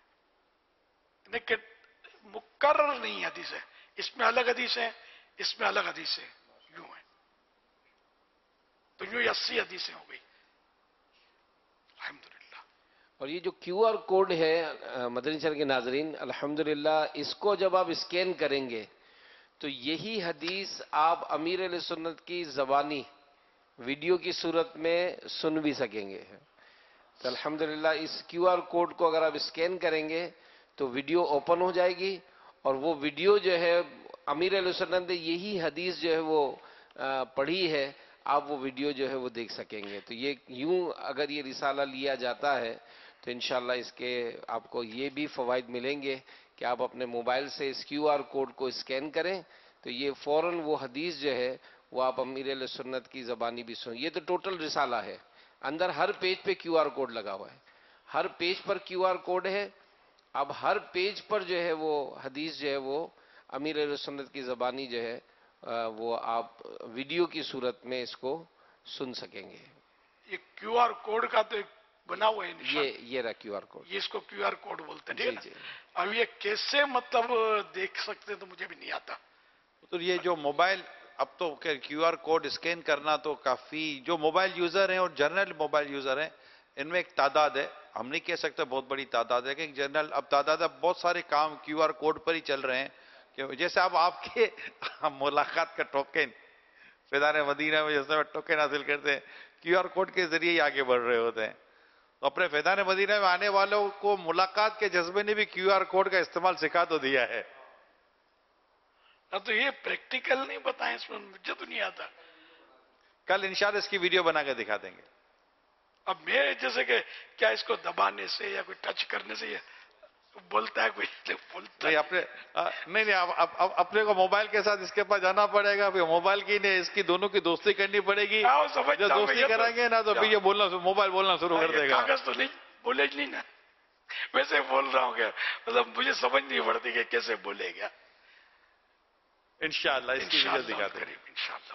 مکرر نہیں حدیث ہے. اس میں الگ حدیث ہیں, اس میں الگ حدیث ہیں, یوں ہیں. تو یوں اسی حدیثیں ہو گئی الحمدللہ. اور یہ جو کیو آر کوڈ ہے مدنی چینل کے ناظرین, الحمدللہ اس کو جب آپ اسکین کریں گے تو یہی حدیث آپ امیر علیہ سنت کی زبانی ویڈیو کی صورت میں سن بھی سکیں گے. تو الحمدللہ اس کیو آر کوڈ کو اگر آپ اسکین کریں گے تو ویڈیو اوپن ہو جائے گی, اور وہ ویڈیو جو ہے امیر علیہ سنت نے یہی حدیث جو ہے وہ پڑھی ہے, آپ وہ ویڈیو جو ہے وہ دیکھ سکیں گے. تو یہ یوں اگر یہ رسالہ لیا جاتا ہے تو انشاءاللہ اس کے آپ کو یہ بھی فوائد ملیں گے کہ آپ اپنے موبائل سے اس کیو آر کوڈ کو اسکین کریں تو یہ فوراً وہ حدیث جو ہے وہ آپ امیر علیہ سنت کی زبانی بھی سن. یہ تو ٹوٹل رسالہ ہے, اندر ہر پیج پہ کیو آر کوڈ لگا ہوا ہے, ہر پیج پر کیو آر کوڈ ہے. اب ہر پیج پر جو ہے وہ حدیث جو ہے وہ امیر علیہ سنت کی زبانی جو ہے وہ آپ ویڈیو کی صورت میں اس کو سن سکیں گے. یہ کیو آر کوڈ کا تو بنا ہوا ہے نشان, یہ یہ رہا کیو آر کوڈ, یہ اس کو کیو آر کوڈ بولتے ہیں. جی جی. اب یہ کیسے مطلب دیکھ سکتے تو مجھے بھی نہیں آتا. تو یہ جو موبائل اب تو کیو آر کوڈ اسکین کرنا تو کافی, جو موبائل یوزر ہیں اور جنرل موبائل یوزر ہیں ان میں ایک تعداد ہے, ہم نہیں کہہ سکتے بہت بڑی تعداد ہے کہ جنرل اب تعداد ہے, بہت سارے کام کیو آر کوڈ پر ہی چل رہے ہیں. کہ جیسے اب آپ کے ملاقات کا ٹوکن فیضان مدینہ میں جیسے ٹوکن حاصل کرتے ہیں کیو آر کوڈ کے ذریعے ہی آگے بڑھ رہے ہوتے ہیں. تو اپنے فیضان مدینہ میں آنے والوں کو ملاقات کے جذبے نے بھی کیو آر کوڈ کا استعمال سکھا تو دیا ہے. اب تو یہ پریکٹیکل نہیں بتائیں, اس میں مجھے تو نہیں آتا. کل انشاءاللہ اس کی ویڈیو بنا کے دکھا دیں گے. اب میں جیسے کہ کیا اس کو دبانے سے یا کوئی ٹچ کرنے سے یہ بولتا ہے کوئی بولتا نہیں اپنے نہیں نہیں اپنے کو موبائل کے ساتھ اس کے پاس جانا پڑے گا, موبائل کی نہیں اس کی دونوں کی دوستی کرنی پڑے گی. جب دوستی کریں گے نا تو پھر یہ بولنا موبائل بولنا شروع کر دے گا. کاغذ تو نہیں بولے نہیں نا, ویسے بول رہا ہوں کہ مطلب مجھے سمجھ نہیں پڑتی کہ کیسے بولے گا. انشاءاللہ اس کی ویڈیو دکھاتے ہیں انشاءاللہ.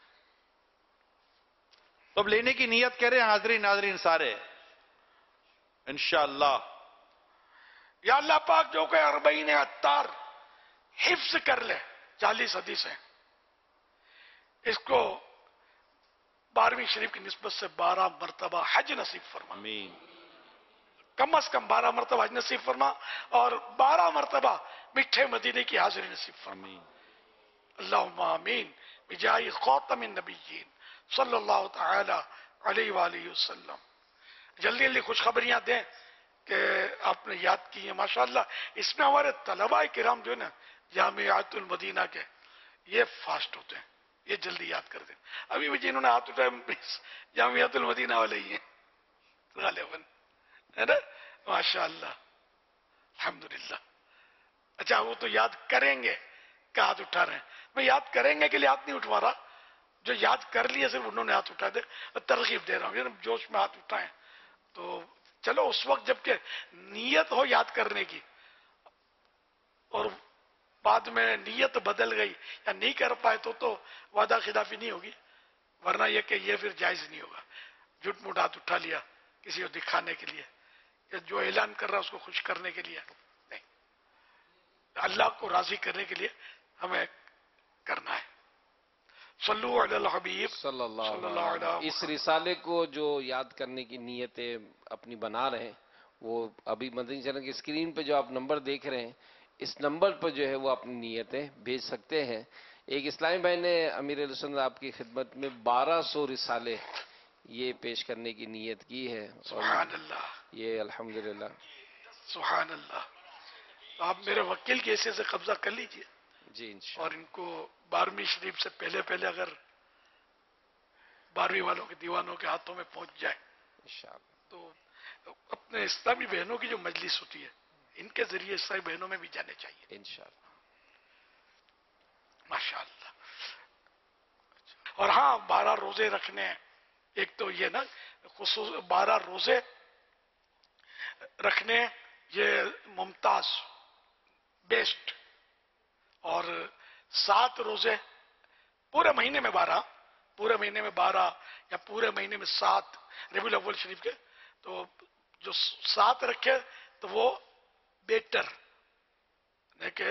تو اب لینے کی نیت کریں حاضرین ناظرین سارے انشاءاللہ. یا اللہ پاک جو کہ اربعین عطار حفظ کر لے, چالیس حدیثیں, اس کو بارہویں شریف کی نسبت سے بارہ مرتبہ حج نصیب فرما. آمین. کم از کم بارہ مرتبہ حج نصیب فرما اور بارہ مرتبہ میٹھے مدینے کی حاضری نصیب فرما. آمین. اللہم آمین بجاہ خاتم النبیین صلی اللہ تعالی علیہ وآلہ وسلم. جلدی جلدی خوشخبریاں دیں کہ آپ نے یاد کی ہیں ماشاءاللہ. اس میں ہمارے طلباء کرام جو ہے نا جامعۃ المدینہ کے یہ فاسٹ ہوتے ہیں، یہ جلدی یاد کرتے ہیں. ابھی بھی جنہوں نے ہاتھ اٹھایا جامعۃ المدینہ والے ہی ہیں غالباً، ہے نا؟ ماشاء اللہ الحمدللہ. اچھا وہ تو یاد کریں گے کہ ہاتھ اٹھا رہے ہیں. میں یاد کریں گے کے لیے ہاتھ نہیں اٹھوا رہا، جو یاد کر لیے صرف انہوں نے ہاتھ اٹھا دے، ترغیب دے رہا ہوں. یعنی جوش میں ہاتھ اٹھائیں تو چلو اس وقت جب کہ نیت ہو یاد کرنے کی اور بعد میں نیت بدل گئی یا نہیں کر پائے تو تو وعدہ خلافی نہیں ہوگی، ورنہ یہ کہ یہ پھر جائز نہیں ہوگا. جھوٹ موٹ ہاتھ اٹھا لیا کسی کو دکھانے کے لیے یا جو اعلان کر رہا اس کو خوش کرنے کے لیے نہیں، اللہ کو راضی کرنے کے لیے ہمیں کرنا ہے. صلو علی الحبیب صلی اللہ صلی اللہ علیہ علیہ وسلم. اس رسالے کو جو یاد کرنے کی نیتیں اپنی بنا رہے ہیں، وہ ابھی مدنی چینل کی اسکرین پہ جو آپ نمبر دیکھ رہے ہیں، اس نمبر پر جو ہے وہ اپنی نیتیں بھیج سکتے ہیں. ایک اسلامی بھائی نے امیر علیہ سنت آپ کی خدمت میں بارہ سو رسالے یہ پیش کرنے کی نیت کی ہے. سبحان اللہ، یہ الحمدللہ سبحان اللہ. تو آپ میرے وکیل کے حیثیت سے قبضہ کر لیجئے جی انشاءاللہ. اور ان کو بارہویں شریف سے پہلے پہلے اگر بارہویں والوں کے دیوانوں کے ہاتھوں میں پہنچ جائے انشاءاللہ تو اپنے اسلامی بہنوں کی جو مجلس ہوتی ہے ان کے ذریعے اسلامی بہنوں میں بھی جانے چاہیے انشاءاللہ. ماشاءاللہ. اور ہاں بارہ روزے رکھنے ہیں. ایک تو یہ نا خصوص بارہ روزے رکھنے یہ ممتاز بیسٹ، اور سات روزے پورے مہینے میں بارہ پورے مہینے میں بارہ یا پورے مہینے میں سات ربیع الاول شریف کے، تو جو سات رکھے تو وہ بیٹر کہ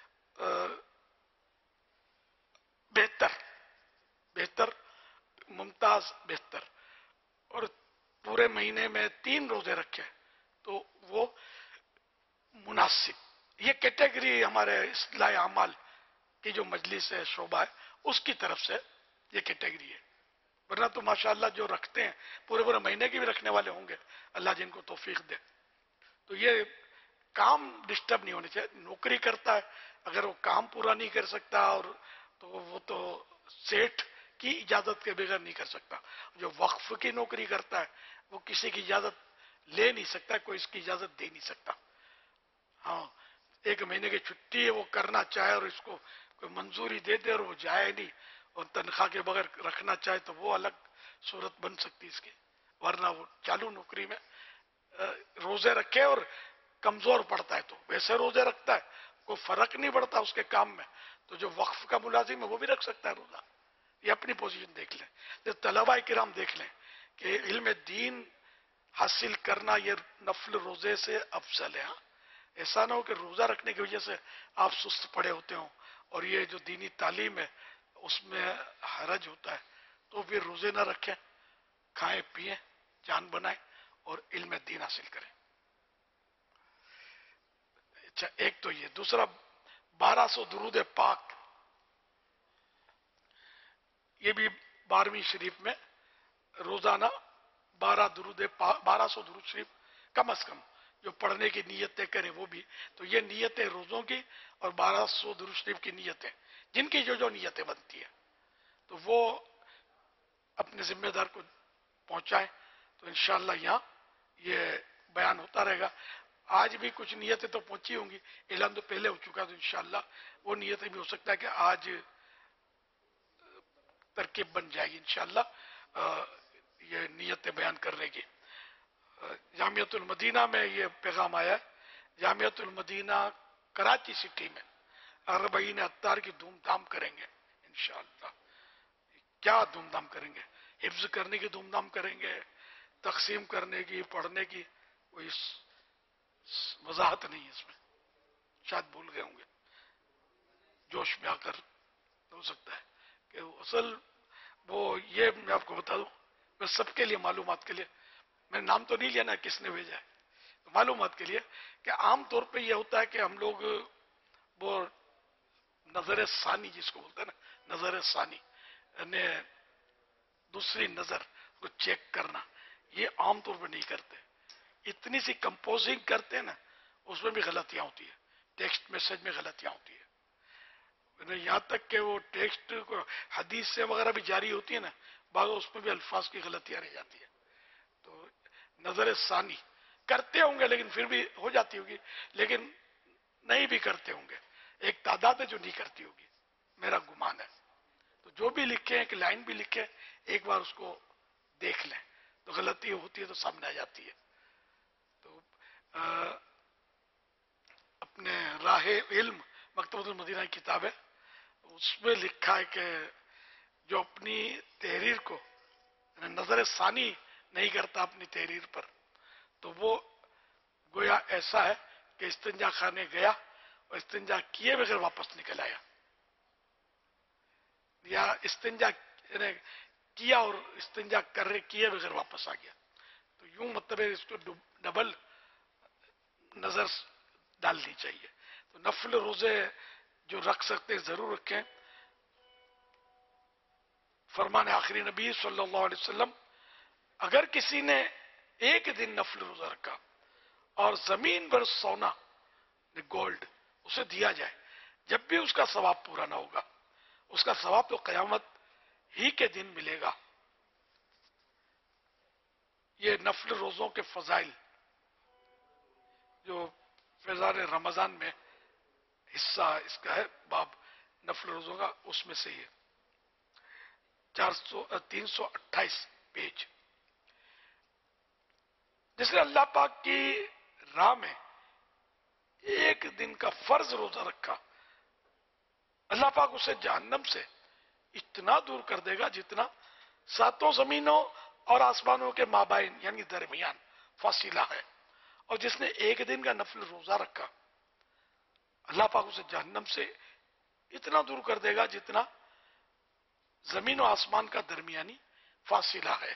بہتر بہتر ممتاز بہتر. اور پورے مہینے میں تین روزے رکھے تو وہ مناسب. یہ کیٹیگری ہمارے اصلاح اعمال کی جو مجلس ہے شعبہ ہے اس کی طرف سے یہ کیٹیگری ہے. ورنہ تو ماشاءاللہ جو رکھتے ہیں پورے پورے مہینے کی بھی رکھنے والے ہوں گے، اللہ جن کو توفیق دے. تو یہ کام ڈسٹرب نہیں ہونے چاہیے. نوکری کرتا ہے اگر وہ کام پورا نہیں کر سکتا اور تو وہ تو سیٹھ کی اجازت کے بغیر نہیں کر سکتا. جو وقف کی نوکری کرتا ہے وہ کسی کی اجازت لے نہیں سکتا، کوئی اس کی اجازت دے نہیں سکتا. ہاں ایک مہینے کی چھٹی ہے وہ کرنا چاہے اور اس کو کوئی منظوری دے دے اور وہ جائے نہیں اور تنخواہ کے بغیر رکھنا چاہے تو وہ الگ صورت بن سکتی اس کی. ورنہ وہ چالو نوکری میں روزے رکھے اور کمزور پڑتا ہے تو ویسے روزے رکھتا ہے، کوئی فرق نہیں پڑتا اس کے کام میں. تو جو وقف کا ملازم ہے وہ بھی رکھ سکتا ہے روزہ. یہ اپنی پوزیشن دیکھ لیں. جو طلباء کرام دیکھ لیں کہ علم دین حاصل کرنا یہ نفل روزے سے افضل ہے. ایسا نہ ہو کہ روزہ رکھنے کی وجہ سے آپ سست پڑے ہوتے ہوں اور یہ جو دینی تعلیم ہے اس میں حرج ہوتا ہے. تو پھر روزے نہ رکھیں، کھائیں پیئیں، جان بنائیں اور علم دین حاصل کریں. اچھا ایک تو یہ. دوسرا بارہ سو درود پاک، یہ بھی بارہویں شریف میں روزانہ بارہ درود پاک بارہ سو درود شریف کم از کم جو پڑھنے کی نیتیں کریں وہ بھی. تو یہ نیتیں روزوں کی اور بارہ سو درود شریف کی نیتیں جن کی جو جو نیتیں بنتی ہیں تو وہ اپنے ذمہ دار کو پہنچائیں. تو انشاءاللہ یہاں یہ بیان ہوتا رہے گا. آج بھی کچھ نیتیں تو پہنچی ہوں گی، اعلان تو پہلے ہو چکا، تو انشاءاللہ وہ نیتیں بھی ہو سکتا ہے کہ آج ترکیب بن جائے گی انشاءاللہ یہ نیتیں بیان کرنے کی. جامعۃ المدینہ میں یہ پیغام آیا ہے. جامعۃ المدینہ کراچی سٹی میں اربعین اتار کی دھوم دھام کریں گے انشاءاللہ. کیا دھوم دھام کریں گے؟ حفظ کرنے کی دھوم دھام کریں گے، تقسیم کرنے کی، پڑھنے کی کوئی وضاحت نہیں ہے اس میں، شاید بھول گئے ہوں گے جوش میں آ کر. ہو سکتا ہے کہ اصل وہ یہ میں آپ کو بتا دوں، میں سب کے لیے معلومات کے لیے میں نام تو نہیں لینا کس نے بھیجا ہے، معلومات کے لیے کہ عام طور پہ یہ ہوتا ہے کہ ہم لوگ وہ نظر ثانی جس کو بولتے ہیں نا، نظر ثانی یعنی دوسری نظر کو چیک کرنا، یہ عام طور پہ نہیں کرتے. اتنی سی کمپوزنگ کرتے ہیں نا اس میں بھی غلطیاں ہوتی ہیں، ٹیکسٹ میسج میں غلطیاں ہوتی ہیں. یہاں تک کہ وہ ٹیکسٹ کو حدیث سے وغیرہ بھی جاری ہوتی ہے نا، بعض اس میں بھی الفاظ کی غلطیاں رہ جاتی ہے. تو نظر ثانی کرتے ہوں گے لیکن پھر بھی ہو جاتی ہوگی، لیکن نہیں بھی کرتے ہوں گے. ایک تعداد ہے جو نہیں کرتی ہوگی، میرا گمان ہے. تو جو بھی لکھیں، ایک لائن بھی لکھیں، ایک بار اس کو دیکھ لیں، تو غلطی ہوتی ہے تو سامنے آ جاتی ہے. تو اپنے راہ علم مکتبۃ المدینہ کی کتاب ہے، اس میں لکھا ہے کہ جو اپنی تحریر کو نظر ثانی نہیں کرتا اپنی تحریر پر، تو وہ گویا ایسا ہے کہ استنجا خانے گیا اور استنجا کیے بغیر واپس نکل آیا، یا استنجا کیا اور استنجا کر رہے کیے بغیر واپس آ گیا. تو یوں مطلب ہے اس کو ڈبل نظر ڈالنی چاہیے. تو نفل روزے جو رکھ سکتے ضرور رکھیں. فرمان آخری نبی صلی اللہ علیہ وسلم، اگر کسی نے ایک دن نفل روزہ رکھا اور زمین پر سونا گولڈ اسے دیا جائے، جب بھی اس کا ثواب پورا نہ ہوگا، اس کا ثواب تو قیامت ہی کے دن ملے گا. یہ نفل روزوں کے فضائل جو فیضان رمضان میں حصہ اس کا ہے، باب نفل روزوں کا، اس میں سے یہ چار سو تین سو اٹھائیس پیج. جس نے اللہ پاک کی راہ میں ایک دن کا فرض روزہ رکھا، اللہ پاک اسے جہنم سے اتنا دور کر دے گا جتنا ساتوں زمینوں اور آسمانوں کے مابین یعنی درمیان فاصلہ ہے. اور جس نے ایک دن کا نفل روزہ رکھا، اللہ پاک اسے جہنم سے اتنا دور کر دے گا جتنا زمین و آسمان کا درمیانی فاصلہ ہے.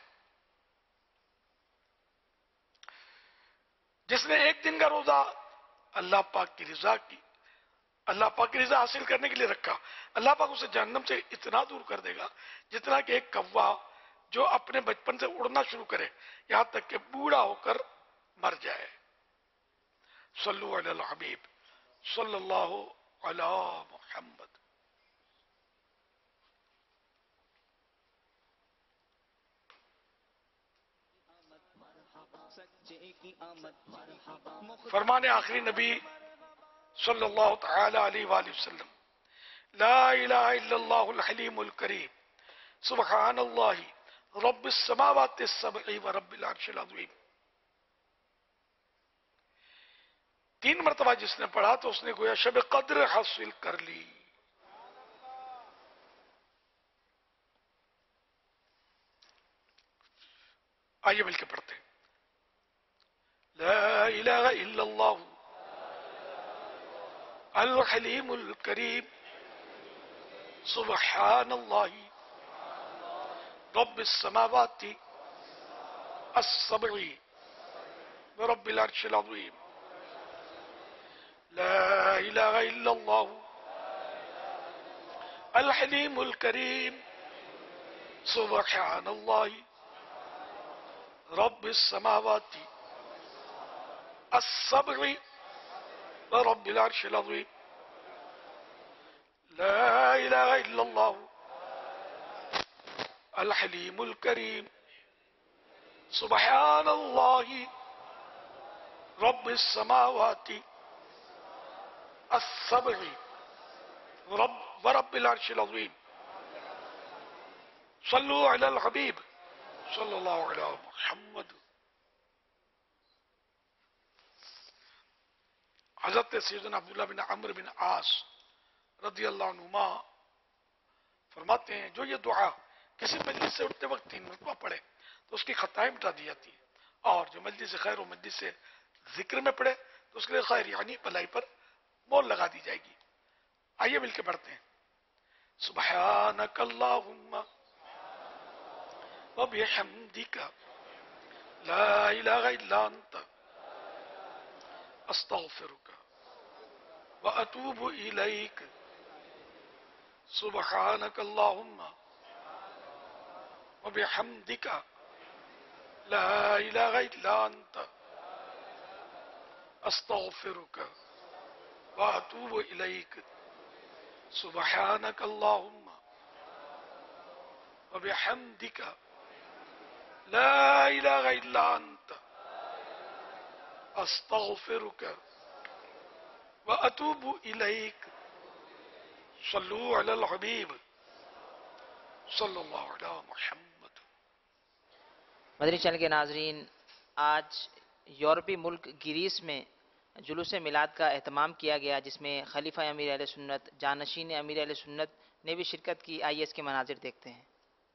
جس نے ایک دن کا روزہ اللہ پاک کی رضا کی اللہ پاک کی رضا حاصل کرنے کے لیے رکھا، اللہ پاک اسے جہنم سے اتنا دور کر دے گا جتنا کہ ایک کوا جو اپنے بچپن سے اڑنا شروع کرے یہاں تک کہ بوڑھا ہو کر مر جائے. صلو علی الحبیب صلی اللہ علی محمد. فرمان آخری نبی صلی اللہ تعالی علیہ وآلہ وسلم، لا الہ الا اللہ الحلیم الکریم سبحان اللہ رب السماوات السبع و رب العرش العظیم. تین مرتبہ جس نے پڑھا تو اس نے گویا شب قدر حاصل کر لی. آئیے مل کے پڑھتے ہیں. لا الہ الا اللہ الحلیم الکریم سبحان اللہ رب السماوات السبع ورب العرش العظیم. لا الہ الا اللہ الحلیم الکریم سبحان اللہ رب السماوات السبع ورب العرش العظیم. لا الہ الا اللہ الحلیم الکریم سبحان اللہ رب السماوات السبع ورب ورب العرش العظیم. صلو علی الحبیب صلی اللہ علیہ محمد. حضرت سیدنا عبداللہ بن عمرو بن عاص رضی اللہ عنہما فرماتے ہیں، جو یہ دعا کسی مجلس سے اٹھتے وقت تین مرتبہ پڑھے تو اس کی خطائیں مٹا دی جاتی ہیں، اور جو مجلس سے خیر و مجلس سے ذکر میں پڑھے تو اس کے لیے خیر یعنی بھلائی پر مول لگا دی جائے گی. آئیے مل کے پڑھتے ہیں. سبحانک اللہم وبحمدک لا الہ الا انت استغفرک واتوب الیک. سبحانک اللہم وبحمدک لا الہ الا انت استغفرک واتوب الیک. سبحانک اللہم وبحمدک لا الہ الا انت استغفرک واتوب الیک صلو علی الحبیب صلی اللہ علی محمد۔ مدنی چینل کے ناظرین، آج یورپی ملک گریس میں جلوس میلاد کا اہتمام کیا گیا، جس میں خلیفہ امیر اہل سنت، جانشین امیر اہل سنت نے بھی شرکت کی۔ آئیے اس کے مناظر دیکھتے ہیں۔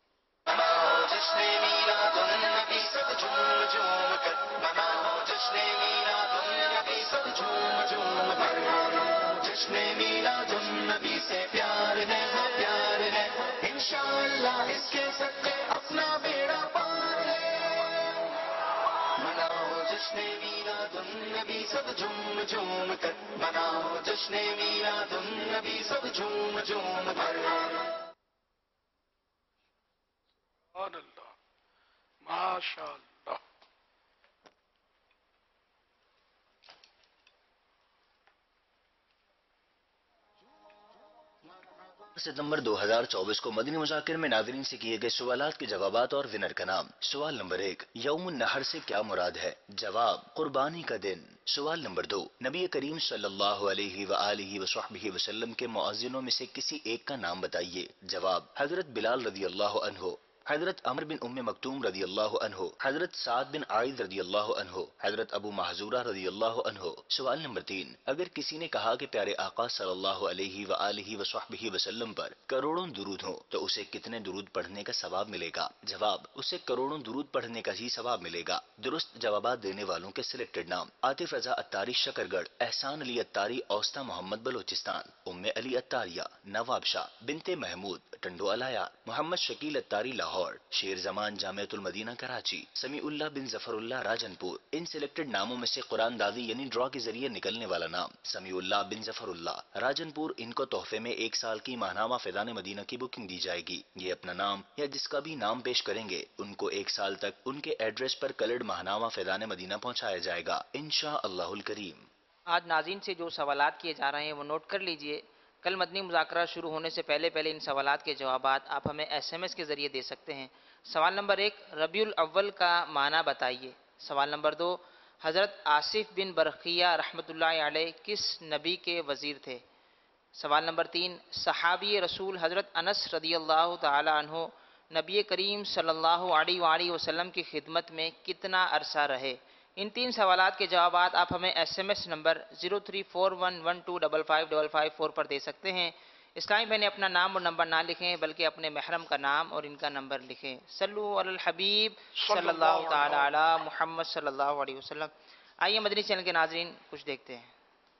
جشن میلاد النبی سے پیار ہے، پیار ہے، انشاءاللہ اس کے صدقے اپنا بیڑا پار ہے۔ مناؤ جشن میلاد النبی سب جھوم جھوم کر، مناؤ جشن میلاد النبی سب جھوم جھوم کر۔ سبحان اللہ، ماشاء اللہ۔ ستمبر دو ہزار چوبیس کو مدنی مذاکر میں ناظرین سے کیے گئے سوالات کے جوابات اور ونر کا نام۔ سوال نمبر ایک، یوم النحر سے کیا مراد ہے؟ جواب، قربانی کا دن۔ سوال نمبر دو، نبی کریم صلی اللہ علیہ وآلہ وصحبہ وسلم کے مؤذنوں میں سے کسی ایک کا نام بتائیے۔ جواب، حضرت بلال رضی اللہ عنہ، حضرت عمر بن ام مکتوم رضی اللہ عنہ، حضرت سعد بن عائد رضی اللہ عنہ، حضرت ابو محذورہ رضی اللہ عنہ۔ سوال نمبر تین، اگر کسی نے کہا کہ پیارے آقا صلی اللہ علیہ وآلہ وصحبہ وسلم پر کروڑوں درود ہوں تو اسے کتنے درود پڑھنے کا ثواب ملے گا؟ جواب، اسے کروڑوں درود پڑھنے کا ہی ثواب ملے گا۔ درست جوابات دینے والوں کے سلیکٹڈ نام: عاطف رضا اتاری شکرگڑھ، احسان علی اتاری اوستا محمد بلوچستان، ام علی اتاریہ نواب شاہ، بنت محمود ٹنڈو الایا، محمد شکیل اتاری لاہور، شیر زمان جامعۃ المدینہ کراچی، سمیع اللہ بن ظفر اللہ راجن پور۔ ان سلیکٹڈ ناموں میں سے قرآن دازی یعنی ڈرا کے ذریعے نکلنے والا نام سمیع اللہ بن ظفر اللہ راجن پور، ان کو تحفے میں ایک سال کی ماہنامہ فیضان مدینہ کی بکنگ دی جائے گی۔ یہ اپنا نام یا جس کا بھی نام پیش کریں گے ان کو ایک سال تک ان کے ایڈریس پر کلرڈ ماہنامہ فیضان مدینہ پہنچایا جائے گا انشاء اللہ الکریم۔ آج ناظرین سے جو سوالات کیے جا رہے ہیں وہ نوٹ کر لیجئے۔ کل مدنی مذاکرہ شروع ہونے سے پہلے پہلے ان سوالات کے جوابات آپ ہمیں ایس ایم ایس کے ذریعے دے سکتے ہیں۔ سوال نمبر ایک، ربیع الاول کا معنی بتائیے۔ سوال نمبر دو، حضرت آصف بن برقیہ رحمۃ اللہ علیہ کس نبی کے وزیر تھے؟ سوال نمبر تین، صحابی رسول حضرت انس رضی اللہ تعالی عنہ نبی کریم صلی اللہ علیہ وآلہ وسلم کی خدمت میں کتنا عرصہ رہے؟ ان تین سوالات کے جوابات آپ ہمیں S M S number zero three four one one two double five double five four پر دے سکتے ہیں۔ اسلامی بہنیں اپنا نام اور نمبر نہ لکھیں بلکہ اپنے محرم کا نام اور ان کا نمبر لکھیں۔ صلو علی الحبیب صلی اللہ تعالی علی محمد صلی اللہ علیہ وسلم۔ آئیے مدنی چینل کے ناظرین کچھ دیکھتے ہیں۔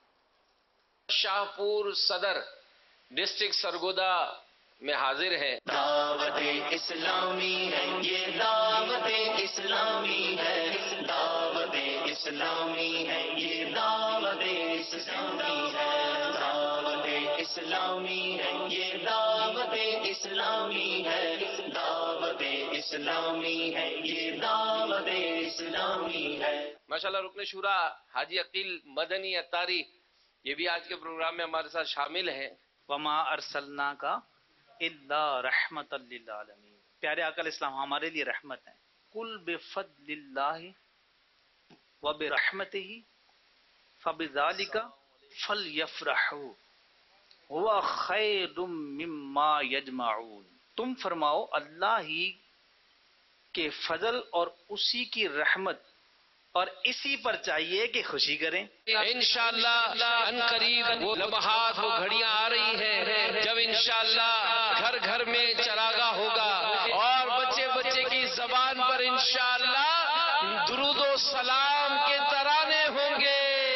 شاہپور صدر ڈسٹرکٹ سرگودا میں حاضر ہے۔ دعوت اسلامی ہے یہ، دعوت اسلامی ہے، دعوت اسلامی ہے یہ، دعوت اسلامی ہے، دعوت اسلامی ہے یہ، دعوت اسلامی ہے، دعوت اسلامی ہے یہ، دعوت اسلامی ہے۔ ماشاءاللہ رکن شورا حاجی عقیل مدنی اتاری یہ بھی آج کے پروگرام میں ہمارے ساتھ شامل ہیں۔ وما ارسلنا کا الا رحمت للعالمین، پیارے آقا علیہ السلام ہمارے لیے رحمت ہیں۔ قل بفضل اللہ وبرحمتہ فبذالک فلیفرحوا هو خیر مما یجمعون، تم فرماؤ اللہ ہی کے فضل اور اسی کی رحمت اور اسی پر چاہیے کہ خوشی کریں۔ انشاءاللہ ان قریب وہ لمحات وہ گھڑیاں آ رہی ہیں جب انشاءاللہ گھر گھر میں چراغاہ ہوگا اور بچے بچے کی زبان پر انشاءاللہ درود و سلام کے ترانے ہوں گے۔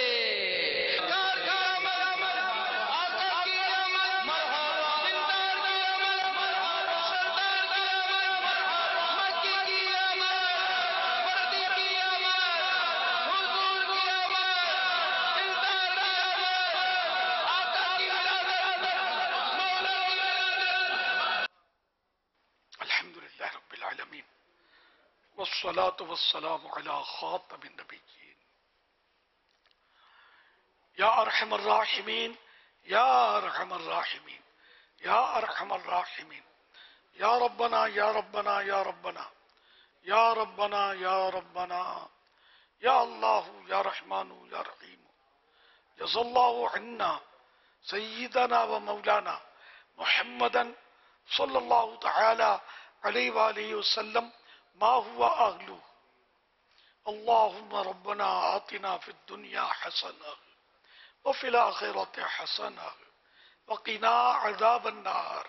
والصلاة والسلام على خاتم النبیین۔ یا ارحم الراحمین، یا ارحم الراحمین یا ارحم الراحمین یا ربنا یا ربنا یا ربنا یا ربنا یا ربنا یا اللہ یا رحمان یا رحیم جزا اللہ عنا سیدنا و مولانا محمدا صلی اللہ تعالی علیہ وآلہ وسلم ما هو اغلو اللہم ربنا آتنا فی الدنیا حسنہ وفی الآخرۃ حسنہ وقنا عذاب النار.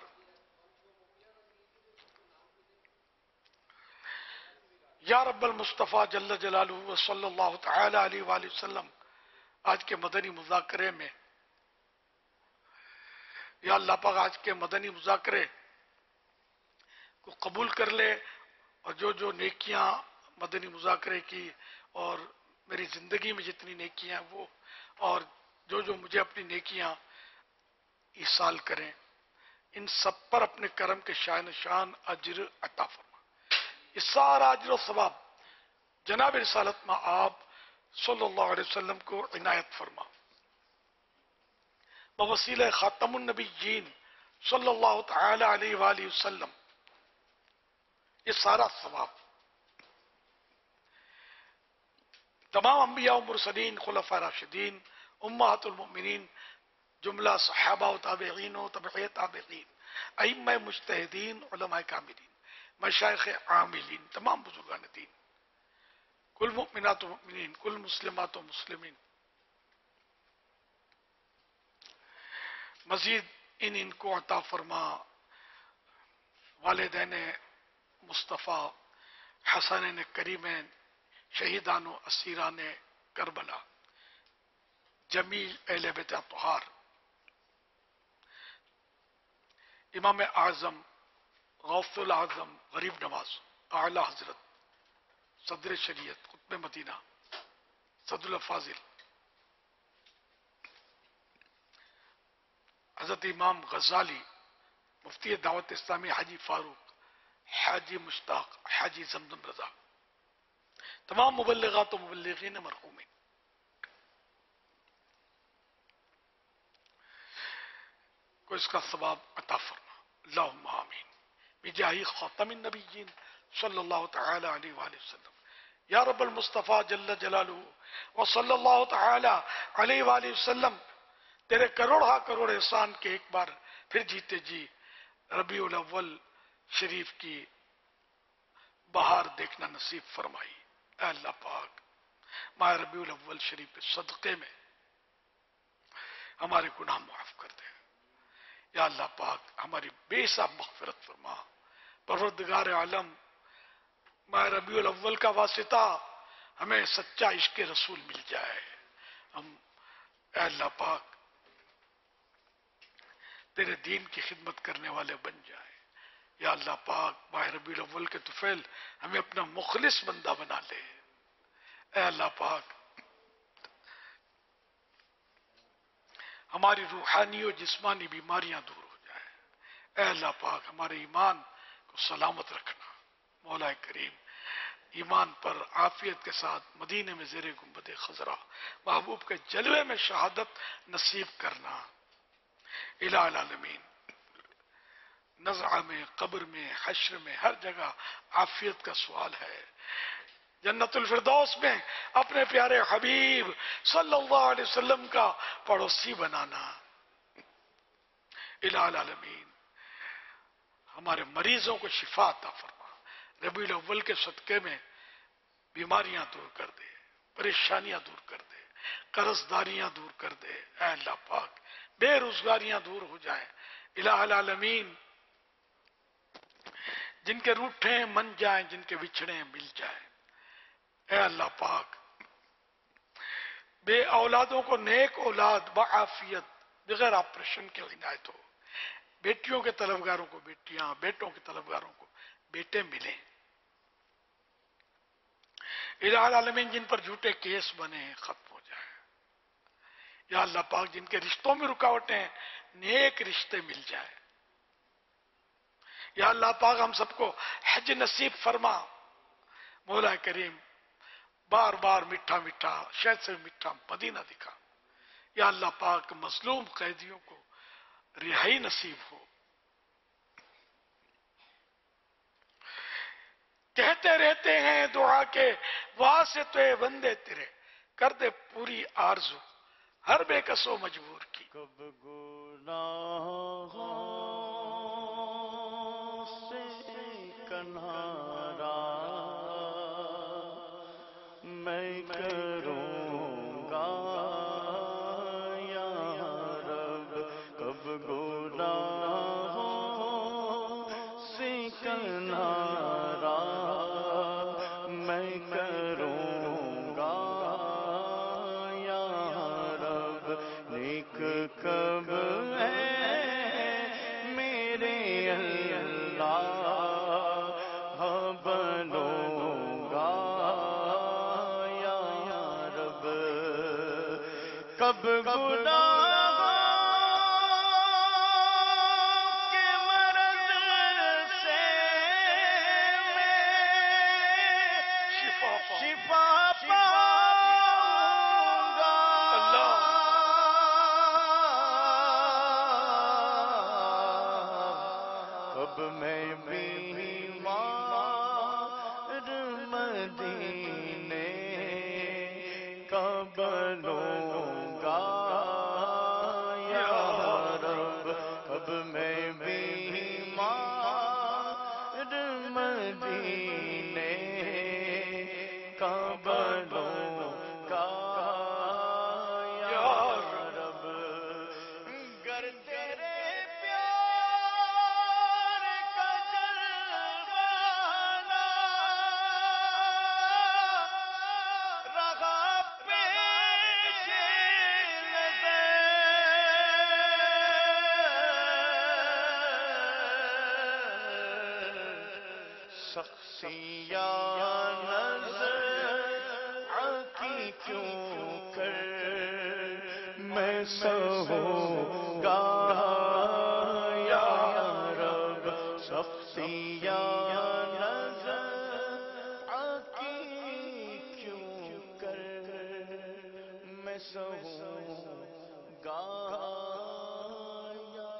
یا رب المصطفیٰ جل جلالہ صلی اللہ تعالی علیہ وآلہ وسلم، آج کے مدنی مذاکرے میں یا اللہ پاک آج کے مدنی مذاکرے کو قبول کر لے، اور جو جو نیکیاں مدنی مذاکرے کی اور میری زندگی میں جتنی نیکیاں وہ، اور جو جو مجھے اپنی نیکیاں ایصال کریں، ان سب پر اپنے کرم کے شان شان اجر عطا فرما. یہ سارا اجر و ثواب جناب رسالت میں آپ صلی اللہ علیہ وسلم کو عنایت فرما. بوسیلہ خاتم النبیین صلی اللہ تعالی علیہ وآلہ وسلم یہ سارا ثواب تمام انبیاء و مرسلین، خلفاء راشدین، امہات المؤمنین، جملہ صحابہ و تابعین و تبعی تابعین، ائمہ مجتہدین، علماء کاملین، مشائخ عاملین، تمام بزرگان دین، کل مؤمنات و مؤمنین، کل مسلمات و مسلمین، مزید ان ان کو عطا فرما. والدین مصطفیٰ، حسنین کریمین، شہیدان و اسیران کربلا، جمیع اہل بیت اطہار، امام اعظم غوث العظم غریب نواز اعلی حضرت صدر شریعت قطب مدینہ صدر الفاضل حضرت امام غزالی، مفتی دعوت اسلامی حاجی فاروق، حاجی مشتاق، حاجی زمزم رضا، تمام مبلغات و مبلغین مرحومین، کو اس کا ثواب عطا فرما. اللہم آمین بجاہ خاتم النبیین صلی اللہ تعالی علیہ وآلہ وسلم. یا رب المصطفیٰ جل جلالہ و صلی اللہ تعالی علیہ وآلہ وسلم، تیرے کروڑ ہا کروڑ احسان کے ایک بار پھر جیتے جی ربیع الاول شریف کی بہار دیکھنا نصیب فرمائی. اے اللہ پاک، ماہ ربیع الاول شریف کے صدقے میں ہمارے گناہ معاف کر دے. یا اللہ پاک ہماری بے حساب مغفرت فرما. پروردگار عالم، ماہ ربیع الاول کا واسطہ ہمیں سچا عشق رسول مل جائے. ہم اے اللہ پاک تیرے دین کی خدمت کرنے والے بن جائیں. یا اللہ پاک ماہ ربیع الاول کے طفیل ہمیں اپنا مخلص بندہ بنا لے. اے اللہ پاک ہماری روحانی و جسمانی بیماریاں دور ہو جائیں. اے اللہ پاک ہمارے ایمان کو سلامت رکھنا. مولا کریم ایمان پر عافیت کے ساتھ مدینے میں زیر گنبد خضرا محبوب کے جلوے میں شہادت نصیب کرنا. الہ العالمین نزعہ میں، قبر میں، حشر میں، ہر جگہ عافیت کا سوال ہے. جنت الفردوس میں اپنے پیارے حبیب صلی اللہ علیہ وسلم کا پڑوسی بنانا. الہ العالمین ہمارے مریضوں کو شفا عطا فرما. ربیع الاول کے صدقے میں بیماریاں دور کر دے، پریشانیاں دور کر دے، قرض داریاں دور کر دے. اے اللہ پاک بے روزگاریاں دور ہو جائیں. الہ العالمین جن کے روٹھے من جائیں، جن کے بچھڑے مل جائیں. اے اللہ پاک بے اولادوں کو نیک اولاد بعافیت بغیر آپریشن کے عنایت ہو. بیٹیوں کے طلبگاروں کو بیٹیاں، بیٹوں کے طلبگاروں کو بیٹے ملیں. الہ العالمین جن پر جھوٹے کیس بنے ختم ہو جائیں. یا اللہ پاک جن کے رشتوں میں رکاوٹیں ہیں نیک رشتے مل جائیں. یا اللہ پاک ہم سب کو حج نصیب فرما. مولا کریم بار بار میٹھا میٹھا شہد سے میٹھا مدینہ دکھا. یا اللہ پاک مظلوم قیدیوں کو رہائی نصیب ہو. کہتے رہتے ہیں دعا کے واسطے بندے تیرے، کر دے پوری آرزو ہر بے کس و مجبور کی. کب گناہوں سے کنارہ میں کروں گا یا رب، کب گناہوں سے کنارہ میں کروں گا یا رب، نیک کب ہے میرے اللہ بنوں گا یا رب، کب گناہ کے مرض سے میں شفا پاؤں گا اب میں بیمار مدینے کا بنوں گا یا رب، اب میں بیمار مدینے کا بنوں گا یا رب، گر تیرے سخصیاں نظر آنکھی کیوں کر میں سہوں گا یا رب، سخصیاں نظر آنکھی کیوں کر میں سہوں گا یا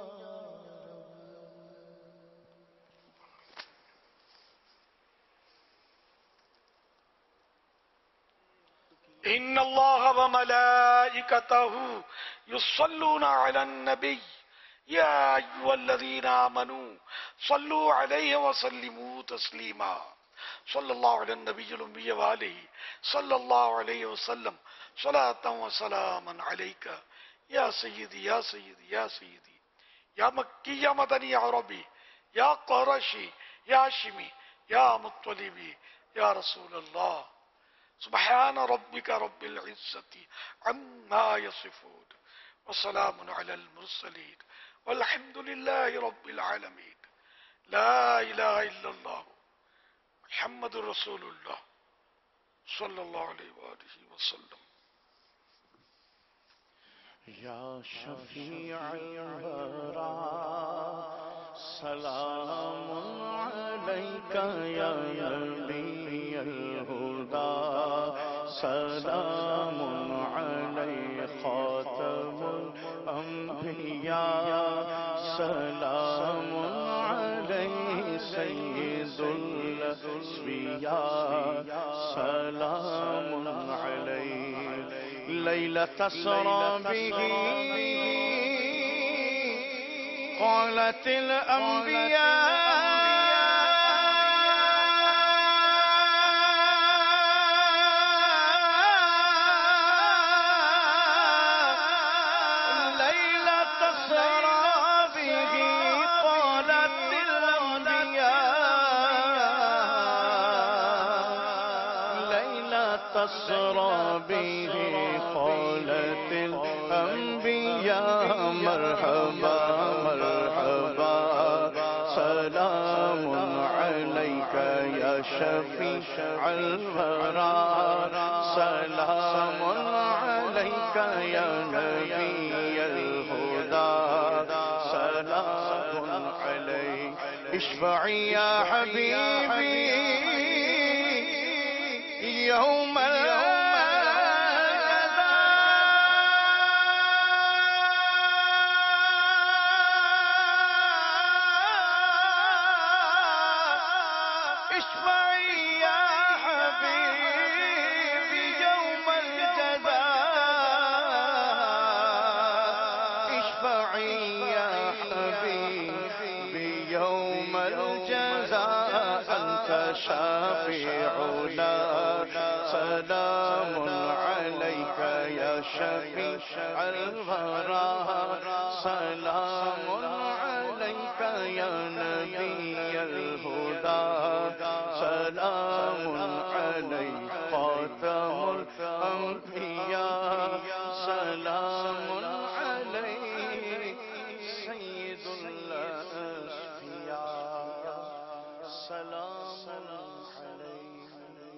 ان اللہ وملائکتہ یصلون علی النبی یا ایھا الذین آمنوا صلوا علیہ وسلموا تسلیما. صلی اللہ علی النبی الأمی وآلہ صلی اللہ علیہ وسلم صلاۃ وسلاما علیک یا سیدی یا سیدی یا سیدی یا مکی یا مدنی یا عربی یا قرشی یا ہاشمی یا مطلبی یا رسول اللہ. سبحان ربک رب العزت عما یصفون وسلام علی المرسلین والحمد للہ رب العالمین. لا الہ الا اللہ محمد رسول اللہ صلی اللہ علیہ وآلہ وسلم. یا شفیع الورا سلام علیک یا نبی الہدی سلام علی خاتم الانبیاء سلام علی سید الاسفیاء سلام علی لیلۃ اسری به قالت الانبیاء أسرى به قالت الأنبياء مرحبا مرحبا سلام عليك يا شفيع الورى سلام عليك يا نبي الهدى سلام عليك اشفعي يا حبيبي يوم شافعنا سلام عليك يا شفيع الورى سلام عليك يا نبي الهدى سلام عليك خاتم الأنبياء سلام عليك سيد الأصفياء سلام عليك.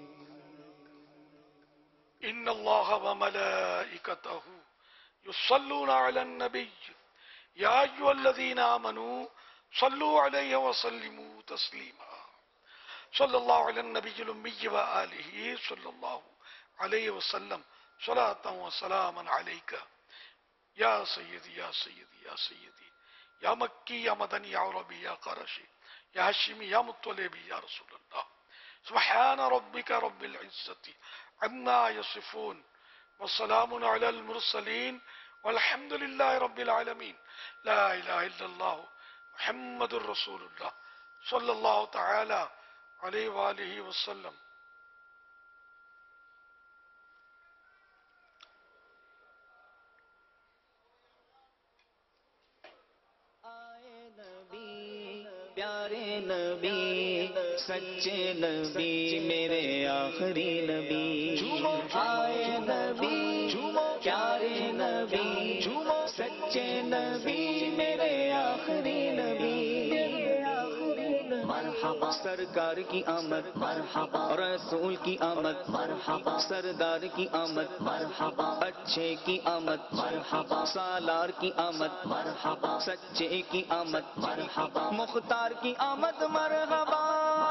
إن الله وملائكته يصلون على النبي يا أيها الذين آمنوا صلوا عليه وسلموا تسليما. صلى الله على النبي الأمي وآله صلى الله عليه وسلم صلاة وسلاما عليك يا سيدي يا سيدي يا سيدي يا مكي يا مدني يا عربي يا قرشي يا هاشمي يا مطلبي يا رسول الله. سبحان ربك رب العزة عما يصفون والسلام على المرسلين والحمد لله رب العالمين. لا إله إلا الله محمد رسول الله صلى الله تعالى علیہ وآلہ وسلم. آئے نبی پیارے نبی سچے نبی میرے آخری نبی. آئے نبی پیارے نبی سچے نبی میرے آخری نبی. مرحبا سرکار کی آمد مرحبا رسول کی آمد مرحبا سردار کی آمد مرحبا اچھے کی آمد مرحبا سالار کی آمد مرحبا سچے کی آمد مرحبا مختار کی آمد مرحبا.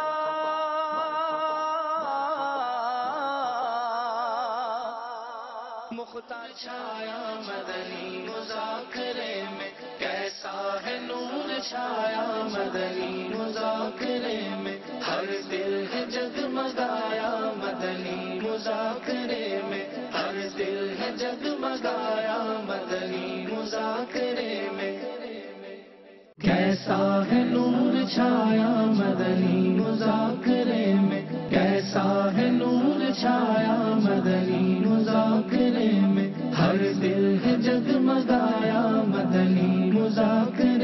مختار چھایا مدنی مذاکرے میں کیسا ہے نور چھایا مدنی مذاکرے میں ہر دل ہے جگمگایا مدنی مذاکرے میں ہر دل ہے جگمگایا مدنی مذاکرے میں. کیسا ہے نور چھایا مدنی مذاکرے میں کیسا ہے نور چھایا مدنی مذاکرے میں ہر دل ہے جگمگایا مدنی مذاکرے